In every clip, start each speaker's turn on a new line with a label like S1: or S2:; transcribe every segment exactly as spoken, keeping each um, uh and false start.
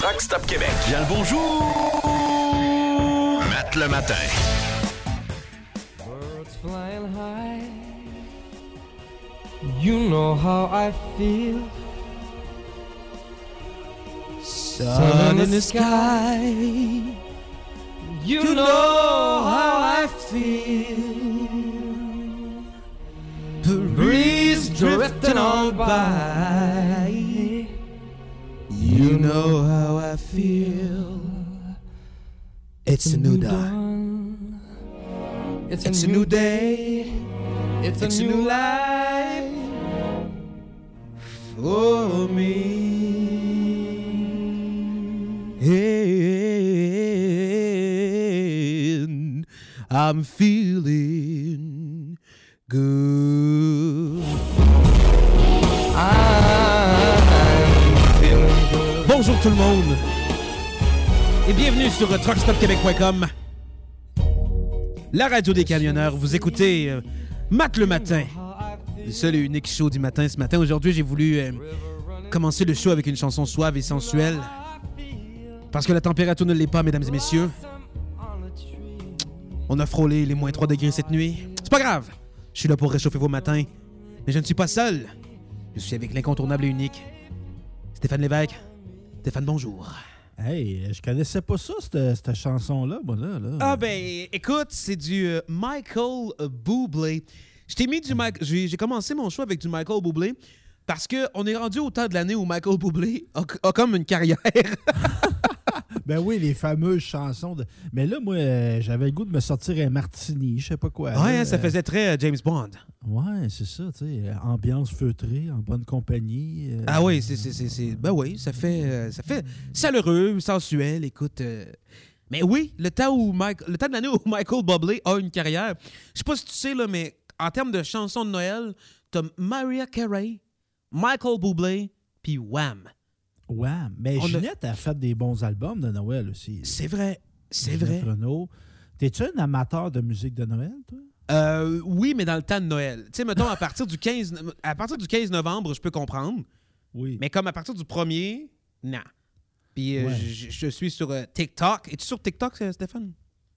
S1: Truck Stop Québec.
S2: Bien le bonjour! Matt le matin.
S3: Birds flying high. You know how I feel. Sun in the sky. You know how I feel. The breeze drifting on by. You know how I feel. It's a new dawn. It's a, it's a new day. It's a it's new life for me. And I'm feeling good. I'm feeling good.
S4: Bonjour tout le monde et bienvenue sur truck stop québec point com, la radio des camionneurs. Vous écoutez euh, Matt le matin, le seul et unique show du matin ce matin. Aujourd'hui, j'ai voulu euh, commencer le show avec une chanson suave et sensuelle parce que la température ne l'est pas, mesdames et messieurs. On a frôlé les moins trois degrés cette nuit. C'est pas grave, je suis là pour réchauffer vos matins, mais je ne suis pas seul. Je suis avec l'incontournable et unique Stéphane Lévesque. Stéphane, bonjour.
S5: Hey, je connaissais pas ça, cette, cette chanson-là, moi, là, là.
S4: Ah ben, écoute, c'est du euh, Michael Bublé. Je t'ai mis du Mike... J'ai, j'ai commencé mon show avec du Michael Bublé parce qu'on est rendu au temps de l'année où Michael Bublé a, a comme une carrière.
S5: Ben oui, les fameuses chansons. De... Mais là, moi, euh, j'avais le goût de me sortir un martini, je sais pas quoi.
S4: Ouais,
S5: là,
S4: ça
S5: euh...
S4: faisait très euh, James Bond.
S5: Ouais, c'est ça, tu sais, ambiance feutrée, en bonne compagnie. Euh...
S4: Ah oui, c'est, c'est, c'est, c'est... Ben oui, ça fait, euh, ça fait chaleureux, sensuel, écoute... Euh... Mais oui, le temps où Mike... le temps de l'année où Michael Bublé a une carrière, je sais pas si tu sais, là, mais en termes de chansons de Noël, t'as Mariah Carey, Michael Bublé, puis Wham!
S5: Ouais, mais
S4: On
S5: Ginette a... a fait des bons albums de Noël aussi.
S4: C'est vrai, c'est
S5: Ginette
S4: vrai.
S5: Renaud. T'es-tu un amateur de musique de Noël, toi?
S4: Euh, oui, mais dans le temps de Noël. Tu sais, mettons, à partir du quinze, à partir du quinze novembre, je peux comprendre.
S5: Oui.
S4: Mais comme à partir du premier, non. Puis euh,
S5: Ouais.
S4: je, je suis sur euh, TikTok. Es-tu sur TikTok, Stéphane?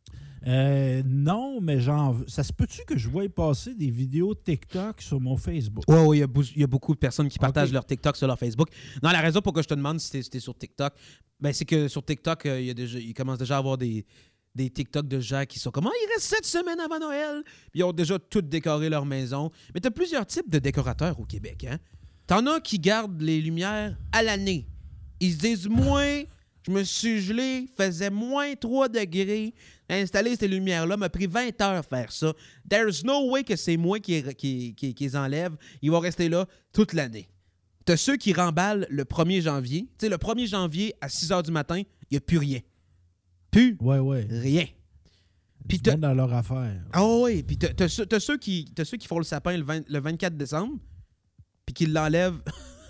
S5: Euh, non, mais genre, ça se peut-tu que je voie passer des vidéos TikTok sur mon Facebook?
S4: Oui, oui, il y a beaucoup de personnes qui partagent
S5: Okay.
S4: leur TikTok sur leur Facebook. Non, la raison pour que je te demande si t'es, si t'es sur TikTok, ben, c'est que sur TikTok, euh, il y a déjà, il commence déjà à avoir des, des TikTok de gens qui sont comme « Ah, il reste sept semaines avant Noël! » Puis ils ont déjà tout décoré leur maison. Mais t'as plusieurs types de décorateurs au Québec, hein? T'en as qui gardent les lumières à l'année. Ils se disent « Moi, je me suis gelé, faisait moins trois degrés. » Installer ces lumières-là m'a pris vingt heures faire ça. There's no way que c'est moi qui, qui, qui, qui les enlève. Ils vont rester là toute l'année. T'as ceux qui remballent le premier janvier. Tu sais, le premier janvier, à six heures du matin, il n'y a plus rien. Plus
S5: Ouais, ouais.
S4: rien. Puis
S5: Du
S4: t'as...
S5: monde dans leur affaire.
S4: Ah oui, puis t'as, t'as, ceux, t'as, ceux qui, t'as ceux qui font le sapin le, vingt, le vingt-quatre décembre, puis qui l'enlèvent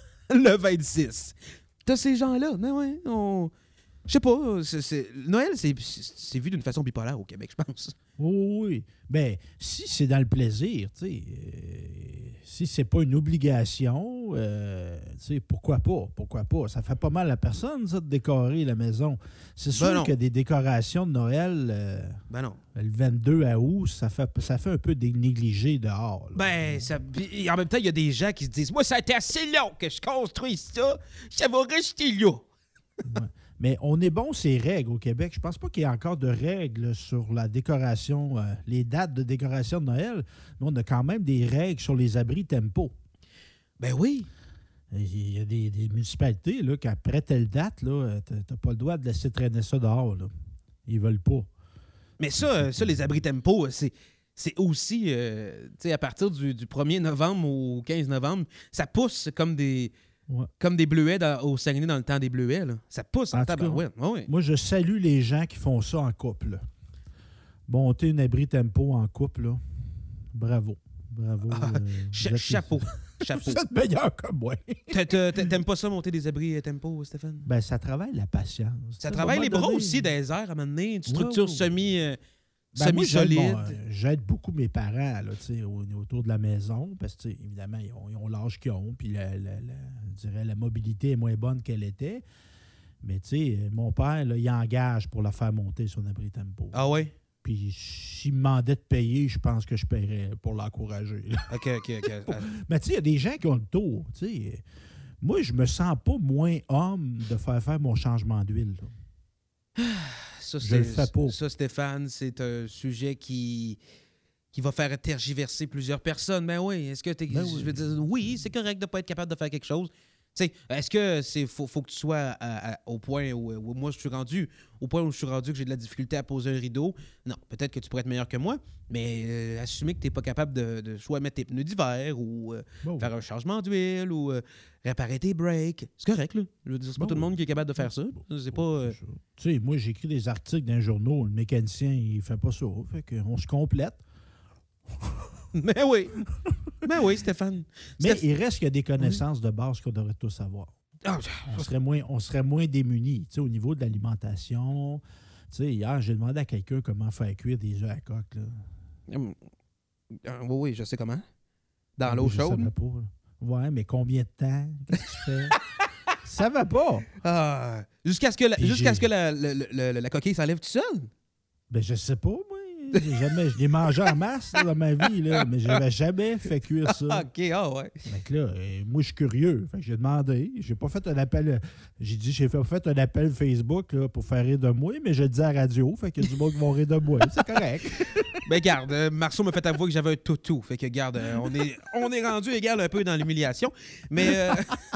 S4: le vingt-six. T'as ces gens-là. Non, ouais, on... Je sais pas, c'est, c'est... Noël, c'est, c'est vu d'une façon bipolaire au Québec, je pense.
S5: Oh, oui. Ben, si c'est dans le plaisir, tu sais, euh, si c'est pas une obligation, euh, tu sais, pourquoi pas? Pourquoi pas? Ça fait pas mal à personne, ça, de décorer la maison. C'est sûr
S4: Ben
S5: que des décorations de Noël, euh,
S4: Ben non.
S5: le vingt-deux août, ça fait, ça fait un peu négligé dehors. Là.
S4: Ben, ça, en même temps, il y a des gens qui se disent « Moi, ça a été assez long que je construise ça, ça va rester là. »
S5: Ouais. Mais on est bon ces règles au Québec. Je pense pas qu'il y ait encore de règles sur la décoration, euh, les dates de décoration de Noël. Mais on a quand même des règles sur les abris tempo.
S4: Ben oui.
S5: Il y a des, des municipalités là, qu'après telle date, là, t'as, t'as pas le droit de laisser traîner ça dehors. Là. Ils veulent pas.
S4: Mais ça, ça les abris tempo, c'est, c'est aussi, euh, tu sais, à partir du, du premier novembre au quinze novembre, ça pousse comme des...
S5: Ouais.
S4: Comme des bleuets dans, au Saguenay dans le temps des bleuets. Là. Ça pousse en,
S5: En tout
S4: tabarouette.
S5: cas,
S4: Ouais, ouais.
S5: Moi, je salue les gens qui font ça en couple. Là. Monter une abri tempo en couple, là. Bravo. Bravo.
S4: Ah,
S5: euh,
S4: cha-
S5: vous êtes-
S4: chapeau. Chapeau.
S5: Vous êtes meilleur que moi.
S4: T'a- t'a- T'aimes pas ça monter des abris euh, tempo, Stéphane?
S5: Ben, ça travaille la patience.
S4: Ça
S5: À un
S4: travaille
S5: moment
S4: les bras
S5: donné-
S4: aussi des airs à un moment donné. Une
S5: Ouais,
S4: structure
S5: ouais.
S4: semi, euh,
S5: Ben, moi, j'aide,
S4: semi-solide.
S5: mon- euh, j'aide beaucoup mes parents là, tu sais, au- autour de la maison parce que tu sais, évidemment, ils ont, ils ont l'âge qu'ils ont, puis la, la- la- je dirais, la mobilité est moins bonne qu'elle était. Mais tu sais, mon père, là, il engage pour la faire monter, son abri tempo.
S4: Ah ouais?
S5: Puis s'il me demandait de payer, je pense que je paierais pour l'encourager. Là.
S4: OK, OK, OK.
S5: Mais tu sais, il y a des gens qui ont le tour. Tu sais. Moi, je me sens pas moins homme de faire faire mon changement d'huile. Là.
S4: Ça,
S5: je le
S4: c'est,
S5: fais pas.
S4: ça, Stéphane, c'est un sujet qui, qui va faire tergiverser plusieurs personnes. Ben oui, est-ce que t'es,
S5: Ben
S4: je
S5: oui.
S4: veux dire, oui, c'est correct de ne pas être capable de faire quelque chose. Tu sais, est-ce que c'est faut, faut que tu sois à, à, au point où, où moi je suis rendu, au point où je suis rendu que j'ai de la difficulté à poser un rideau? Non, peut-être que tu pourrais être meilleur que moi, mais euh, assumer que tu n'es pas capable de, de soit mettre tes pneus d'hiver ou euh,
S5: Bon.
S4: faire un changement d'huile ou euh, réparer tes breaks. C'est correct, là. Je veux dire, c'est pas
S5: Bon.
S4: tout le monde qui est capable de faire ça. C'est pas. euh,
S5: Tu sais, moi, j'écris des articles dans un journal. Le mécanicien, il fait pas ça. Fait qu'on se complète.
S4: Mais oui. Mais oui, Stéphane.
S5: Mais
S4: Stéph-
S5: il reste qu'il y a des connaissances de base qu'on devrait tous avoir.
S4: Ah,
S5: On serait moins, on serait moins démunis, tu sais, au niveau de l'alimentation. Tu sais, hier, j'ai demandé à quelqu'un comment faire cuire des œufs à coque. Là.
S4: hum, ah, oui, oui, je sais comment. Dans
S5: Ah,
S4: l'eau
S5: je
S4: chaude.
S5: savais pas. là. Ouais, mais combien de temps? Qu'est-ce que tu fais? Ça va pas.
S4: Ah, jusqu'à ce que la,
S5: Puis
S4: jusqu'à
S5: j'ai-
S4: ce que la, la, la- la- la coquille s'enlève tout seul.
S5: Ben, je sais pas, moi. J'ai jamais, je l'ai mangé en masse là, dans ma vie, là, mais j'avais jamais fait cuire ça.
S4: OK, ah ouais.
S5: Fait que là, euh, moi, je suis curieux. Fait que j'ai demandé. J'ai pas fait un appel. euh, J'ai dit, j'ai fait, fait un appel Facebook là, pour faire rire de moi, mais je le dis à la radio. Fait qu'il y a du monde qui vont rire de moi. C'est correct.
S4: Ben garde, euh, Marceau m'a fait avouer que j'avais un toutou. Fait que garde, euh, on est, on est rendu égal un peu dans l'humiliation. Mais, euh,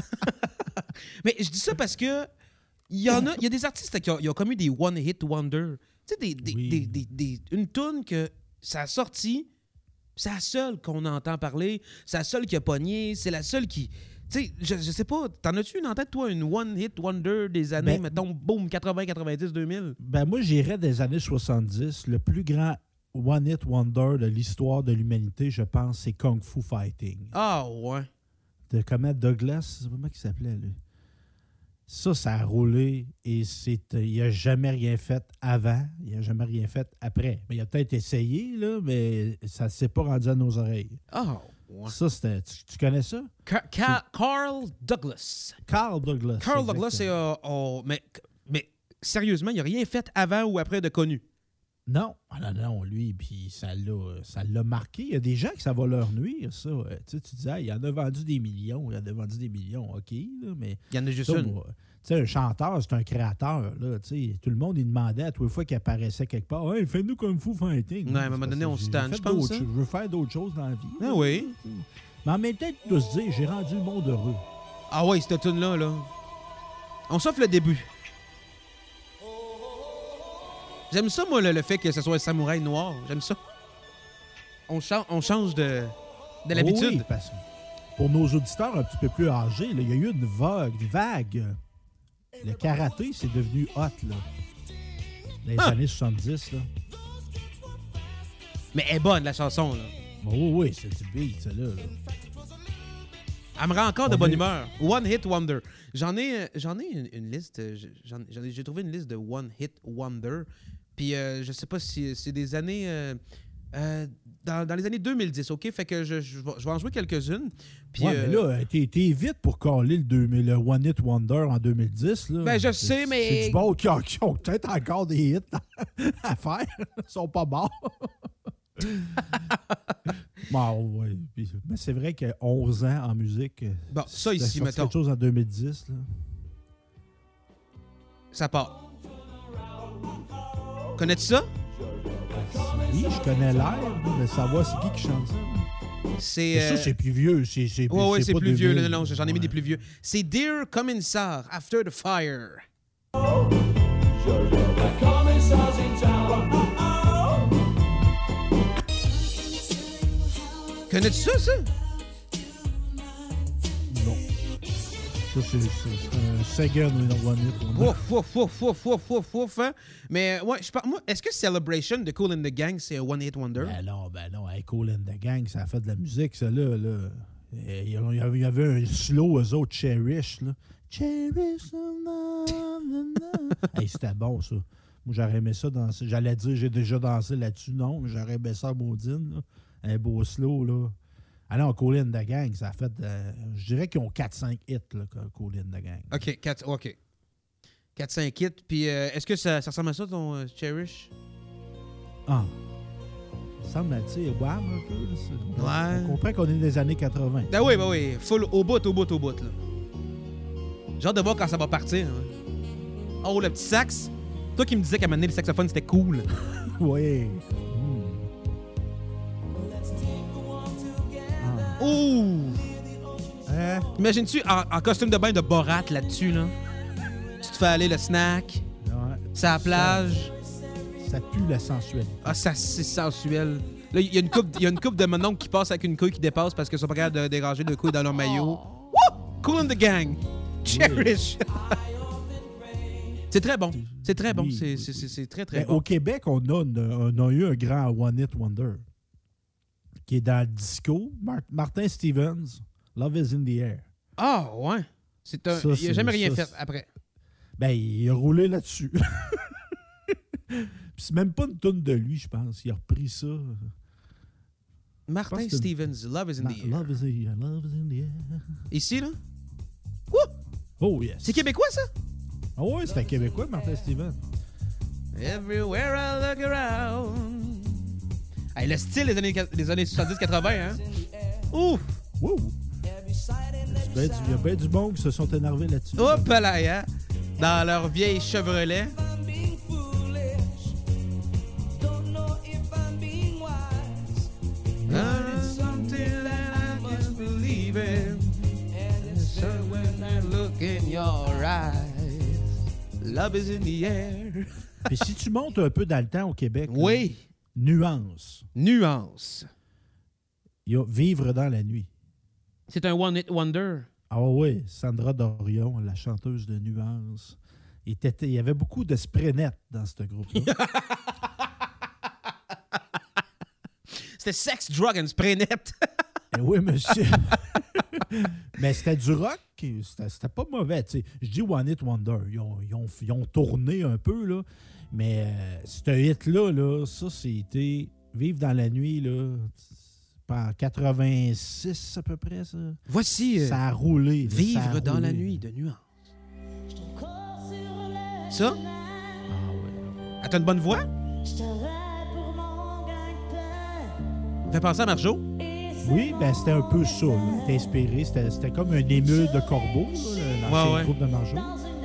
S4: mais je dis ça parce que il y en a, il y a des artistes qui ont, ils ont commis des one-hit wonder. Tu sais, des, des,
S5: Oui.
S4: des, des, des- une toune que ça a sorti, c'est la seule qu'on entend parler, c'est la seule qui a pogné, c'est la seule qui... Tu sais, je, je sais pas, t'en as-tu une en tête, toi, une one-hit wonder des années,
S5: Ben-
S4: mettons, boom, quatre-vingts, quatre-vingt-dix, deux mille?
S5: Ben, moi, j'irais des années soixante-dix. Le plus grand one-hit wonder de l'histoire de l'humanité, je pense, c'est Kung Fu Fighting.
S4: Ah, ouais.
S5: De comment Douglas, c'est comment il s'appelait, lui? Ça, ça a roulé et c'est, euh, il n'a jamais rien fait avant, il n'a jamais rien fait après. Mais il a peut-être essayé, là, mais ça ne s'est pas rendu à nos oreilles.
S4: Ah, ouais.
S5: Ça, c'était. Tu, tu connais ça?
S4: Ca- Ca- Carl Douglas.
S5: Carl Douglas.
S4: Carl Douglas, c'est...
S5: exactement.
S4: euh, oh, mais, mais sérieusement, il n'a rien fait avant ou après de connu.
S5: Non, ah non, non, lui, puis ça l'a, ça l'a marqué. Il y a des gens que ça va leur nuire, ça. Euh, Tu sais, tu disais, ah, il en a vendu des millions, il en a vendu des millions, OK, là, mais...
S4: Il y en a juste
S5: ça,
S4: une.
S5: moi, tu sais, un chanteur, c'est un créateur, là, tu sais. Tout le monde, il demandait à toutes les fois qu'il apparaissait quelque part, « Hey, fais-nous Kung Fu Fighting. »
S4: Ouais, à un moment donné, on se tanne, je pense, hein.
S5: Je veux faire d'autres choses dans la vie.
S4: Ah
S5: là,
S4: oui.
S5: tu sais. Mais en même temps, tu dois se dire, j'ai rendu le monde heureux.
S4: Ah ouais, cette tune-là, là. On s'offre le début. J'aime ça, moi, le, le fait que ce soit un samouraï noir. J'aime ça. On, cha- on change de, de l'habitude.
S5: Oh oui, parce que pour nos auditeurs un petit peu plus âgés, là, il y a eu une vague. Une vague. Le karaté, c'est devenu hot, là. Dans les
S4: Ah.
S5: années soixante-dix, là.
S4: Mais elle est bonne, la chanson, là.
S5: Oh, oui, oui, c'est du beat, ça, là. là.
S4: Elle me rend encore de
S5: On
S4: bonne
S5: est-
S4: humeur. One Hit Wonder. J'en ai, euh, j'en ai une, une liste. euh, j'en- j'en ai- j'ai trouvé une liste de One Hit Wonder. Puis euh, je sais pas si c'est des années. euh, euh, dans, dans les années deux mille dix, OK? Fait que je, je, vais, je vais en jouer quelques-unes. Puis,
S5: Ouais,
S4: euh,
S5: mais là, t'es, t'es vite pour caler le, deux mille le One Hit Wonder en deux mille dix, là.
S4: Ben, je
S5: C'est-
S4: sais, mais-
S5: C'est du bon qui, a- qui ont peut-être encore des hits à faire. Ils sont pas morts. Bon, ouais. Puis- Mais c'est vrai que onze ans en musique.
S4: Bon, ça
S5: c'était
S4: ici,
S5: sorti
S4: mettons.
S5: quelque chose en deux mille dix, là.
S4: Ça part. Connais-tu ça?
S5: Oui, je connais l'air, mais savoir c'est qui qui chante ça.
S4: C'est.
S5: Mais
S4: euh,
S5: ça, c'est plus vieux. C'est, c'est,
S4: Ouais, ouais, c'est
S5: pas
S4: plus vieux.
S5: deux
S4: Non,
S5: mille.
S4: non, j'en ai mis
S5: Ouais.
S4: des plus vieux. C'est Dear Commissar, After the Fire. Connais-tu ça, ça?
S5: Non. Ça, c'est, c'est, c'est un second One Hit Wonder.
S4: Ouf, ouf, ouf, ouf, ouf, ouf, ouf, hein? Mais, ouais, je parle. Moi, est-ce que Celebration de Cool and the Gang, c'est un One Hit Wonder?
S5: Ben non, ben non. Hey, Cool and the Gang, ça a fait de la musique, ça, là. là. Et Il y avait, il y avait- il y avait un slow, eux autres, Cherish, là. Cherish, love, love. Hey, c'était bon, ça. Moi, j'aurais aimé ça danser. J'allais dire, j'ai déjà dansé là-dessus, non, mais j'aurais aimé ça, Maudine, là. Un beau slow, là. Ah non, Cool and the Gang, ça a fait... euh, je dirais qu'ils ont quatre cinq hits, là, Cool and the Gang.
S4: OK, quatre, OK. quatre cinq hits. Puis euh, est-ce que ça, ça ressemble à ça, ton euh, Cherish?
S5: Ah. Ça semble, tu sais, Wham un peu. Là, c'est-
S4: Ouais.
S5: On comprend qu'on est des années quatre-vingts.
S4: Ben oui, ben oui. Full au bout, au bout, au bout, là. J'ai hâte de voir quand ça va partir. Hein. Oh, le petit sax. Toi qui me disais qu'à un moment donné, le saxophone, c'était cool.
S5: Oui.
S4: Ouh!
S5: Hein?
S4: Imagines-tu en, en costume de bain de Borat là-dessus, là? Tu te fais aller le snack,
S5: Ouais.
S4: c'est à la plage.
S5: Ça pue la sensualité.
S4: Ah, ça, c'est sensuel. Là, il y a une coupe, il y a une coupe de mononcles qui passe avec une couille qui dépasse parce qu'ils sont pas capables de déranger le couille dans leur maillot. Woo! Cool in the gang. Cherish. C'est très bon. C'est très bon.
S5: Oui,
S4: C'est
S5: oui,
S4: c'est-
S5: oui.
S4: c'est- c'est très, très
S5: Ben,
S4: bon.
S5: au Québec, on a, une- on a eu un grand One Hit Wonder qui est dans le disco. Mar- Martin Stevens, Love is in the Air.
S4: Ah, ouais. C'est un,
S5: Ça,
S4: il a
S5: c'est-
S4: jamais rien
S5: ça,
S4: fait
S5: c'est-
S4: après.
S5: Ben, il a roulé là-dessus. Puis c'est même pas une toune de lui, je pense. Il a repris ça.
S4: Martin
S5: pense que-
S4: Stevens, Love is in
S5: Ma-
S4: the air.
S5: Love is, in, love is in the air.
S4: Ici, là?
S5: Oh, yes.
S4: C'est québécois, ça?
S5: Ah ouais, c'est un Québécois, Martin Stevens.
S4: Everywhere I look around. Hey, le style des années, des années soixante-dix quatre-vingts, hein? Ouf!
S5: Wow! Il y a bien du monde qui se sont énervés là-dessus.
S4: Hop là, hein? Dans leur vieille Chevrolet. Until I can believe it. So when I look in your eyes, love is in the air.
S5: Puis si tu montes un peu dans le temps au Québec, là,
S4: Oui,
S5: nuance.
S4: nuance.
S5: Il y a Vivre dans la nuit.
S4: C'est un one-hit wonder.
S5: Ah oui, Sandra Dorion, la chanteuse de Nuance. Il, était- il y avait beaucoup de spray net dans ce groupe-là.
S4: C'était Sex, Drug and Spray Net.
S5: Eh oui, monsieur. Mais c'était du rock. C'était, c'était pas mauvais. Tu sais. Je dis One Hit Wonder. Ils ont, ils ont- ils ont tourné un peu, là. Mais euh, ce hit-là, là, ça, c'était Vivre dans la nuit, là. En quatre-vingt-six à peu près, ça.
S4: Voici euh,
S5: Ça a roulé. là, ça
S4: Vivre
S5: a
S4: dans la
S5: roulé.
S4: nuit de Nuance. Ça?
S5: Ah ouais.
S4: Ah, t'as une bonne voix? Fait penser à Marjo?
S5: Oui, ben c'était un peu ça. Là. C'était inspiré. C'était, c'était comme un émule de corbeau, là, l'ancien
S4: Ouais, ouais.
S5: groupe de Marjo.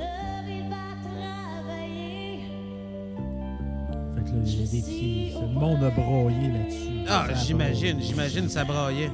S5: Fait que là, il y a des petits... Le monde a broyé là-dessus.
S4: Ah,
S5: Ça a
S4: j'imagine,
S5: broyé.
S4: j'imagine ça braillait.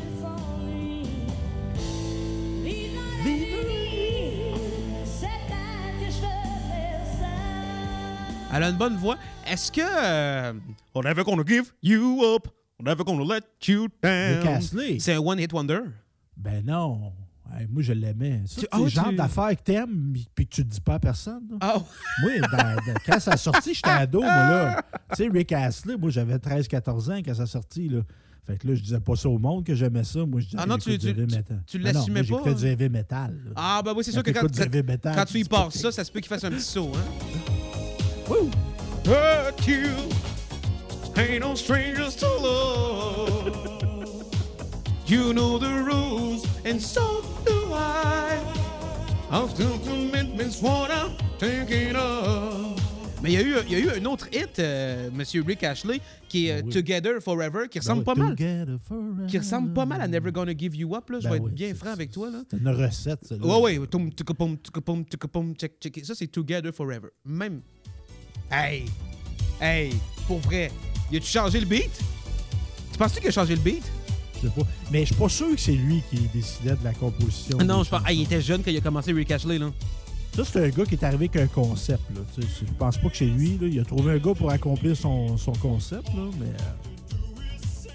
S4: Elle a une bonne voix. Est-ce que... Euh, We're never gonna give you up. We're never gonna let you down.
S5: Rick Astley.
S4: C'est un one-hit wonder.
S5: Ben non. Hey, moi, je l'aimais. Ça,
S4: Tu-
S5: c'est
S4: ah
S5: le
S4: ouais,
S5: genre
S4: tu-
S5: d'affaires que t'aimes puis que tu ne dis pas à personne. là.
S4: Ah,
S5: Moi, dans- dans- quand ça a sorti, j'étais ado, moi, là. Tu sais, Rick Astley, moi, j'avais treize quatorze ans quand ça a sorti, là. Fait que là, je disais pas ça au monde que j'aimais ça. Moi, je disais,
S4: Ah non,
S5: j'écoute
S4: tu-
S5: du
S4: tu-
S5: heavy
S4: tu-
S5: metal.
S4: tu
S5: Ben non,
S4: l'assumais
S5: moi,
S4: pas?
S5: J'écoutais du heavy metal. là.
S4: ah ben oui, c'est sûr que quand,
S5: t'écoutes du
S4: quand,
S5: heavy metal,
S4: quand
S5: tu
S4: tu y
S5: dis pas
S4: passes
S5: que-
S4: ça, ça se peut qu'il fasse un petit saut, hein?
S5: Wouh!
S4: But you ain't no strangers to love. You know the rules, and so do I. I'll still commitments what I'm thinking of. Mais il y, a eu, il y a eu un autre hit, euh, Monsieur Rick Astley, qui est euh,
S5: Ben oui.
S4: Together Forever, qui ressemble
S5: Ben
S4: pas
S5: ouais,
S4: mal.
S5: Together forever.
S4: Qui ressemble pas mal à Never Gonna Give You Up, là. Je
S5: Ben
S4: vais être
S5: oui,
S4: bien
S5: c'est-
S4: franc avec toi, là.
S5: C'est une recette, ça.
S4: Ouais, ouais. Tum, tukapum, tukapum, tukapum, check, check. Ça, c'est Together Forever. Même. Hey! Hey! Pour vrai. Y a-tu changé le beat? Tu penses-tu qu'il a changé le beat?
S5: Je sais pas. Mais je suis pas sûr que c'est lui qui décidait de la composition.
S4: Non,
S5: des
S4: je pense.
S5: chansons.
S4: Hey, il était jeune quand il a commencé Rick Astley, là.
S5: Ça, c'est un gars qui est arrivé avec un concept. Là. Tu sais, je pense pas que c'est lui. Là. Il a trouvé un gars pour accomplir son, son concept. Là, mais euh,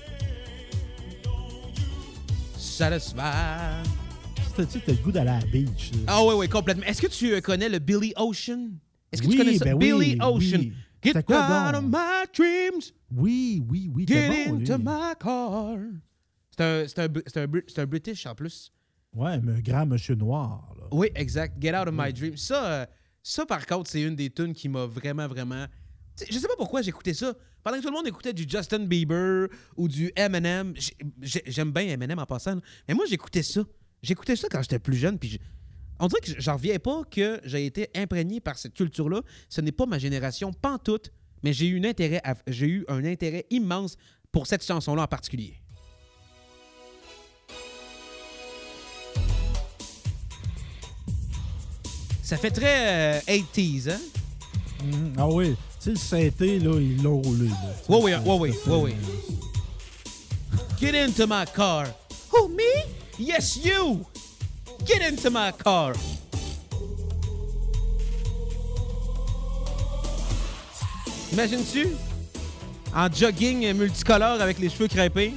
S4: Satisfied.
S5: tu sais, t'as le goût d'aller à la beach. là.
S4: Ah, ouais, ouais, complètement. Est-ce que tu euh, connais le Billy Ocean? Est-ce que
S5: Oui,
S4: tu connais ça?
S5: ben oui,
S4: Billy Ocean.
S5: oui.
S4: Get
S5: C'était quoi
S4: out
S5: donc?
S4: of my dreams.
S5: Oui, oui, oui.
S4: Get
S5: T'es bon, lui.
S4: into my car. C'est un, c'est un, c'est un, Br- c'est un British en plus.
S5: Ouais, mais un grand monsieur noir. Là.
S4: Oui, exact. Get out of my dreams. Ça, euh, ça par contre, c'est une des tunes qui m'a vraiment, vraiment. T'sais, je sais pas pourquoi j'écoutais ça. Pendant que tout le monde écoutait du Justin Bieber ou du Eminem. J'ai- j'ai- J'aime bien Eminem en passant, là. Mais moi, j'écoutais ça. J'écoutais ça quand j'étais plus jeune. Puis je- On dirait que j'en reviens pas que j'ai été imprégné par cette culture-là. Ce n'est pas ma génération, pantoute, mais j'ai eu un intérêt, à, j'ai eu un intérêt immense pour cette chanson-là en particulier. Ça fait très euh, eighties, hein?
S5: Mm, ah oui, tu sais, le synthé, là, ils l'ont roulé. Là.
S4: Oui, oui, oui, oui, oui, oui. Get into my car. Who, me? Yes, you! Get into my car. Imagines-tu? En jogging multicolore avec les cheveux crêpés.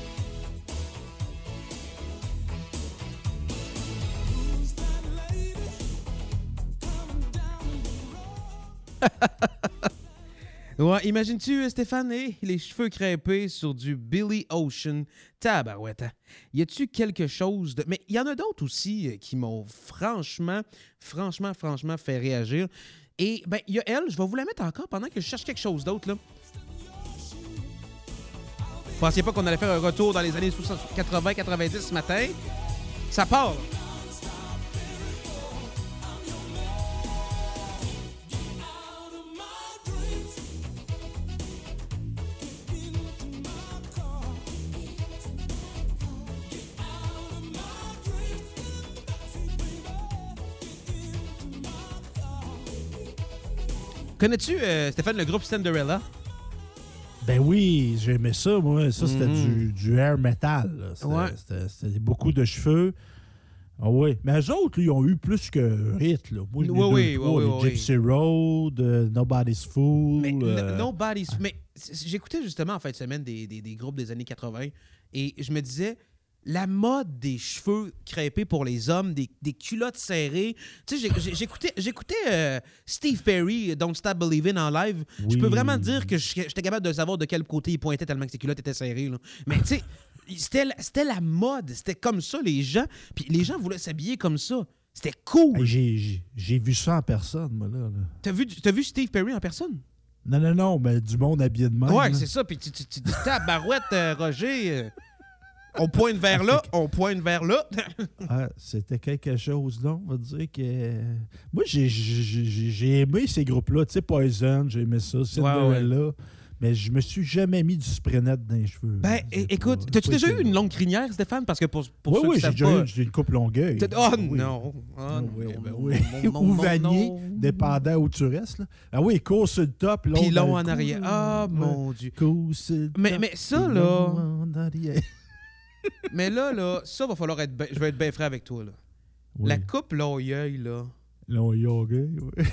S4: Ouais, imagines-tu, Stéphane, hey, les cheveux crêpés sur du Billy Ocean. Tabarouette. Hein? Y a-tu quelque chose de... Mais il y en a d'autres aussi euh, qui m'ont franchement, franchement, franchement fait réagir. Et, ben, il y a elle, je vais vous la mettre encore pendant que je cherche quelque chose d'autre, là. Vous pensiez pas qu'on allait faire un retour dans les années quatre-vingts quatre-vingt-dix ce matin? Ça part! Connais-tu, euh, Stéphane, le groupe Cinderella?
S5: Ben oui, j'aimais ça, moi. Ça, c'était
S4: Mm-hmm.
S5: du, du air metal. là. C'était,
S4: Ouais.
S5: c'était, c'était beaucoup de cheveux. Ah oui. Mais eux autres, là, ils ont eu plus que hit. Là. Moi, les
S4: Oui,
S5: deux,
S4: oui,
S5: trois,
S4: oui,
S5: les
S4: oui,
S5: Gypsy Road, euh, Nobody's Fool.
S4: Mais
S5: euh,
S4: no- Nobody's... Mais c- j'écoutais justement en fin de semaine des, des, des groupes des années quatre-vingts et je me disais, la mode des cheveux crêpés pour les hommes, des, des culottes serrées. Tu sais, j'ai- j'ai- j'écoutais, j'écoutais euh, Steve Perry, Don't Stop Believin' en live. Je
S5: Oui.
S4: peux vraiment dire que je- j'étais capable de savoir de quel côté il pointait tellement que ses culottes étaient serrées. Là. Mais tu sais, c'était, la- c'était la mode. C'était comme ça, les gens. Puis les gens voulaient s'habiller comme ça. C'était cool.
S5: hey, j'ai, j'ai, j'ai vu ça en personne, moi, là. là.
S4: T'as vu, t'as vu Steve Perry en personne?
S5: Non, non, non, mais du monde habillé de même.
S4: Ouais,
S5: là.
S4: c'est ça. Puis tu, tu, tu dis, tabarouette, euh, Roger, euh, on pointe vers là, on pointe vers là.
S5: Ah, c'était quelque chose, là. On va dire que. Moi, j'ai, j'ai, j'ai- j'ai aimé ces groupes-là. Tu sais, Poison, j'ai aimé ça. Cinderella. Mais je me suis jamais mis du spray net dans les cheveux.
S4: Ben,
S5: C'est
S4: é-
S5: pas-
S4: écoute,
S5: c'est
S4: t'as-tu
S5: pas
S4: déjà eu
S5: étonnant.
S4: une longue crinière, Stéphane? Parce que pour, pour
S5: Oui,
S4: ceux
S5: oui,
S4: qui
S5: j'ai
S4: savent
S5: déjà
S4: pas...
S5: eu j'ai une coupe longueuil.
S4: T'as- Oh
S5: Oui.
S4: non! Oh,
S5: Ah
S4: non,
S5: oui, ben
S4: non,
S5: oui.
S4: non, non,
S5: Ou
S4: non,
S5: vanier,
S4: non.
S5: dépendant où tu restes. Là. Ah oui, court sur le top. l'autre
S4: Puis
S5: dans
S4: long
S5: le
S4: en
S5: cou,
S4: arrière.
S5: là.
S4: Ah,
S5: Ouais.
S4: mon Dieu.
S5: Court sur le
S4: Mais,
S5: top,
S4: mais ça,
S5: puis
S4: là...
S5: long en arrière.
S4: Mais là, là, ça va falloir être... ben- je vais être bien frais avec toi, là.
S5: Oui.
S4: La coupe longueuil, là,
S5: Long yoga, oui.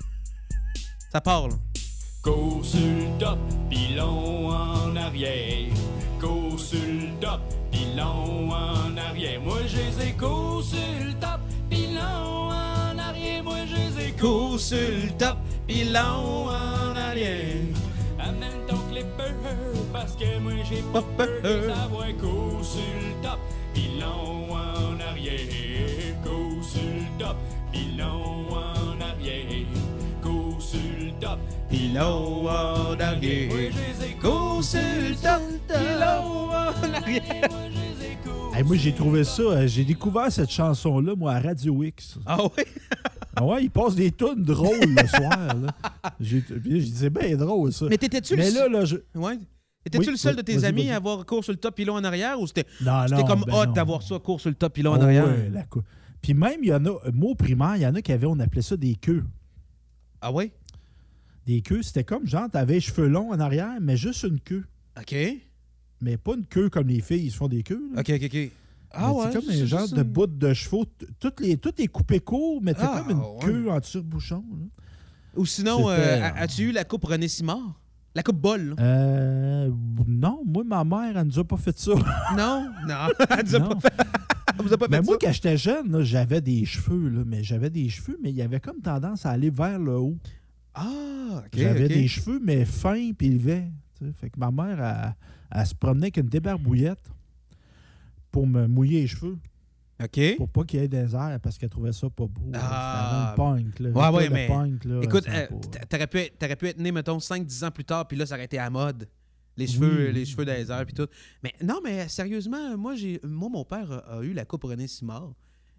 S4: ça part, là.
S1: Cours sur le top, pis long en arrière. Cours sur le top, pis long en arrière. Moi, je les ai cours sur le top, pis long en arrière. Moi, je les ai cours
S4: Cours sur le top, puis long en arrière.
S1: Amène ton clipper, parce que moi, j'ai pas
S4: Pas
S1: peur
S4: peur.
S1: de savoir. Cours sur le top, pis long en arrière. Cours sur le top, pis long en arrière. Cours sur le top,
S4: Puis long en arrière.
S1: moi, je les ai
S4: Cours sur le top, puis long en arrière.
S1: moi, je les ai cours.
S5: Hey, moi, j'ai trouvé ça. euh, J'ai découvert cette chanson-là, moi, à Radio X.
S4: Ah oui?
S5: Ah ouais, ils passent des tunes drôles le soir. Là. J'ai, puis je disais, ben drôle, ça.
S4: Mais t'étais-tu le
S5: Mais
S4: seul...
S5: là, là, je...
S4: Ouais. Étais-tu
S5: Oui,
S4: le seul
S5: oui,
S4: de tes
S5: vas-y,
S4: amis
S5: vas-y.
S4: à avoir cours sur le top, pilon en arrière, ou c'était
S5: Non,
S4: c'était
S5: non,
S4: comme
S5: ben
S4: hot
S5: non.
S4: d'avoir ça, cours sur le top, pilon en
S5: Oh,
S4: arrière?
S5: ouais, la cou- Puis même, il y en a, moi, au primaire, il y en a qui avaient, on appelait ça des queues.
S4: Ah oui?
S5: Des queues, c'était comme, genre, t'avais les cheveux longs en arrière, mais juste une queue.
S4: OK.
S5: Mais pas une queue comme les filles, ils se font des queues. là.
S4: OK, OK, OK. Ah
S5: Mais
S4: ouais?
S5: c'est comme
S4: c'est
S5: un genre
S4: ça.
S5: de bout de chevaux. T- Toutes les, tout est coupé court, mais t'as
S4: Ah,
S5: comme une
S4: ouais.
S5: queue en tire-bouchon. là.
S4: Ou sinon,
S5: C'était-
S4: euh, a- as-tu eu la coupe René Simard? La coupe bol, là?
S5: Euh, non, moi, ma mère, elle nous a pas fait ça.
S4: Non? Non. Elle nous a
S5: Non.
S4: pas fait, elle vous a pas
S5: Mais
S4: fait
S5: moi,
S4: ça?
S5: quand j'étais jeune, là, j'avais des cheveux, là, mais j'avais des cheveux, mais il y avait comme tendance à aller vers le haut.
S4: Ah, OK,
S5: j'avais
S4: OK.
S5: des cheveux, mais fins puis élevés. tu sais. Fait que ma mère, elle, elle se promenait avec une débarbouillette pour me mouiller les cheveux,
S4: OK.
S5: pour pas qu'il y ait des airs, parce qu'elle trouvait ça pas beau. là.
S4: Ah.
S5: C'était un punk. Là.
S4: Ouais,
S5: Rita
S4: ouais,
S5: le
S4: mais
S5: punk, là,
S4: Écoute,
S5: ça
S4: euh,
S5: pas-
S4: t- t'aurais pu, être- t'aurais pu être né, mettons, cinq dix ans plus tard, puis là, ça aurait été à la mode. Les cheveux,
S5: Oui.
S4: les cheveux dans les airs, puis tout. Mais non, mais sérieusement, moi, j'ai, moi mon père a, a eu la coupe René Simard.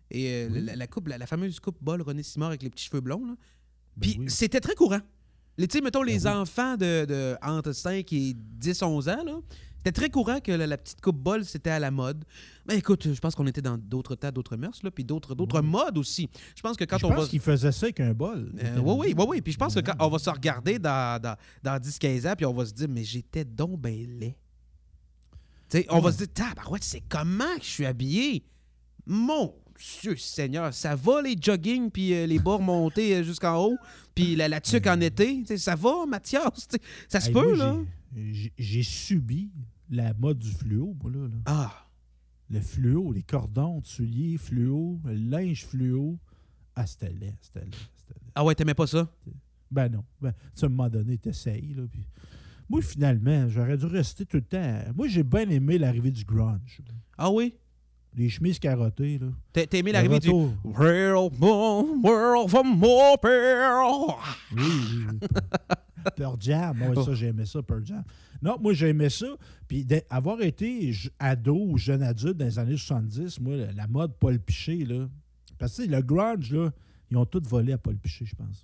S4: Et euh,
S5: Oui.
S4: la, la coupe, la, la fameuse coupe bol René Simard avec les petits cheveux blonds. Là. Puis
S5: Ben oui.
S4: c'était très courant. Tu sais, mettons, les
S5: Ben oui.
S4: enfants de, de entre cinq et dix onze ans, là, c'était très courant que la, la petite coupe bol, c'était à la mode. Ben écoute, je pense qu'on était dans d'autres temps, d'autres mœurs, là, puis d'autres, d'autres
S5: Oui.
S4: modes aussi. Je pense que quand
S5: Je
S4: on
S5: pense
S4: va...
S5: qu'il faisait ça avec un bol.
S4: Euh, oui, oui, oui, oui. Puis je pense que quand on va se regarder dans, dans, dans dix quinze ans, puis on va se dire, mais j'étais donc ben laid. Tu sais, on
S5: Ouais.
S4: va se dire, tabarouette, c'est comment que je suis habillé? Mon Dieu Seigneur, ça va les jogging, puis euh, les bas remontés euh, jusqu'en haut, puis la, la tuque en été, tu sais, ça va, Mathias? Tu sais, ça se
S5: Hey,
S4: peut,
S5: moi,
S4: là?
S5: j'ai- J'ai j'ai subi la mode du fluo, moi, là. là.
S4: Ah,
S5: Le fluo, les cordons de souliers fluo, le linge fluo. Ah, c'était laid, c'était laid, c'était laid.
S4: ah ouais, t'aimais pas ça?
S5: Ben non. Ben, tu sais, à un moment donné, t'essayes, là. Puis... Moi, finalement, j'aurais dû rester tout le temps. Moi, j'ai bien aimé l'arrivée du grunge.
S4: Ah oui?
S5: Les chemises carottées, là.
S4: T'as t'as aimé
S5: Le
S4: l'arrivée du...
S5: retour.
S4: World, world, from more pearl.
S5: Oui, oui, oui. Pearl Jam, moi, ça, j'aimais ça, Pearl Jam. Non, moi, j'aimais ça. Puis d'avoir été j- ado ou jeune adulte dans les années soixante-dix, moi, la, la mode Paul Piché, là. Parce que tu sais, le grunge, là, ils ont tous volé à Paul Piché, je pense.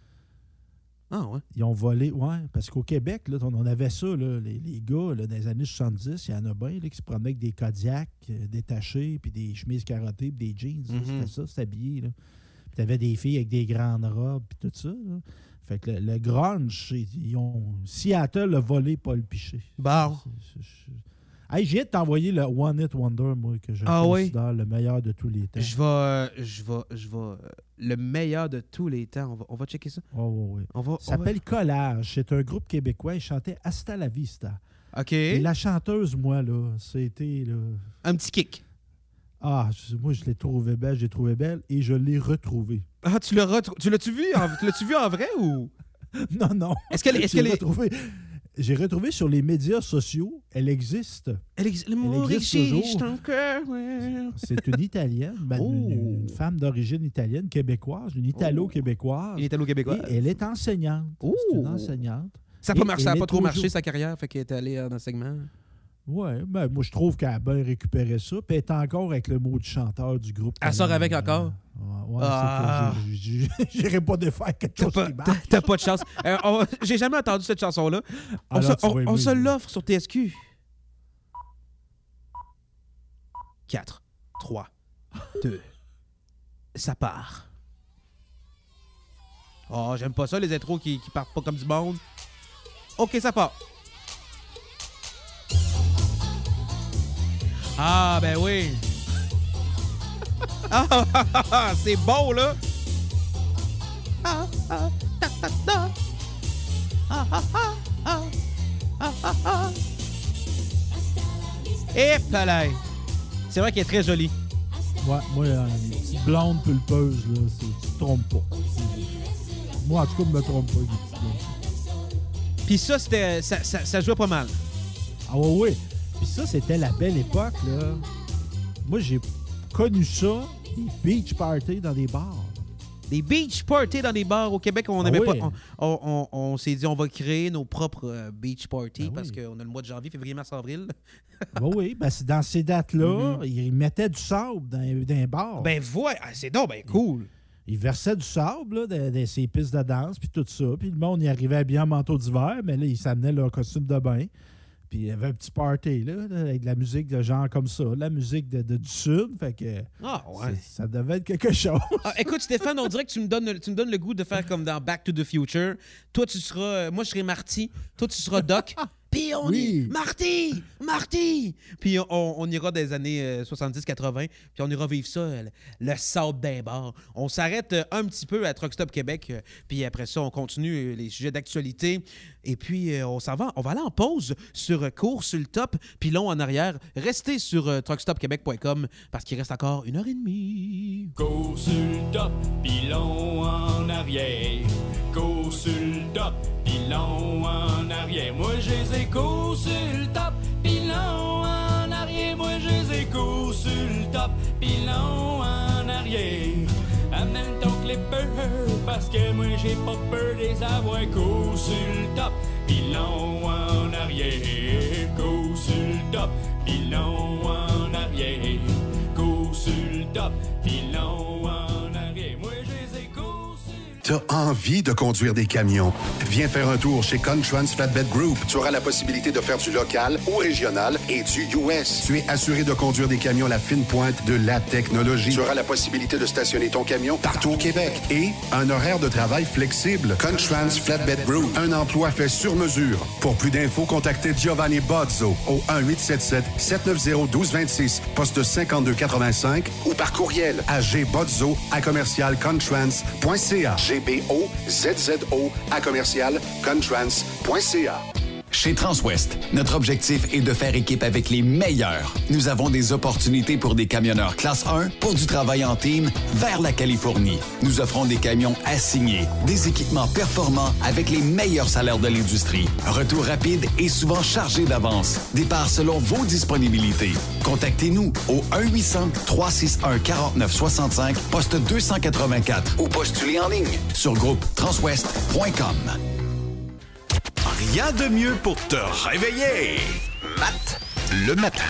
S4: Ah ouais?
S5: Ils ont volé, ouais, parce qu'au Québec, là, on avait ça, là, les, les gars, là, dans les années soixante-dix, il y en a bien là, qui se promenaient avec des Kodiak euh, détachés, puis des chemises carottées, puis des jeans. là.
S4: Mhm.
S5: C'était ça, c'était habillé. Là. Puis t'avais des filles avec des grandes robes, puis tout ça. Là. Fait que le, le grunge, c'est- ils ont... Seattle a volé Paul Piché.
S4: Bon.
S5: C'est- c'est- c'est- Hey, j'ai hâte de t'envoyer le One Hit Wonder, moi, que je
S4: Ah oui?
S5: considère le meilleur de tous les temps.
S4: Je vais, euh, je vais, je vais, euh, le meilleur de tous les temps. On va, on va checker ça.
S5: Oh, oui, oui.
S4: On va,
S5: Ça s'appelle Collage. C'est un groupe québécois. Ils chantaient Hasta la Vista.
S4: on va- OK.
S5: Et la chanteuse, moi, là, c'était... Là...
S4: Un petit kick.
S5: Ah, je- moi, je l'ai trouvée belle, je l'ai trouvée belle et je l'ai retrouvée.
S4: Ah, tu l'as retrou- tu l'as-tu vu, en... tu l'as-tu vu en vrai ou?
S5: Non, non.
S4: Est-ce qu'elle, est-ce
S5: J'ai
S4: qu'elle est...
S5: retrouvé... J'ai retrouvé sur les médias sociaux. Elle existe.
S4: Elle ex- Le mot
S5: existe
S4: existe
S5: toujours.
S4: encore, ouais.
S5: C'est une Italienne, ben,
S4: Oh.
S5: une, une femme d'origine italienne, québécoise, une Italo-québécoise.
S4: Il est italo-québécois.
S5: Et elle est enseignante.
S4: Oh.
S5: C'est une enseignante.
S4: Ça n'a pas,
S5: Et
S4: marché, ça a
S5: elle
S4: pas
S5: est
S4: trop
S5: toujours-
S4: marché sa carrière, fait qu'elle est allée en enseignement.
S5: Oui, ben, moi, je trouve qu'elle a bien récupéré ça. Puis elle est encore avec le mot du chanteur du groupe.
S4: Elle sort avec encore?
S5: Ouais, ouais,
S4: Ah.
S5: c'est que j'ai- j'ai- j'irais pas défaire quelque
S4: T'as
S5: chose
S4: pas,
S5: qui
S4: t'as-
S5: marche.
S4: t'as pas de chance. Euh, on- J'ai jamais entendu cette chanson-là. On,
S5: Alors,
S4: se,
S5: tu
S4: on-
S5: vas
S4: on
S5: aimer.
S4: se l'offre sur T S Q. quatre, trois, deux, ça part. Oh, j'aime pas ça, les intros qui, qui partent pas comme du monde. OK, ça part. Ah, ben oui. Ah, ah, ah, ah, c'est beau, là. Ah, ah, ta, ta, ta. Ah, ah, ah, ah, ah, ah, ah. Et palais. C'est vrai qu'elle est très jolie.
S5: Ouais, moi, euh, les petites blondes pulpeuses, là, c'est- tu te trompes pas. Moi, en tout cas, je me trompe pas. Les petites blondes.
S4: Puis ça, c'était, ça, ça, ça jouait pas mal.
S5: Ah ouais, ouais. Puis ça, c'était la belle époque, là. Moi, j'ai connu ça, des beach parties dans des bars.
S4: Des beach parties dans des bars au Québec, on
S5: Ah
S4: aimait
S5: oui.
S4: pas. On, on- on- on s'est dit, on va créer nos propres euh, beach parties
S5: Ben
S4: parce
S5: oui.
S4: qu'on a le mois de janvier, février, mars, avril.
S5: Ben oui, ben c'est dans ces dates-là, ils mettaient du sable dans, dans les bars.
S4: Ben voilà, ah, c'est donc ben cool.
S5: Ils versaient du sable là, dans, dans ces pistes de danse, puis tout ça. Puis le monde y arrivait bien en manteau d'hiver, mais là, ils s'amenaient leur costume de bain. Puis il y avait un petit party là, là, avec de la musique de genre comme ça, la musique de, de- du Sud. Fait que
S4: Ah
S5: c'est- ça devait être quelque chose.
S4: Ah, écoute, Stéphane, on dirait que tu me donnes, tu me donnes le goût de faire comme dans Back to the Future. Toi, tu seras. euh, moi, je serai Marty. Toi, tu seras Doc. Puis on
S5: Oui.
S4: y. Marty! Marty! Puis on, on ira des années euh, soixante-dix quatre-vingt. Puis on ira vivre ça, euh, le, le sable d'un bar. On s'arrête euh, un petit peu à Truck Stop Québec. euh, puis après ça, on continue euh, les sujets d'actualité. Et puis, euh, on s'en va. On va aller en pause sur euh, Cours sur le top, puis long en arrière. Restez sur euh, truck stop québec point com parce qu'il reste encore une heure et demie.
S1: Cours sur le top, pis long en arrière. Cours sur le top, pis long en arrière. Moi, je les ai cours sur le top, pis long en arrière. Moi, je les ai cours sur le top, pis long en arrière. Amène ton clipper, parce que moi, j'ai pas peur des avoir cours sur le top, pis long en arrière. Cours sur le top, pis long en arrière. Cours sur le top, pis long en arrière. Moi, je les ai coursés.
S6: T'as envie de conduire des camions? Viens faire un tour chez Contrans Flatbed Group. Tu auras la possibilité de faire du local ou régional et du U S. Tu es assuré de conduire des camions à la fine pointe de la technologie. Tu auras la possibilité de stationner ton camion partout au Québec et un horaire de travail flexible. Contrans Flatbed Group. Un emploi fait sur mesure. Pour plus d'infos, contactez Giovanni Bozzo au un huit sept sept sept neuf zéro un deux deux six, poste cinquante-deux quatre-vingt-cinq ou par courriel à gbozzo à commercial contrans point c a. G B O Z Z O à commercial contrans point c a.
S7: Chez Transwest, notre objectif est de faire équipe avec les meilleurs. Nous avons des opportunités pour des camionneurs classe un, pour du travail en team, vers la Californie. Nous offrons des camions assignés, des équipements performants avec les meilleurs salaires de l'industrie. Retour rapide et souvent chargé d'avance. Départ selon vos disponibilités. Contactez-nous au un huit cents trois six un quatre neuf six cinq, poste deux cent quatre-vingt-quatre ou postulez en ligne sur groupe transwest point com.
S2: Rien de mieux pour te réveiller. Matt, le matin.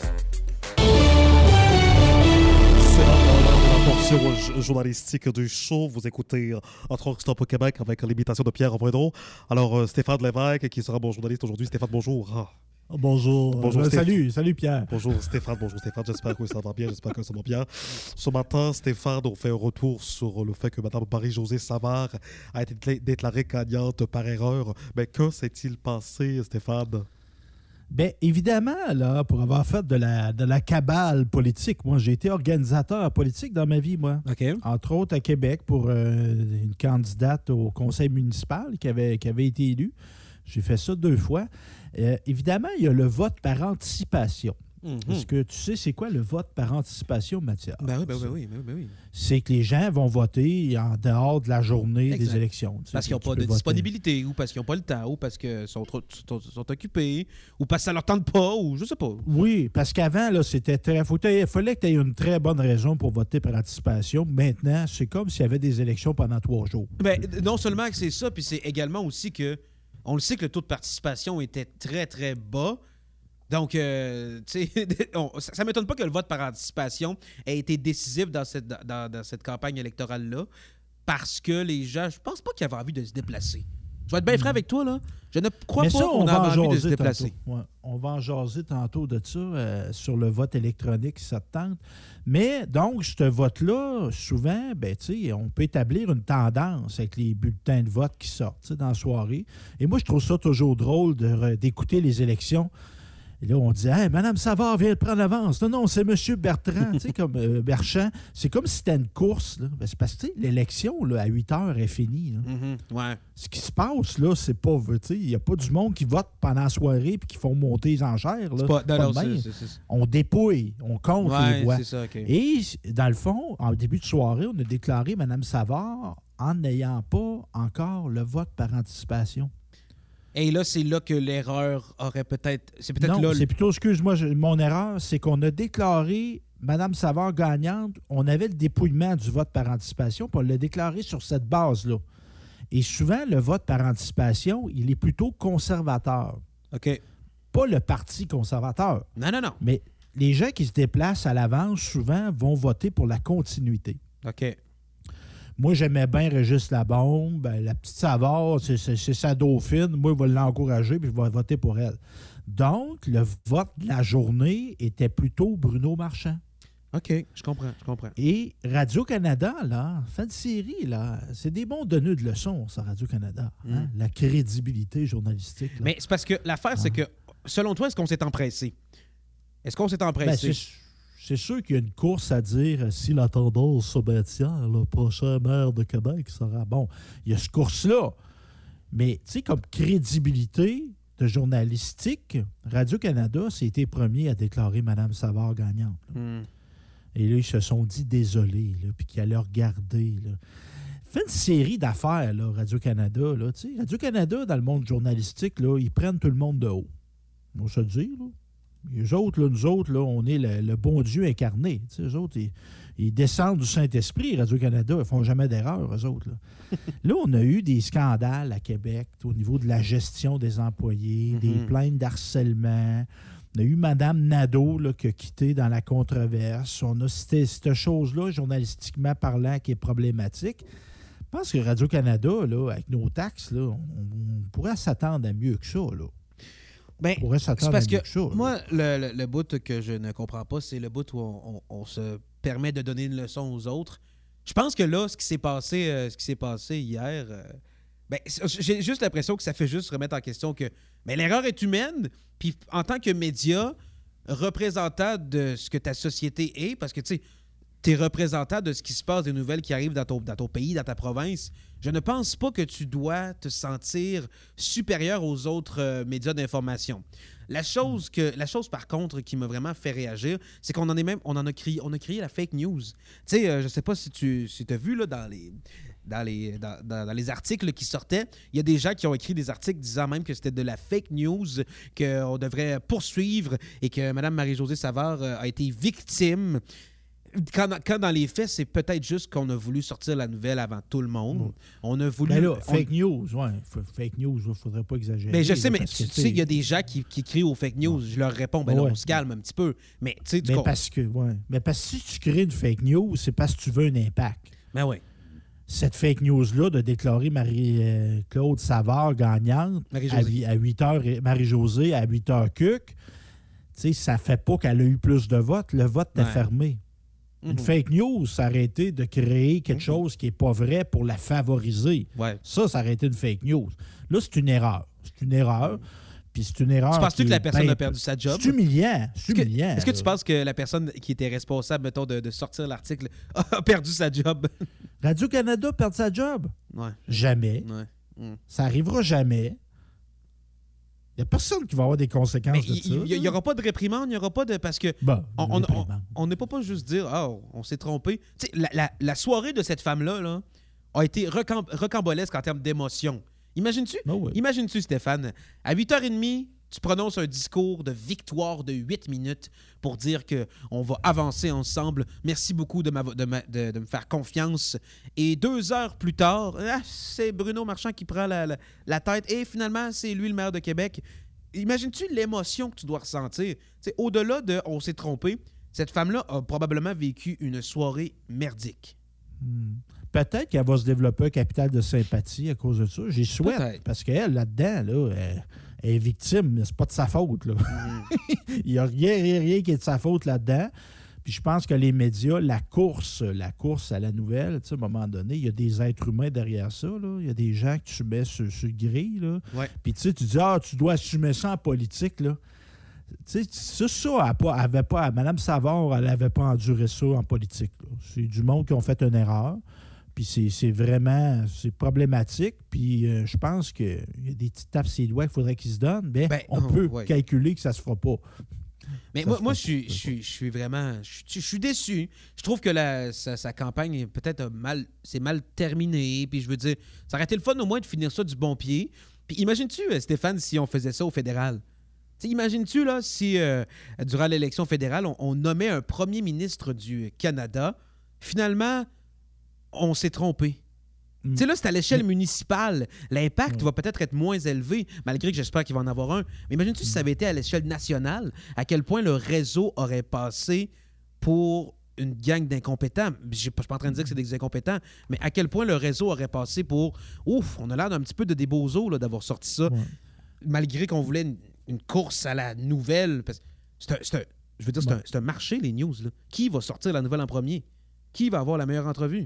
S8: C'est la portion journalistique du show. Vous écoutez Entre Stop au Québec avec l'imitation de Pierre Bruno. Alors, Stéphane Lévesque, qui sera mon journaliste aujourd'hui. Stéphane, bonjour. Ah.
S5: Bonjour.
S8: Bonjour
S5: euh,
S8: Stéph...
S5: Salut, salut Pierre.
S8: Bonjour Stéphane, bonjour Stéphane. J'espère que ça va bien, j'espère que ça va bien. Ce matin, Stéphane, on fait un retour sur le fait que Mme Marie-Josée Savard a été déclarée gagnante par erreur. Mais que s'est-il passé, Stéphane?
S5: Bien, évidemment, là, pour avoir fait de la, de la cabale politique, moi, j'ai été organisateur politique dans ma vie, moi.
S4: OK.
S5: Entre autres à Québec pour euh, une candidate au conseil municipal qui avait, qui avait été élue. J'ai fait ça deux fois. Euh, évidemment, il y a le vote par anticipation. Mm-hmm. Est-ce que tu sais c'est quoi le vote par anticipation, Mathias?
S4: Ben oui, ben oui, ben oui, ben oui.
S5: C'est que les gens vont voter en dehors de la journée exact. Des élections.
S4: Parce qu'ils n'ont pas de voter. Disponibilité, ou parce qu'ils n'ont pas le temps, ou parce qu'ils sont, sont, sont occupés, ou parce que ça ne leur tente pas, ou je sais pas.
S5: Oui, parce qu'avant, là, c'était très. Il fallait que tu aies une très bonne raison pour voter par anticipation. Maintenant, c'est comme s'il y avait des élections pendant trois jours.
S4: Ben, non seulement que c'est ça, puis c'est également aussi que on le sait que le taux de participation était très, très bas. Donc, euh, tu sais, ça ne m'étonne pas que le vote par anticipation ait été décisif dans cette, dans, dans cette campagne électorale-là, parce que les gens, je pense pas qu'ils avaient envie de se déplacer. Je vais être bien franc avec toi, là. Je ne crois
S5: Mais
S4: pas
S5: ça,
S4: qu'on avait envie de se déplacer.
S5: Ouais, on va en jaser tantôt de ça, euh, sur le vote électronique, si ça te tente. Mais donc, ce vote-là, souvent, ben, tu sais, on peut établir une tendance avec les bulletins de vote qui sortent dans la soirée. Et moi, je trouve ça toujours drôle de, d'écouter les élections. Et là, on dit, hey, Mme Savard vient de prendre l'avance. Non, non, c'est M. Bertrand, tu sais, comme euh, Berchamp. C'est comme si c'était une course. Là. Ben, c'est parce que l'élection, là, à huit heures, est finie. Là.
S4: Mm-hmm, ouais.
S5: Ce qui se passe, là, c'est pas, tu sais, il n'y a pas du monde qui vote pendant la soirée et qui font monter les enchères. Là.
S4: Pas,
S5: pas
S4: non,
S5: c'est,
S4: c'est, c'est...
S5: On dépouille, on compte
S4: ouais,
S5: les voix.
S4: C'est ça, okay.
S5: Et dans le fond, en début de soirée, on a déclaré Mme Savard en n'ayant pas encore le vote par anticipation.
S4: Et là, c'est là que l'erreur aurait peut-être... C'est peut-être
S5: non,
S4: là...
S5: c'est plutôt, excuse-moi, je, mon erreur, c'est qu'on a déclaré Mme Savard gagnante. On avait le dépouillement du vote par anticipation, puis on l'a déclaré sur cette base-là. Et souvent, le vote par anticipation, il est plutôt conservateur.
S4: OK.
S5: Pas le Parti conservateur.
S4: Non, non, non.
S5: Mais les gens qui se déplacent à l'avance, souvent, vont voter pour la continuité.
S4: OK.
S5: Moi, j'aimais bien Régis Labombe. Ben, la petite Savard, c'est, c'est, c'est sa dauphine. Moi, je vais l'encourager puis je vais voter pour elle. Donc, le vote de la journée était plutôt Bruno Marchand.
S4: OK, je comprends, je comprends.
S5: Et Radio-Canada, là, fait une série, là, c'est des bons donneurs de leçons, ça, Radio-Canada. Hein? Mm. La crédibilité journalistique. Là.
S4: Mais c'est parce que l'affaire, ah. c'est que, selon toi, est-ce qu'on s'est empressé? Est-ce qu'on s'est empressé?
S5: Ben, c'est... C'est sûr qu'il y a une course à dire si la tendance se maintient, le prochain maire de Québec sera bon. Il y a ce course-là. Mais, tu sais, comme crédibilité de journalistique, Radio-Canada, c'était premier à déclarer Mme Savard gagnante. Mm. Et là, ils se sont dit désolés, là, puis qu'ils allaient regarder. Là. Fait une série d'affaires, là, Radio-Canada. Là, tu sais, Radio-Canada, dans le monde journalistique, là, ils prennent tout le monde de haut. On va se le dire, là. Les autres, là, nous autres, là, on est le, le bon Dieu incarné. Tu sais, eux autres, ils, ils descendent du Saint-Esprit, Radio-Canada. Ils ne font jamais d'erreur, eux autres. Là. Là, on a eu des scandales à Québec au niveau de la gestion des employés, mm-hmm. des plaintes d'harcèlement, On a eu Mme Nadeau là, qui a quitté dans la controverse. On a cité cette chose-là, journalistiquement parlant, qui est problématique. Je pense que Radio-Canada, là, avec nos taxes, là, on, on pourrait s'attendre à mieux que ça. Là.
S4: Ben,
S5: on pourrait s'attendre
S4: c'est parce
S5: à mieux
S4: que,
S5: que ça.
S4: moi, le, le, le bout que je ne comprends pas, c'est le bout où on, on, on se permet de donner une leçon aux autres. Je pense que là, ce qui s'est passé, euh, ce qui s'est passé hier, euh, ben, j'ai juste l'impression que ça fait juste remettre en question que ben, l'erreur est humaine, puis en tant que média, représentant de ce que ta société est, parce que tu sais, tu es représentant de ce qui se passe, des nouvelles qui arrivent dans ton, dans ton pays, dans ta province, je ne pense pas que tu dois te sentir supérieur aux autres euh, médias d'information. La chose, que, la chose, par contre, qui m'a vraiment fait réagir, c'est qu'on en est même, on en a créé, on a créé la fake news. Tu sais, euh, je sais pas si tu si as vu là, dans les... Dans les, dans, dans, dans les articles qui sortaient, il y a des gens qui ont écrit des articles disant même que c'était de la fake news, qu'on devrait poursuivre et que Mme Marie-Josée Savard a été victime. Quand, quand dans les faits, c'est peut-être juste qu'on a voulu sortir la nouvelle avant tout le monde.
S5: Bon.
S4: On a voulu...
S5: Ben là,
S4: on...
S5: fake news, ouais. Fake news, il ne faudrait pas exagérer.
S4: Ben je sais,
S5: là,
S4: mais tu sais, il y a des gens qui, qui crient aux fake news. Je leur réponds, ben là,
S5: ouais.
S4: on se calme un petit peu. Mais tu sais, tu
S5: mais
S4: con...
S5: parce que, ouais. Mais parce que si tu crées une fake news, c'est parce que tu veux un impact.
S4: Ben oui.
S5: Cette fake news-là de déclarer Marie-Claude Savard gagnante
S4: Marie-Josée.
S5: à huit heures, Marie-Josée à huit heures cuc, ça ne fait pas qu'elle a eu plus de votes. Le vote était
S4: ouais.
S5: fermé. Mm-hmm. Une fake news, ça aurait été de créer quelque mm-hmm. chose qui n'est pas vrai pour la favoriser.
S4: Ouais.
S5: Ça, ça aurait été une fake news. Là, c'est une erreur. C'est une erreur. Puis c'est une erreur.
S4: Tu penses-tu que la personne
S5: ben,
S4: a perdu sa job?
S5: C'est humiliant. C'est
S4: Est-ce
S5: humiliant.
S4: que, est-ce que tu penses que la personne qui était responsable, mettons, de, de sortir l'article a perdu sa job?
S5: Radio-Canada perd sa job?
S4: Ouais.
S5: Jamais.
S4: Ouais. Mm.
S5: Ça n'arrivera jamais. Il n'y a personne qui va avoir des conséquences
S4: mais
S5: de ça.
S4: Il n'y aura pas de réprimande, il n'y aura pas de... Parce que
S5: bon,
S4: on n'est pas pas juste dire « Ah, oh, on s'est trompé ». Tu sais, la, la, la soirée de cette femme-là là, a été recam- rocambolesque en termes d'émotion. Imagines-tu,
S5: oh oui.
S4: imagines-tu, Stéphane, à huit heures trente, tu prononces un discours de victoire de huit minutes pour dire qu'on va avancer ensemble. Merci beaucoup de, ma, de, ma, de, de me faire confiance. Et deux heures plus tard, ah, c'est Bruno Marchand qui prend la, la, la tête. Et finalement, c'est lui le maire de Québec. Imagines-tu l'émotion que tu dois ressentir? T'sais, au-delà de « on s'est trompé », cette femme-là a probablement vécu une soirée merdique.
S5: Hmm. Peut-être qu'elle va se développer un capital de sympathie à cause de ça. J'y souhaite. Peut-être. Parce qu'elle, là-dedans, là, elle, elle est victime. C'est pas de sa faute. Là. Mm. Il n'y a rien, rien, rien qui est de sa faute là-dedans. Puis je pense que les médias, la course, la course à la nouvelle, à un moment donné, il y a des êtres humains derrière ça. Là. Il y a des gens que tu mets sur, sur le grille. Là.
S4: Ouais.
S5: Puis tu dis, ah, tu dois assumer ça en politique. Là. Tu sais, ça, ça elle avait pas, Mme Savard, elle n'avait pas enduré ça en politique. Là. C'est du monde qui ont fait une erreur. Puis c'est, c'est vraiment c'est problématique. Puis euh, je pense qu'il y a des petites tapes sur les doigts qu'il faudrait qu'ils se donnent. Mais ben, on oh, peut ouais. calculer que ça ne se fera pas.
S4: Mais ça moi, moi je, suis, je, suis, je suis vraiment... Je, je suis déçu. Je trouve que la, sa, sa campagne peut-être mal, c'est mal terminée. Puis je veux dire, ça aurait été le fun au moins de finir ça du bon pied. Puis imagines-tu, Stéphane, si on faisait ça au fédéral? T'sais, imagines-tu, là, si euh, durant l'élection fédérale, on, on nommait un premier ministre du Canada, finalement... on s'est trompé. Mm. Tu sais, là, c'est à l'échelle mm. municipale. L'impact mm. va peut-être être moins élevé, malgré que j'espère qu'il va en avoir un. Mais imagine-tu mm. si ça avait été à l'échelle nationale, à quel point le réseau aurait passé pour une gang d'incompétents. Je ne suis pas en train de dire que c'est des incompétents, mais à quel point le réseau aurait passé pour... Ouf, on a l'air d'un petit peu de des bozos là, d'avoir sorti ça, ouais. malgré qu'on voulait une, une course à la nouvelle. Parce... C'est un, c'est un, je veux dire, c'est, ouais. un, c'est un marché, les news. Là. Qui va sortir la nouvelle en premier? Qui va avoir la meilleure entrevue?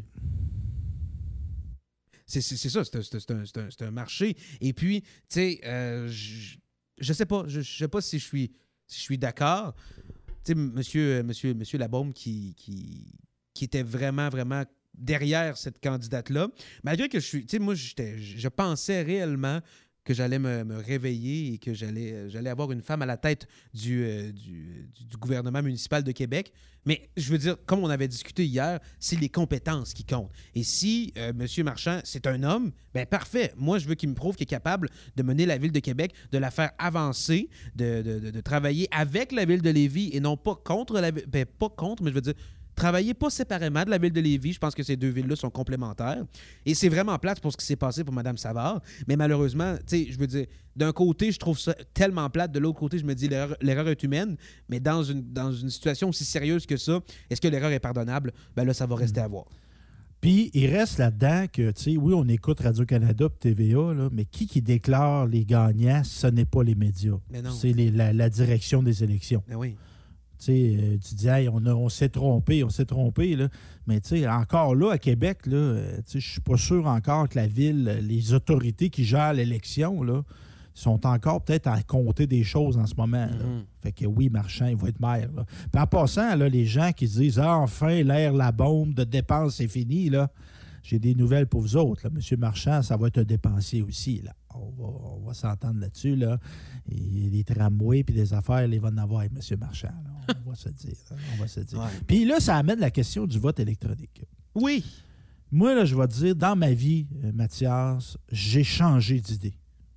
S4: C'est, c'est, c'est ça, c'est un, c'est, un, c'est, un, c'est un marché. Et puis, tu sais, euh, je, je sais pas, je, je sais pas si je suis, si je suis d'accord. Tu sais, monsieur, monsieur, monsieur Labaume qui, qui, qui était vraiment, vraiment derrière cette candidate-là, malgré que je suis, tu sais, moi, j'étais, je pensais réellement que j'allais me, me réveiller et que j'allais, j'allais avoir une femme à la tête du, euh, du, du, du gouvernement municipal de Québec. Mais je veux dire, comme on avait discuté hier, c'est les compétences qui comptent. Et si euh, M. Marchand, c'est un homme, bien parfait. Moi, je veux qu'il me prouve qu'il est capable de mener la Ville de Québec, de la faire avancer, de, de, de, de travailler avec la Ville de Lévis et non pas contre la Ville. Bien, pas contre, mais je veux dire, Travaillez pas séparément de la ville de Lévis. Je pense que ces deux villes-là sont complémentaires. Et c'est vraiment plate pour ce qui s'est passé pour Mme Savard. Mais malheureusement, tu sais, je veux dire, d'un côté, je trouve ça tellement plate. De l'autre côté, je me dis, l'erreur, l'erreur est humaine. Mais dans une, dans une situation aussi sérieuse que ça, est-ce que l'erreur est pardonnable? Ben là, ça va rester à voir.
S5: Puis, il reste là-dedans que, tu sais, oui, on écoute Radio-Canada et T V A, là, mais qui qui déclare les gagnants, ce n'est pas les médias.
S4: Mais non.
S5: C'est les, la, la direction des élections.
S4: Ben oui.
S5: Tu sais, euh, tu dis, hey, on, a, on s'est trompé, on s'est trompé, là. Mais tu sais, encore là, à Québec, là, euh, tu sais, je suis pas sûr encore que la ville, les autorités qui gèrent l'élection, là, sont encore peut-être à compter des choses en ce moment. Là.
S4: Mm-hmm.
S5: Fait que oui, Marchand, il va être maire. Là. Puis en passant, là, les gens qui disent, ah, enfin, l'air, la bombe de dépenses, c'est fini, là. J'ai des nouvelles pour vous autres. Là. Monsieur Marchand, ça va être un dépensier aussi. Là. On va, on va s'entendre là-dessus. Là. Et les tramways puis des affaires, il va en avoir avec M. Marchand. Là. On va se dire. On va se dire. Ouais. Puis là, ça amène la question du vote électronique.
S4: Oui.
S5: Moi, là, je vais te dire, dans ma vie, Mathias, j'ai changé d'idée.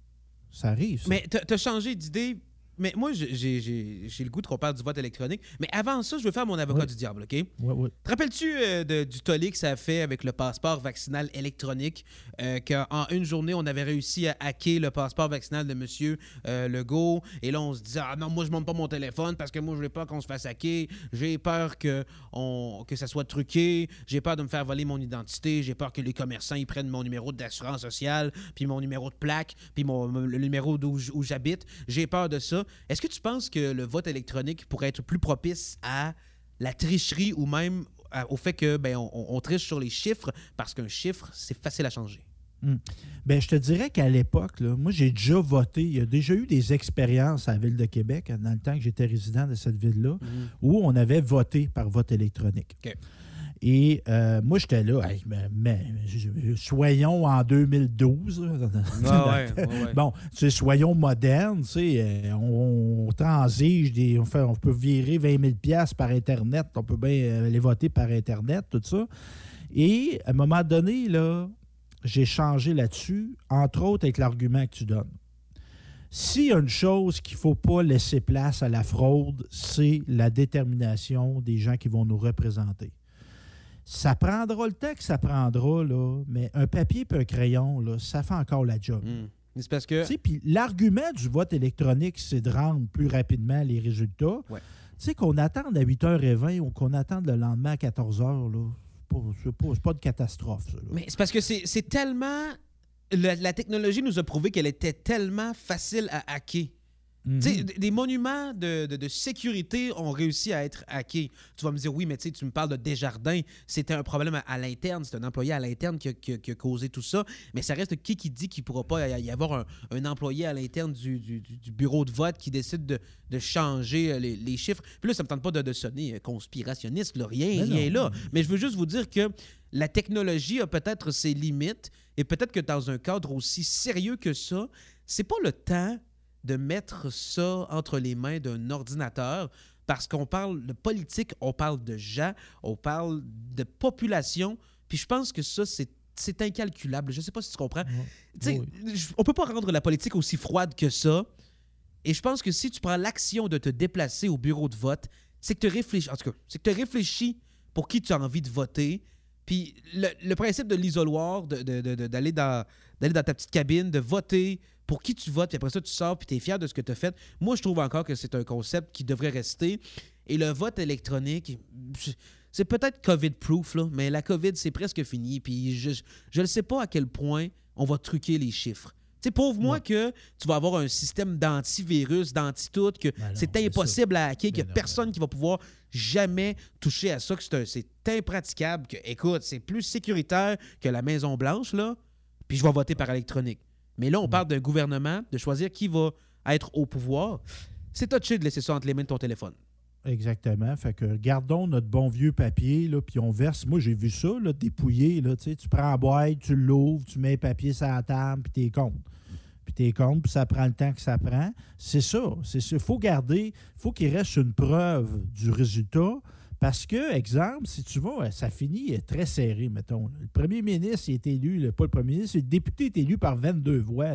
S5: Ça arrive, ça.
S4: Mais tu as changé d'idée. Mais moi, j'ai, j'ai, j'ai le goût de qu'on parle du vote électronique. Mais avant ça, je veux faire mon avocat
S5: oui.
S4: du diable, OK?
S5: Oui, oui.
S4: Te rappelles-tu euh, de, du tollé que ça a fait avec le passeport vaccinal électronique? Euh, qu'en une journée, on avait réussi à hacker le passeport vaccinal de M. Euh, Legault. Et là, on se disait, ah non, moi, je ne monte pas mon téléphone parce que moi, je ne veux pas qu'on se fasse hacker. J'ai peur que, on, que ça soit truqué. J'ai peur de me faire voler mon identité. J'ai peur que les commerçants ils prennent mon numéro d'assurance sociale, puis mon numéro de plaque, puis mon, le numéro d'où où j'habite. J'ai peur de ça. Est-ce que tu penses que le vote électronique pourrait être plus propice à la tricherie ou même à, au fait que ben, on, on triche sur les chiffres parce qu'un chiffre, c'est facile à changer?
S5: Hum. Bien, je te dirais qu'à l'époque, là, moi, j'ai déjà voté. Il y a déjà eu des expériences à la Ville de Québec, dans le temps que j'étais résident de cette ville-là, mmh. où on avait voté par vote électronique.
S4: Okay.
S5: Et euh, moi, j'étais là, hey, mais, mais, soyons en deux mille douze.
S4: Ah ouais, ouais, ouais.
S5: Bon, soyons modernes, tu sais, on, on transige, des, on, fait, on peut virer vingt mille dollars par Internet, on peut bien les voter par Internet, tout ça. Et à un moment donné, là, j'ai changé là-dessus, entre autres avec l'argument que tu donnes. S'il y a une chose qu'il ne faut pas laisser place à la fraude, c'est la détermination des gens qui vont nous représenter. Ça prendra le temps que ça prendra, là, mais un papier et un crayon, là, ça fait encore la job.
S4: Mmh. C'est parce que...
S5: Puis l'argument du vote électronique, c'est de rendre plus rapidement les résultats.
S4: Ouais.
S5: Tu sais, qu'on attende à huit heures vingt ou qu'on attende le lendemain à quatorze heures, là, c'est pas, c'est pas de catastrophe, ça. Là.
S4: Mais c'est parce que c'est, c'est tellement... La, la technologie nous a prouvé qu'elle était tellement facile à hacker. Mm-hmm. Tu sais, des monuments de, de, de sécurité ont réussi à être hackés. Tu vas me dire, oui, mais tu me parles de Desjardins. C'était un problème à, à l'interne. C'est un employé à l'interne qui a, qui, a, qui a causé tout ça. Mais ça reste qui qui dit qu'il ne pourra pas y avoir un, un employé à l'interne du, du, du bureau de vote qui décide de, de changer les, les chiffres. Puis là, ça ne me tente pas de, de sonner conspirationniste, là, rien, mais rien non. là. Mais je veux juste vous dire que la technologie a peut-être ses limites et peut-être que dans un cadre aussi sérieux que ça, c'est pas le temps de mettre ça entre les mains d'un ordinateur parce qu'on parle de politique, on parle de gens, on parle de population, puis je pense que ça, c'est, c'est incalculable. Je ne sais pas si tu comprends. Mmh. Oui. On ne peut pas rendre la politique aussi froide que ça, et je pense que si tu prends l'action de te déplacer au bureau de vote, c'est que tu réfléchis, en tout cas, c'est que tu réfléchis pour qui tu as envie de voter, puis le, le principe de l'isoloir, de, de, de, de, d'aller, dans, d'aller dans ta petite cabine, de voter pour qui tu votes, puis après ça, tu sors, puis tu es fier de ce que tu as fait. Moi, je trouve encore que c'est un concept qui devrait rester. Et le vote électronique, c'est peut-être COVID-proof, là, mais la COVID, c'est presque fini. Puis je ne sais pas à quel point on va truquer les chiffres. Tu sais, pauvre-moi ouais. que tu vas avoir un système d'antivirus, d'anti-tout, que ben non, c'est impossible c'est à hacker, qu'il n'y a personne ben qui va pouvoir jamais toucher à ça, que c'est, un, c'est impraticable, que, écoute, c'est plus sécuritaire que la Maison-Blanche, là, puis je vais voter par électronique. Mais là, on parle d'un gouvernement, de choisir qui va être au pouvoir. C'est touché de laisser ça entre les mains de ton téléphone.
S5: Exactement. Fait que gardons notre bon vieux papier, là, puis on verse. Moi, j'ai vu ça, là, dépouillé. Là, tu prends la boîte, tu l'ouvres, tu mets le papier sur la table, puis t'es compte. Puis t'es compte, puis ça prend le temps que ça prend. C'est ça. C'est ça. Il faut garder, il faut qu'il reste une preuve du résultat. Parce que, exemple, si tu vas, ça finit très serré, mettons. Le premier ministre il est élu, là, pas le premier ministre, le député est élu par vingt-deux voix. Là.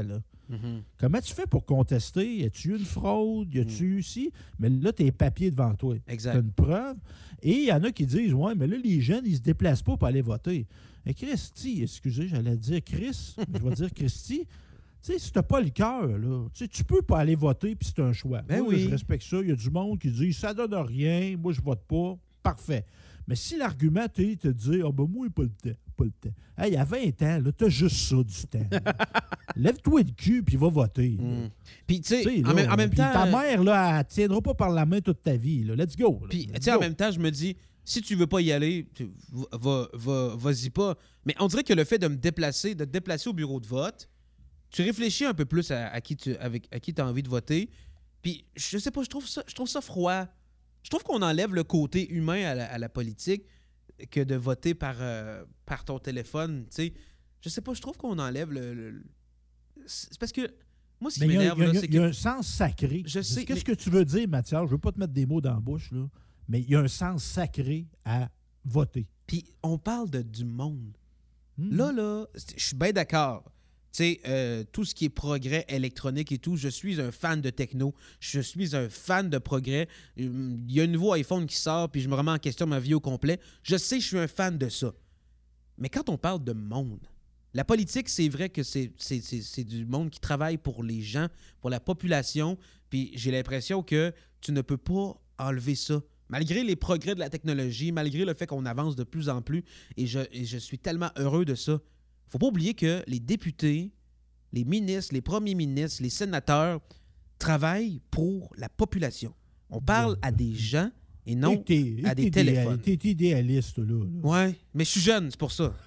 S4: Mm-hmm.
S5: Comment tu fais pour contester? Y a-tu une fraude? Y a-tu mm. si? Mais là, tu as les papiers devant toi.
S4: Exact.
S5: Tu as une preuve. Et il y en a qui disent, ouais, mais là, les jeunes, ils se déplacent pas pour aller voter. Et Christy, excusez, j'allais dire Chris, je vais dire Christy. Tu sais, si t'as pas le cœur, là, tu sais, tu peux pas aller voter, puis c'est un choix.
S4: Ben
S5: moi,
S4: oui.
S5: là, je respecte ça. Il y a du monde qui dit, ça donne rien, moi, je vote pas. Parfait. Mais si l'argument, tu te dis, ah oh, ben moi, pas le temps, pas le temps. Hey, à vingt ans, là, t'as juste ça du temps. Lève-toi le cul, puis va voter.
S4: Mm. Puis, tu sais,
S5: en,
S4: en même temps...
S5: ta mère, là, elle tiendra pas par la main toute ta vie. Là. Let's go.
S4: Puis, tu sais, en même temps, je me dis, si tu veux pas y aller, tu, va, va, vas-y pas. Mais on dirait que le fait de me déplacer, de te déplacer au bureau de vote, tu réfléchis un peu plus à, à qui tu avec, à qui as envie de voter. Puis, je sais pas, je trouve ça, je trouve ça froid. Je trouve qu'on enlève le côté humain à la, à la politique que de voter par, euh, par ton téléphone. Tu sais, je sais pas, je trouve qu'on enlève le... le... C'est parce que moi, ce qui m'énerve, là, c'est que...
S5: Il y a un sens sacré.
S4: Je sais,
S5: Qu'est-ce
S4: mais...
S5: que tu veux dire, Mathias? Je veux pas te mettre des mots dans la bouche, là, mais il y a un sens sacré à voter.
S4: Puis, on parle de, du monde.
S5: Mmh.
S4: Là, là, je suis bien d'accord. Tu sais, euh, tout ce qui est progrès électronique et tout, je suis un fan de techno. Je suis un fan de progrès. Il y a un nouveau iPhone qui sort, puis je me remets en question ma vie au complet. Je sais, je suis un fan de ça. Mais quand on parle de monde, la politique, c'est vrai que c'est, c'est, c'est, c'est du monde qui travaille pour les gens, pour la population, puis j'ai l'impression que tu ne peux pas enlever ça. Malgré les progrès de la technologie, malgré le fait qu'on avance de plus en plus, et je, et je suis tellement heureux de ça. Faut pas oublier que les députés, les ministres, les premiers ministres, les sénateurs travaillent pour la population. On parle à des gens et non
S5: t'es,
S4: à des
S5: t'es
S4: téléphones.
S5: T'es idéaliste, là. là.
S4: Ouais, mais je suis jeune, c'est pour ça.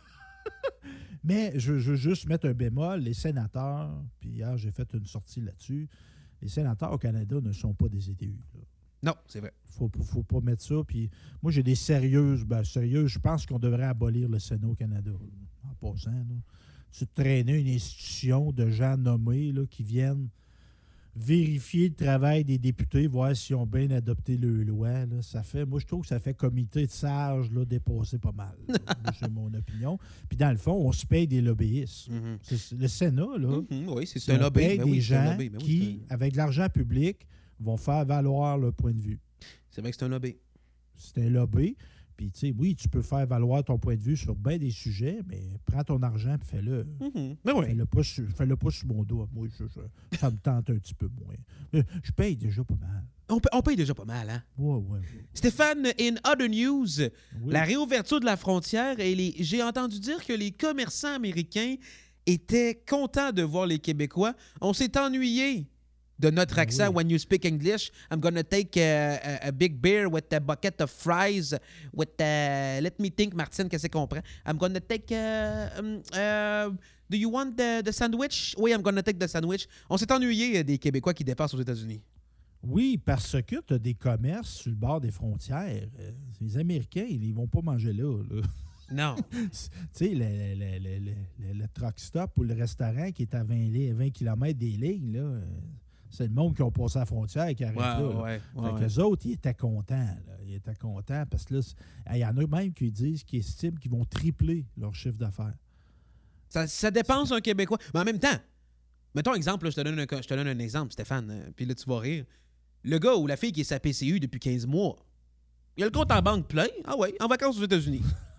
S5: Mais je, je veux juste mettre un bémol. Les sénateurs, puis hier, j'ai fait une sortie là-dessus, les sénateurs au Canada ne sont pas des élus. Là.
S4: Non, c'est vrai.
S5: Faut, faut pas mettre ça. Puis moi, j'ai des sérieuses. Ben, sérieuses, je pense qu'on devrait abolir le Sénat au Canada. Là, en passant, là. Tu traînais une institution de gens nommés là, qui viennent vérifier le travail des députés, voir s'ils ont bien adopté le loi. Là. Ça fait, moi, je trouve que ça fait comité de sages là, dépassé pas mal. C'est mon opinion. Puis dans le fond, on se paye des lobbyistes.
S4: Mm-hmm.
S5: C'est, le Sénat, là,
S4: mm-hmm, oui, c'est, c'est un lobby.
S5: paye
S4: Ben
S5: des
S4: oui,
S5: gens
S4: lobby. Ben oui,
S5: qui,
S4: un...
S5: avec de l'argent public, vont faire valoir leur point de vue.
S4: C'est vrai que c'est un lobby.
S5: C'est un lobby. Puis, tu sais, oui, tu peux faire valoir ton point de vue sur bien des sujets, mais prends ton argent et fais-le.
S4: Mm-hmm. Ben oui.
S5: Fais-le pas, sur, fais-le pas sur mon dos. Moi, je, je, ça me tente un petit peu moins. Je paye déjà pas mal.
S4: On, paye, on paye déjà pas mal, hein?
S5: Oui, oui.
S4: Stéphane, in other news,
S5: oui.
S4: La réouverture de la frontière, et les, j'ai entendu dire que les commerçants américains étaient contents de voir les Québécois. On s'est ennuyés de notre accent. Oui. When you speak English, I'm gonna take a, a, a big beer with a bucket of fries with a, let me think, Martine, qu'est-ce qu'on comprend? I'm gonna take a, um, uh, do you want the, the sandwich? Oui, I'm gonna take the sandwich. On s'est ennuyé des Québécois qui dépassent aux États-Unis.
S5: Oui, parce que tu as des commerces sur le bord des frontières. Les Américains, ils ne vont pas manger là. là.
S4: Non.
S5: Tu sais, le, le, le, le, le, le truck stop ou le restaurant qui est à vingt kilomètres des lignes, là, c'est le monde qui a passé la frontière et qui arrête
S4: ouais,
S5: là.
S4: là. Ouais, ouais,
S5: fait
S4: ouais.
S5: que les autres, ils étaient contents. Là. Ils étaient contents parce que là, il y en a même qui disent, qui estiment qu'ils vont tripler leur chiffre d'affaires.
S4: Ça, ça dépense un Québécois. Mais en même temps, mettons exemple, là, je, te donne un, je te donne un exemple, Stéphane, euh, puis là, tu vas rire. Le gars ou la fille qui est sa P C U depuis quinze mois, il a le compte en banque plein. Ah ouais, en vacances aux États-Unis.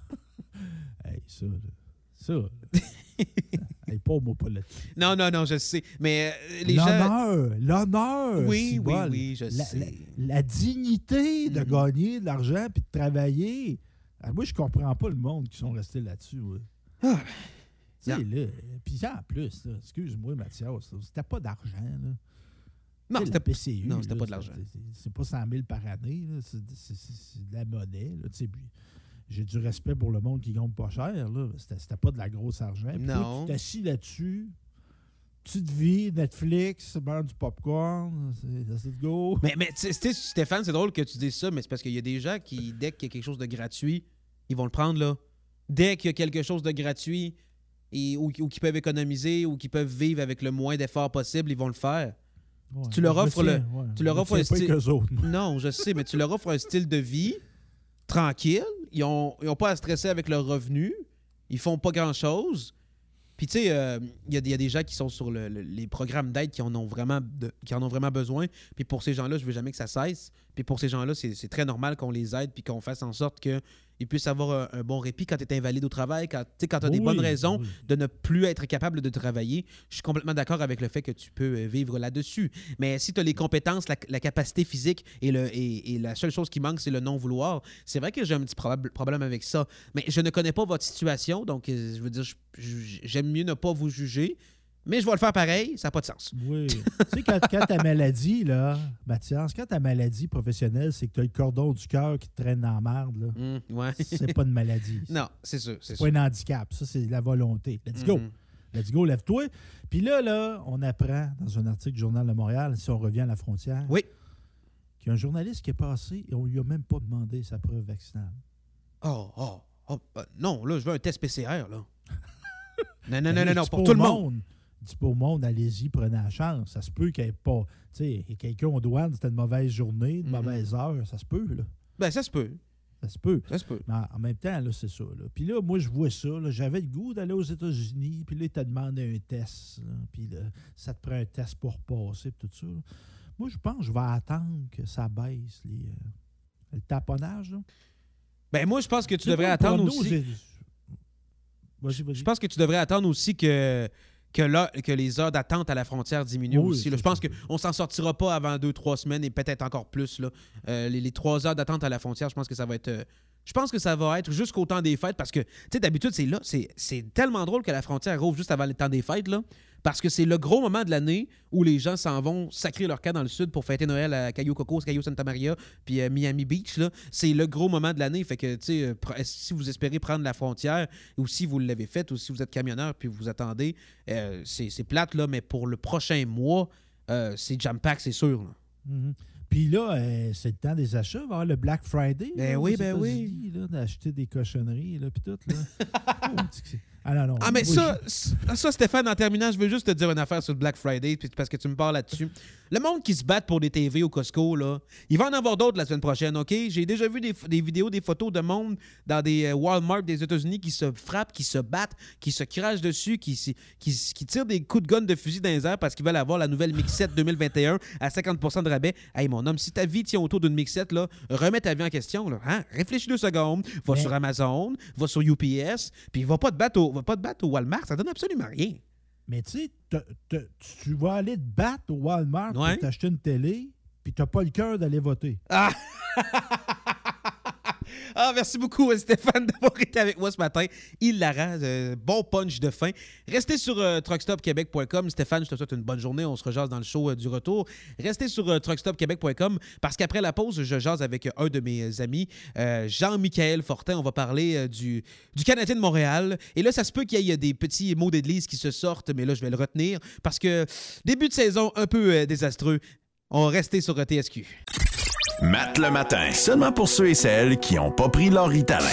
S5: Hey, ça, là, ça, là. Hey, pas moi pas là-dessus.
S4: Non, non, non, je sais. Mais euh, les
S5: l'honneur,
S4: gens...
S5: l'honneur,
S4: oui, oui,
S5: bon.
S4: oui, je
S5: la,
S4: sais.
S5: La, la dignité de
S4: mm-hmm.
S5: gagner de l'argent puis de travailler. Ah, moi, je comprends pas le monde qui sont restés là-dessus. Ouais.
S4: Ah,
S5: tu sais, là, puis en plus, là, excuse-moi, Mathias, là, c'était pas d'argent, là.
S4: Non, c'était,
S5: P C U,
S4: non, c'était
S5: là,
S4: pas de l'argent.
S5: C'est, c'est pas cent mille par année, là, c'est, c'est, c'est, c'est de la monnaie. Là, puis j'ai du respect pour le monde qui gagne pas cher. Là. C'était, c'était pas de la grosse argent. Puis
S4: non.
S5: toi, tu t'assis là-dessus, petite vie, Netflix, boire du popcorn, c'est, c'est go.
S4: Mais, mais Stéphane, c'est drôle que tu dises ça, mais c'est parce qu'il y a des gens qui, dès qu'il y a quelque chose de gratuit, ils vont le prendre là. Dès qu'il y a quelque chose de gratuit et, ou, ou qu'ils peuvent économiser ou qu'ils peuvent vivre avec le moins d'efforts possible, ils vont le faire.
S5: Ouais,
S4: tu leur offres
S5: tiens,
S4: le,
S5: ouais,
S4: tu leur offres un style.
S5: Autres,
S4: non, je sais, mais tu leur offres un style de vie tranquille. Ils n'ont ils ont pas à stresser avec leurs revenus. Ils font pas grand-chose. Puis, tu sais, il euh, y, y a des gens qui sont sur le, le, les programmes d'aide qui en ont vraiment de, qui en ont vraiment besoin. Puis pour ces gens-là, je veux jamais que ça cesse. Puis pour ces gens-là, c'est, c'est très normal qu'on les aide puis qu'on fasse en sorte qu'ils puissent avoir un, un bon répit quand tu es invalide au travail, quand tu as des
S5: oui,
S4: bonnes raisons
S5: oui.
S4: de ne plus être capable de travailler. Je suis complètement d'accord avec le fait que tu peux vivre là-dessus. Mais si tu as les compétences, la, la capacité physique et, le, et, et la seule chose qui manque, c'est le non-vouloir, c'est vrai que j'ai un petit prob- problème avec ça. Mais je ne connais pas votre situation, donc je veux dire, je, je, j'aime mieux ne pas vous juger. Mais je vais le faire pareil, ça n'a pas de sens.
S5: Oui. Tu sais, quand, quand ta maladie, là, Mathias, quand ta maladie professionnelle, c'est que tu as le cordon du cœur qui te traîne dans la merde, là.
S4: Mmh, ouais.
S5: C'est pas une maladie.
S4: Non, c'est sûr. C'est,
S5: c'est
S4: sûr.
S5: pas un handicap. Ça, c'est la volonté. Let's go.
S4: Mmh.
S5: Let's go, lève-toi. Puis là, là, on apprend dans un article du Journal de Montréal, si on revient à la frontière,
S4: oui.
S5: qu'il y a un journaliste qui est passé et on lui a même pas demandé sa preuve vaccinale.
S4: Oh, oh, oh. Euh, non, là, je veux un test P C R, là. non, non, non, non, non, pour tout le monde. monde.
S5: Dis pas au monde, allez-y, prenez la chance. Ça se peut qu'il n'y ait pas. Tu sais, quelqu'un aux douanes, c'était une mauvaise journée, une mm-hmm. mauvaise heure. Ça se peut, là.
S4: Ben, ça se peut.
S5: Ça se peut.
S4: Ça se peut.
S5: Mais en même temps, là, c'est ça. Là. Puis là, moi, je vois ça. Là, j'avais le goût d'aller aux États-Unis. Puis là, ils te demandé un test. Là, puis là, ça te prend un test pour passer. Puis tout ça. Là. Moi, je pense que je vais attendre que ça baisse, les, euh, le taponnage. Là.
S4: Ben, moi, je pense que tu devrais attendre aussi.
S5: Vas-y, vas-y.
S4: Je pense que tu devrais attendre aussi que. Que, là, que les heures d'attente à la frontière diminuent oui, aussi. Là. Je pense qu'on ne s'en sortira pas avant deux, trois semaines et peut-être encore plus. Là. Euh, les, les trois heures d'attente à la frontière, je pense que ça va être... Euh, je pense que ça va être jusqu'au temps des fêtes parce que, tu sais, d'habitude, c'est là. C'est, c'est tellement drôle que la frontière rouvre juste avant le temps des fêtes, là. Parce que c'est le gros moment de l'année où les gens s'en vont sacrer leur camp dans le sud pour fêter Noël à Cayo Cocos, Cayo Santa Maria, puis euh, Miami Beach. Là. C'est le gros moment de l'année. Fait que, tu sais, euh, pr- si vous espérez prendre la frontière, ou si vous l'avez fait, ou si vous êtes camionneur puis vous attendez, euh, c'est, c'est plate, là, mais pour le prochain mois, euh, c'est jam-pack, c'est sûr. Là.
S5: Mm-hmm. Puis là, euh, c'est le temps des achats. Il va y avoir le Black Friday.
S4: Ben
S5: là,
S4: oui, ben oui.
S5: Là, d'acheter des cochonneries, là, puis tout. Là. oh, ah non, non.
S4: Ah, mais
S5: oui,
S4: ça,
S5: je...
S4: ça, Stéphane, en terminant, je veux juste te dire une affaire sur le Black Friday, parce que tu me parles là-dessus. Le monde qui se bat pour des T V au Costco, là, il va en avoir d'autres la semaine prochaine, OK? J'ai déjà vu des, des vidéos, des photos de monde dans des Walmart des États-Unis qui se frappent, qui se battent, qui se crachent dessus, qui, qui, qui tirent des coups de gun de fusil dans les airs parce qu'ils veulent avoir la nouvelle Mixette deux mille vingt et un à cinquante pour cent de rabais. Hey, mon homme, si ta vie tient autour d'une Mixette, là, remets ta vie en question. Là, hein? Réfléchis deux secondes, va mais... sur Amazon, va sur U P S, puis va pas te battre au, va pas te battre au Walmart. Ça donne absolument rien.
S5: Mais tu sais, tu vas aller te battre au Walmart
S4: ouais.
S5: pour t'acheter une télé, puis t'as pas le cœur d'aller voter.
S4: Ah! Ah, merci beaucoup, Stéphane, d'avoir été avec moi ce matin. Hilarant, euh, bon punch de fin. Restez sur euh, truck stop québec point com. Stéphane, je te souhaite une bonne journée. On se rejase dans le show euh, du retour. Restez sur euh, truck stop québec point com parce qu'après la pause, je jase avec euh, un de mes amis, euh, Jean-Michael Fortin. On va parler euh, du, du Canadien de Montréal. Et là, ça se peut qu'il y ait des petits mots d'église qui se sortent, mais là, je vais le retenir parce que début de saison un peu euh, désastreux. On va rester sur euh, T S Q.
S2: Matt le matin, seulement pour ceux et celles qui n'ont pas pris leur Ritalin.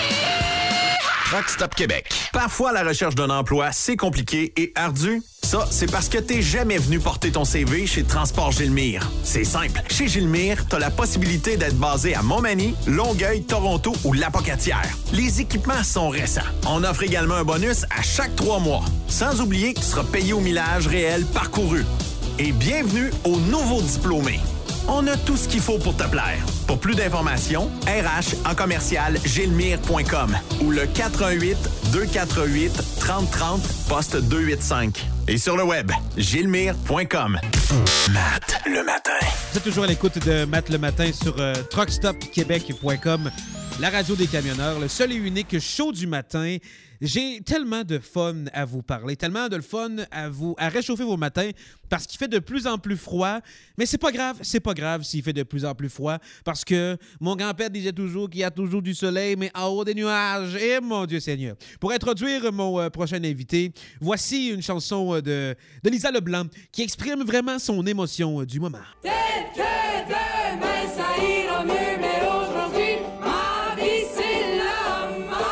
S2: Truck Stop Québec. Parfois, la recherche d'un emploi, c'est compliqué et ardu. Ça, c'est parce que t'es jamais venu porter ton C V chez Transport Gilmire. C'est simple. Chez Gilmire, t'as la possibilité d'être basé à Montmagny, Longueuil, Toronto ou Lapocatière. Les équipements sont récents. On offre également un bonus à chaque trois mois. Sans oublier que tu seras payé au millage réel parcouru. Et bienvenue aux nouveaux diplômés. On a tout ce qu'il faut pour te plaire. Pour plus d'informations, R H en commercial gilmire point com ou le quatre un huit, deux quatre huit, trente trente, poste deux huit cinq. Et sur le web, gilmire point com. Matt le matin.
S4: Vous êtes toujours à l'écoute de Matt le matin sur euh, truck stop québec point com, la radio des camionneurs, le seul et unique show du matin. J'ai tellement de fun à vous parler, tellement de fun à vous à réchauffer vos matins parce qu'il fait de plus en plus froid. Mais c'est pas grave, c'est pas grave s'il fait de plus en plus froid parce que mon grand-père disait toujours qu'il y a toujours du soleil, mais en haut des nuages. Et mon Dieu Seigneur. Pour introduire mon euh, prochain invité, voici une chanson euh, de, de Lisa Leblanc qui exprime vraiment son émotion euh, du moment.
S9: Peut-être que demain ça ira mieux, mais aujourd'hui, ma vie c'est la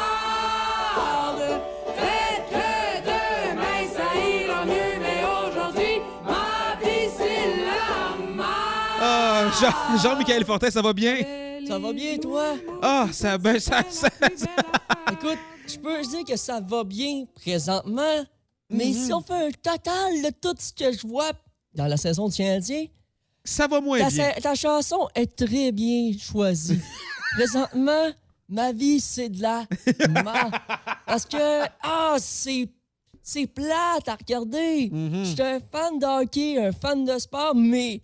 S9: merde. Peut-être que demain ça ira mieux, mais aujourd'hui, ma vie c'est la merde.
S4: Ah, Jean, Jean-Michael Fortin, ça va bien?
S10: Ça va bien, toi?
S4: Ah, ça, ben, ça, ça, ça...
S10: Écoute, je peux dire que ça va bien présentement, Mais
S4: Mhm.
S10: si on fait un total de tout ce que je vois dans la saison du Canadien,
S4: ça va moins
S10: ta,
S4: bien.
S10: sa- ta chanson est très bien choisie. Présentement, ma vie, c'est de la merde. Parce que, ah, c'est, c'est plate à regarder.
S4: Mhm.
S10: Je suis un fan de hockey, un fan de sport, mais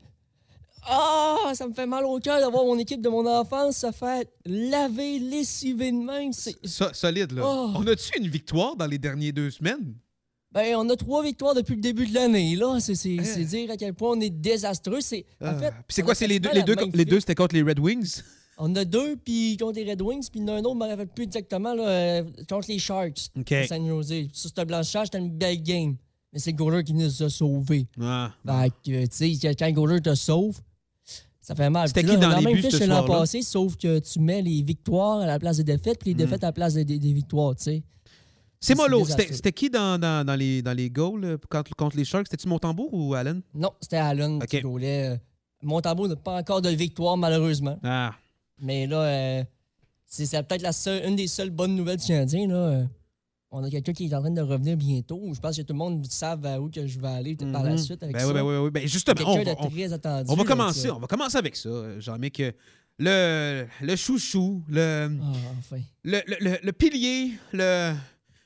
S10: ah, ça me fait mal au cœur d'avoir mon équipe de mon enfance se faire laver, lessiver de même. C'est...
S4: So- solide, là.
S10: Oh.
S4: On a-tu une victoire dans les dernières deux semaines?
S10: Ben, on a trois victoires depuis le début de l'année, là. C'est, c'est,
S4: Hein?
S10: c'est dire à quel point on est désastreux. C'est, en
S4: Ah.
S10: fait,
S4: Puis c'est
S10: on
S4: quoi,
S10: a
S4: c'est les deux,
S10: quasiment
S4: les
S10: la
S4: deux,
S10: même
S4: les deux
S10: fiche.
S4: c'était contre les Red Wings?
S10: On a deux, puis contre les Red Wings, puis il y en a un autre, je me rappelle plus exactement, là, euh, contre les Sharks
S4: OK.
S10: de San Jose. Sur ce blanchage, c'était une belle game. Mais c'est le goaler qui nous a sauvés.
S4: Ah.
S10: Fait que, tu sais, quand le goaler te sauve, ça fait mal.
S4: C'était
S10: Puis
S4: qui
S10: là,
S4: dans
S10: on a
S4: les
S10: la même
S4: buts
S10: fiche
S4: ce
S10: que l'an
S4: soir-là?
S10: passé, sauf que tu mets les victoires à la place des défaites, puis les
S4: Mm.
S10: défaites à la place des, des- des victoires, tu sais.
S4: C'est
S10: C'est
S4: mollo.
S10: désastreux.
S4: C'était, c'était qui dans, dans, dans les, dans les goals euh, contre, contre les Sharks? C'était-tu Montembourg ou Allen?
S10: Non, c'était Allen
S4: OK.
S10: qui goalait. Montembeau n'a pas encore de victoire, malheureusement.
S4: Ah.
S10: Mais là, euh, c'est, c'est peut-être la seule, une des seules bonnes nouvelles du Canadien. Là. Euh, On a quelqu'un qui est en train de revenir bientôt. Je pense que tout le monde savent à où que je vais aller peut-être par la
S4: Mhm.
S10: suite avec
S4: Ben
S10: ça.
S4: oui, ben oui, oui. Ben justement, on
S10: Quelqu'un
S4: va,
S10: de
S4: on-
S10: très attendu.
S4: on va
S10: là,
S4: commencer.
S10: ça.
S4: On va commencer avec ça, Jean-Mick. Euh, Le, le chouchou, le,
S10: Ah, enfin.
S4: le, le, le- le pilier, le,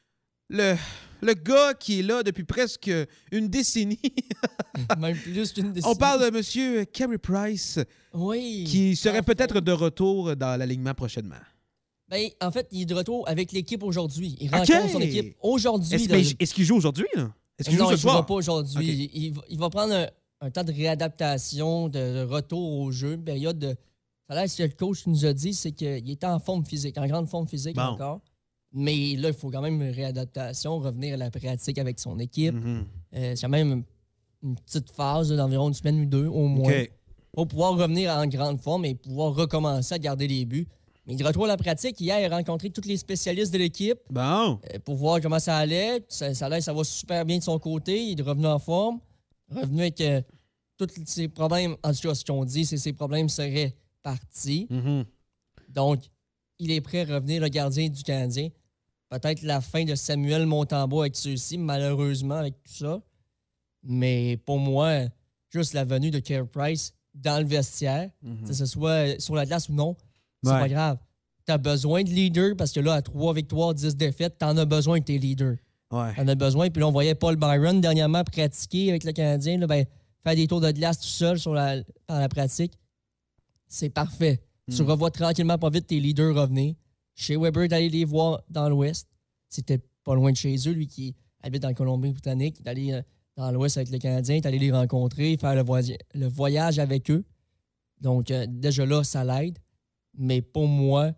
S4: le, le gars qui est là depuis presque une décennie.
S10: Même plus qu'une décennie.
S4: On parle de M. Carey Price,
S10: Oui.
S4: qui serait
S10: enfin.
S4: peut-être de retour dans l'alignement prochainement.
S10: Ben, en fait, il est de retour avec l'équipe aujourd'hui. Il
S4: OK.
S10: rencontre son équipe aujourd'hui.
S4: Est-ce,
S10: dans
S4: mais
S10: le-
S4: est-ce qu'il joue aujourd'hui? Là? Est-ce qu'il
S10: non,
S4: joue ce
S10: il ne jouera
S4: soir?
S10: pas aujourd'hui.
S4: OK.
S10: Il, il va, il va prendre un, un temps de réadaptation, de, de retour au jeu, une période de... Ça a l'air, ce que le coach nous a dit, c'est qu'il était en forme physique, en grande forme physique
S4: Bon.
S10: encore. Mais là, il faut quand même une réadaptation, revenir à la pratique avec son équipe.
S4: Mhm.
S10: Euh, c'est quand même une petite phase là, d'environ une semaine ou deux, au moins,
S4: OK.
S10: pour pouvoir revenir en grande forme et pouvoir recommencer à garder les buts. Mais il retrouve la pratique. Hier, il a rencontré tous les spécialistes de l'équipe
S4: Bon.
S10: euh, pour voir comment ça allait. Ça, ça, allait, ça va super bien de son côté. Il est revenu en forme. Revenu avec euh, tous ses problèmes. En tout cas, ce qu'on dit, c'est que ses problèmes seraient partis.
S4: Mhm.
S10: Donc, il est prêt à revenir le gardien du Canadien. Peut-être la fin de Samuel Montembeault avec ceux-ci, malheureusement, avec tout ça. Mais pour moi, juste la venue de Carey Price dans le vestiaire, que ce soit sur la glace ou non, c'est
S4: Ouais.
S10: pas grave. T'as besoin de leader parce que là, à trois victoires, dix défaites, t'en as besoin de tes leaders.
S4: Ouais.
S10: T'en as besoin. Puis là, on voyait Paul Byron dernièrement pratiquer avec le Canadien, là, ben, faire des tours de glace tout seul sur la, dans la pratique. C'est parfait. Tu
S4: Mm.
S10: revois tranquillement pas vite tes leaders revenir. Chez Weber, d'aller les voir dans l'Ouest. C'était pas loin de chez eux, lui qui habite en Colombie-Britannique, d'aller euh, dans l'Ouest avec le Canadien, d'aller les rencontrer, faire le, voy- le voyage avec eux. Donc, euh, déjà là, ça l'aide. Mais pour moi,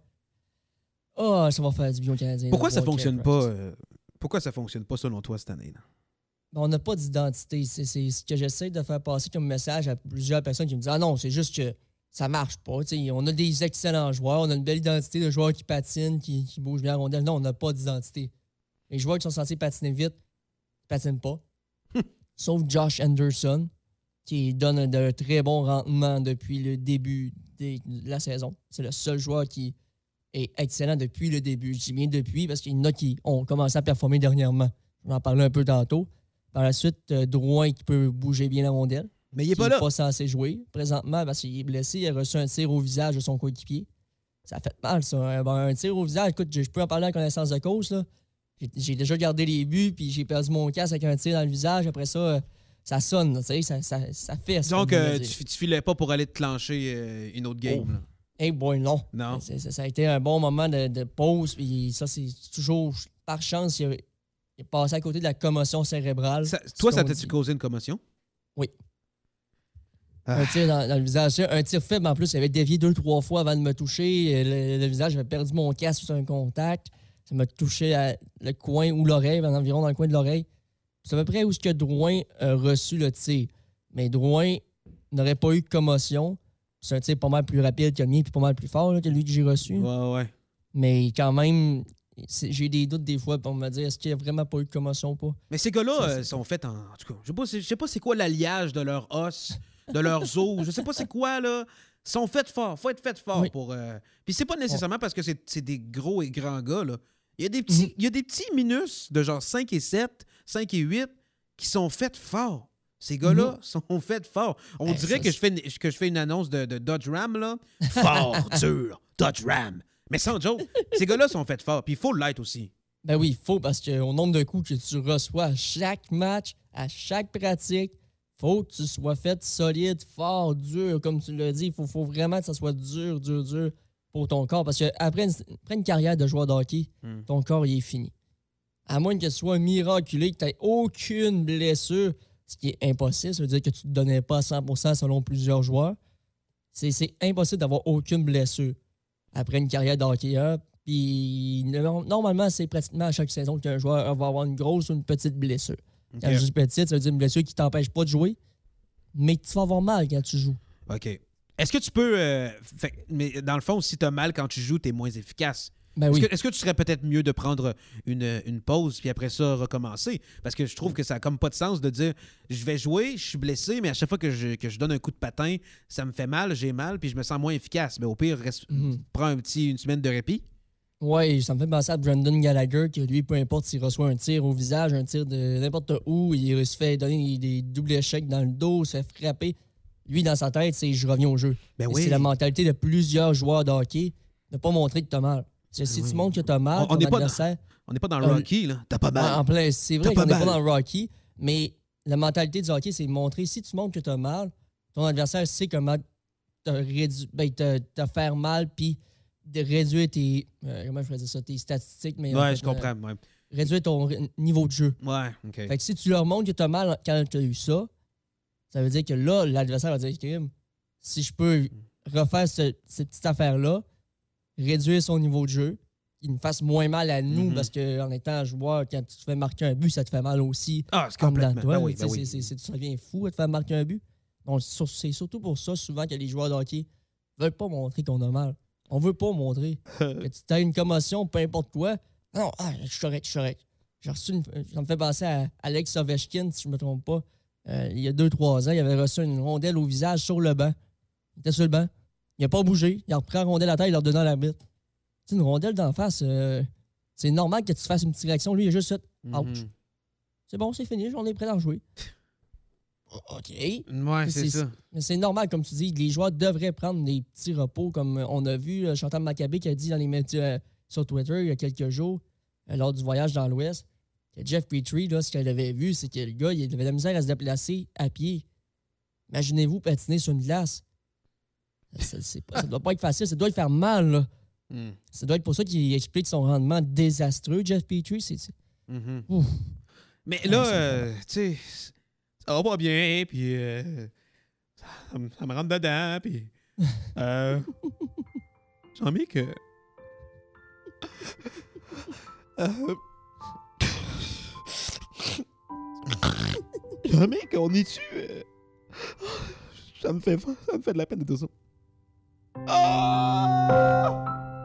S10: oh, ça va faire du bien au Canadien.
S4: Pourquoi
S10: de
S4: ça
S10: voir
S4: fonctionne
S10: Carey
S4: pas?
S10: Price.
S4: euh, pourquoi ça fonctionne pas selon toi cette année? Là?
S10: Ben, on n'a pas d'identité. C'est, c'est ce que j'essaie de faire passer comme message à plusieurs personnes qui me disent « Ah non, c'est juste que ça marche pas. » T'sais, on a des excellents joueurs, on a une belle identité de joueurs qui patinent, qui, qui bougent bien la rondelle. Non, on n'a pas d'identité. Les joueurs qui sont censés patiner vite, ils patinent pas. Sauf Josh Anderson, qui donne de très bons rendements depuis le début des- de la saison. C'est le seul joueur qui est excellent depuis le début. Je dis bien depuis parce qu'il y en a qui ont commencé à performer dernièrement. On en parlait un peu tantôt. Par la suite, euh, Drouin qui peut bouger bien la rondelle.
S4: Mais il est
S10: qui
S4: pas
S10: n'est
S4: là.
S10: pas censé jouer présentement parce qu'il est blessé. Il a reçu un tir au visage de son coéquipier. Ça fait mal, ça. Un, ben, un tir au visage, écoute, je je peux en parler en connaissance de cause. Là. J'ai, j'ai déjà gardé les buts, puis j'ai perdu mon casque avec un tir dans le visage. Après ça, euh, ça sonne, là, tu sais, ça, ça, ça fait.
S4: Donc, euh, tu, tu filais pas pour aller te clencher euh, une autre game.
S10: Oh.
S4: là.
S10: Hey boy, non.
S4: Non.
S10: C'est- c'est- ça a été un bon moment de, de pause. Puis ça, c'est toujours, par chance, il, a, il est passé à côté de la commotion cérébrale.
S4: Ça-
S10: ce
S4: toi, ça
S10: qu'on
S4: t'a-tu
S10: dit.
S4: causé une commotion?
S10: Oui.
S4: Ah.
S10: Un tir dans, dans le visage. Un tir faible, en plus, il avait dévié deux, trois fois avant de me toucher. Le, le visage, j'avais perdu mon casque sur un contact. Ça m'a touché à le coin ou l'oreille, environ dans le coin de l'oreille. C'est à peu près où ce que Drouin a reçu le tir. Mais Drouin n'aurait pas eu de commotion. C'est un tir pas mal plus rapide que le mien, puis pas mal plus fort là, que lui que j'ai reçu.
S4: Ouais, ouais.
S10: Mais quand même, c'est- j'ai des doutes des fois pour me dire est-ce qu'il n'y a vraiment pas eu de commotion ou pas.
S4: Mais ces gars-là
S10: Ça,
S4: euh,
S10: c'est-
S4: sont faits en. En tout cas, je sais pas, c'est- je sais pas c'est quoi l'alliage de leurs os, de leurs os. Je sais pas c'est quoi, là. Ils sont faits forts. Faut être fait fort
S10: Oui.
S4: pour. euh, Puis c'est pas nécessairement parce que c'est c'est des gros et grands gars, là. Il y a des petits, mm-hmm. il y a des petits minus de genre cinq et sept, cinq et huit qui sont faits forts. Ces gars-là mmh. sont faits forts. On ben, dirait que je, fais une, que je fais une annonce de, de Dodge Ram, là. Fort, dur, Dodge Ram. Mais sans joke, ces gars-là sont faits forts. Puis il faut l'être aussi.
S10: Ben oui, il faut, parce qu'au nombre de coups que tu reçois à chaque match, à chaque pratique, faut que tu sois fait solide, fort, dur, comme tu l'as dit. Il faut, faut vraiment que ça soit dur, dur, dur pour ton corps. Parce qu'après une, après une carrière de joueur de hockey, mmh. ton corps, il est fini. À moins que tu sois miraculé, que tu n'aies aucune blessure, ce qui est impossible, ça veut dire que tu ne te donnais pas à cent pour cent selon plusieurs joueurs. C'est, c'est impossible d'avoir aucune blessure après une carrière de hockeyeur. Puis normalement, c'est pratiquement à chaque saison qu'un joueur va avoir une grosse ou une petite blessure. Okay. Quand je dis petite, ça veut dire une blessure qui ne t'empêche pas de jouer, mais tu vas avoir mal quand tu joues.
S4: OK. Est-ce que tu peux... Euh, fait, mais dans le fond, si tu as mal quand tu joues, tu es moins efficace.
S10: Ben
S4: est-ce,
S10: oui.
S4: que, est-ce que tu serais peut-être mieux de prendre une, une pause puis après ça recommencer? Parce que je trouve que ça n'a comme pas de sens de dire je vais jouer, je suis blessé, mais à chaque fois que je, que je donne un coup de patin, ça me fait mal, j'ai mal, puis je me sens moins efficace. Mais au pire, reste, mm-hmm. prends un petit, une semaine de répit.
S10: Oui, ça me fait penser à Brendan Gallagher, que lui, peu importe s'il reçoit un tir au visage, un tir de n'importe où, il se fait donner des doubles échecs dans le dos, se fait frapper. Lui, dans sa tête, c'est « je reviens au jeu
S4: ben ». Oui.
S10: C'est la mentalité de plusieurs joueurs de hockey de ne pas montrer que tu as mal. Si oui. tu montres que tu as mal, on, ton on adversaire...
S4: Pas dans, on n'est pas dans le Rocky, là. T'as pas mal.
S10: En plein, c'est vrai qu'on n'est pas dans le Rocky, mais la mentalité du hockey, c'est montrer, si tu montres que tu as mal, ton adversaire sait comment te, rédu... ben, te, te faire mal, puis de réduire tes... Euh, comment je vais dire ça? Tes statistiques, mais...
S4: Ouais,
S10: en fait,
S4: je comprends,
S10: euh,
S4: ouais.
S10: Réduire ton niveau de jeu.
S4: Ouais, OK.
S10: Fait que si tu leur montres que tu as mal quand tu as eu ça, ça veut dire que là, l'adversaire va dire « si je peux refaire ce, cette petite affaire-là, réduire son niveau de jeu, qu'il nous fasse moins mal à nous, mm-hmm. parce qu'en étant joueur, quand tu te fais marquer un but, ça te fait mal aussi.
S4: Ah, c'est complètement.
S10: Toi,
S4: ben oui, ben
S10: c'est,
S4: oui.
S10: c'est, c'est, ça devient fou de te faire marquer un but. Donc, c'est surtout pour ça, souvent, que les joueurs de hockey ne veulent pas montrer qu'on a mal. On veut pas montrer. Que tu as une commotion, peu importe quoi. Non, ah, je suis correct, je suis correct. J'ai reçu une, ça me fait penser à Alex Ovechkin, si je ne me trompe pas. Euh, il y a deux trois ans, il avait reçu une rondelle au visage sur le banc. Il était sur le banc. Il n'a pas bougé. Il a repris la rondelle à la tête et il l'a redonné à l'arbitre. Tu sais, une rondelle d'en face, euh, c'est normal que tu fasses une petite réaction. Lui, il a juste fait « ouch mm-hmm. ». C'est bon, c'est fini, on est prêt à en jouer. OK.
S4: Ouais, c'est,
S10: c'est
S4: ça.
S10: Mais c'est normal, comme tu dis. Les joueurs devraient prendre des petits repos, comme on a vu euh, Chantal Maccabé qui a dit dans les médias euh, sur Twitter il y a quelques jours, euh, lors du voyage dans l'Ouest, que Jeff Petrie, là, ce qu'elle avait vu, c'est que le gars, il avait de la misère à se déplacer à pied. Imaginez-vous patiner sur une glace. Ça, c'est pas, ça doit pas être facile, ça doit lui faire mal, là. Mm. Ça doit être pour ça qu'il explique son rendement désastreux, Jeff Petrie. C'est, c'est...
S4: Mm-hmm. Mais là, ah, euh, tu sais, ça va pas bien, puis euh, ça, me, ça me rentre dedans, puis euh, j'ai envie que... Euh, j'ai envie qu'on y tue. Euh, ça me fait ça me fait de la peine de tout ça. Ah!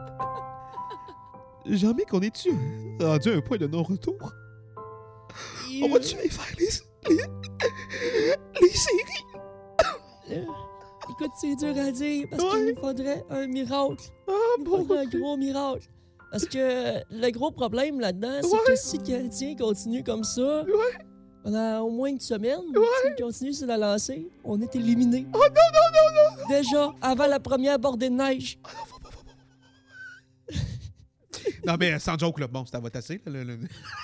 S4: J'ai envie qu'on est dessus. Rendu un point de non-retour. On va-tu les faire, les, les, les séries?
S10: Euh, écoute, c'est dur à dire parce
S4: ouais.
S10: qu'il faudrait un miracle.
S4: Ah,
S10: Il
S4: bon,
S10: faudrait un gros miracle. Parce que le gros problème là-dedans, c'est
S4: ouais.
S10: que si le Canadien continue comme ça,
S4: ouais.
S10: pendant au moins une semaine,
S4: ouais.
S10: s'il continue sur la lancée, on est éliminé.
S4: Oh non, non, non, non!
S10: Déjà, avant la première bordée de neige.
S4: Oh non, faut pas, faut pas, faut pas. Non, mais sans joke, là, bon, ça va tasser. Là, là.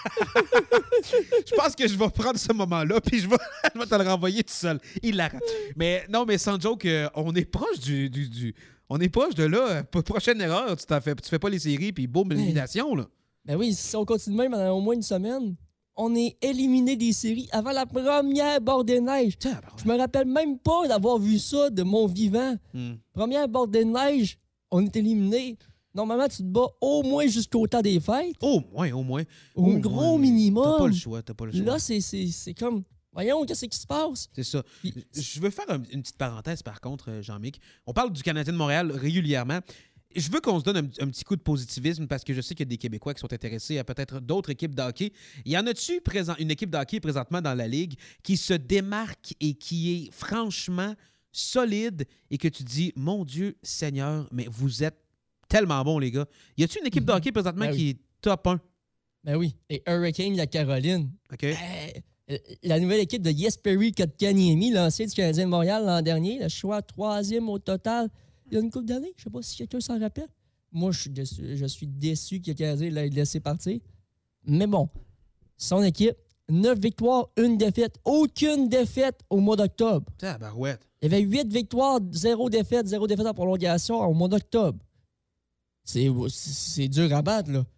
S4: Je pense que je vais prendre ce moment-là, puis je vais, je vais te le renvoyer tout seul. Hilarant. Mais non, mais sans joke, euh, on est proche du, du, du... On est proche de là. Prochaine erreur, tu t'en fais, tu fais pas les séries, puis boum, élimination, là.
S10: Ben oui, si on continue même pendant au moins une semaine, on est éliminé des séries avant la première bordée de neige.
S4: Ah, ben ouais.
S10: Je me rappelle même pas d'avoir vu ça de mon vivant. Hmm. Première bordée de neige, on est éliminé. Normalement, tu te bats au moins jusqu'au temps des fêtes.
S4: Au moins, au moins.
S10: Au, au gros moins. minimum.
S4: T'as pas le choix, t'as pas le choix.
S10: Là, c'est, c'est, c'est comme... Voyons, qu'est-ce qui se passe?
S4: C'est ça. Puis, je veux faire un, une petite parenthèse, par contre, Jean-Mick. On parle du Canadien de Montréal régulièrement. Je veux qu'on se donne un, un petit coup de positivisme parce que je sais qu'il y a des Québécois qui sont intéressés à peut-être d'autres équipes de hockey. Y en a-tu présent, une équipe de hockey présentement dans la Ligue qui se démarque et qui est franchement solide et que tu dis, mon Dieu Seigneur, mais vous êtes tellement bons, les gars. Y a-tu une équipe de hockey présentement ben oui. qui est top un.
S10: Ben oui, les Hurricanes de la Caroline.
S4: OK.
S10: Euh, la nouvelle équipe de Jesperi Kotkaniemi, l'ancien du Canadien de Montréal l'an dernier, le choix troisième au total il y a une couple d'années. Je sais pas si quelqu'un s'en rappelle. Moi, je suis déçu, je suis déçu que le Canadien l'ait laissé partir. Mais bon, son équipe, neuf victoires, une défaite. Aucune défaite au mois d'octobre.
S4: Tabarouette.
S10: Il y avait huit victoires, zéro défaite, zéro défaite en prolongation au mois d'octobre. C'est, c'est dur à battre, là.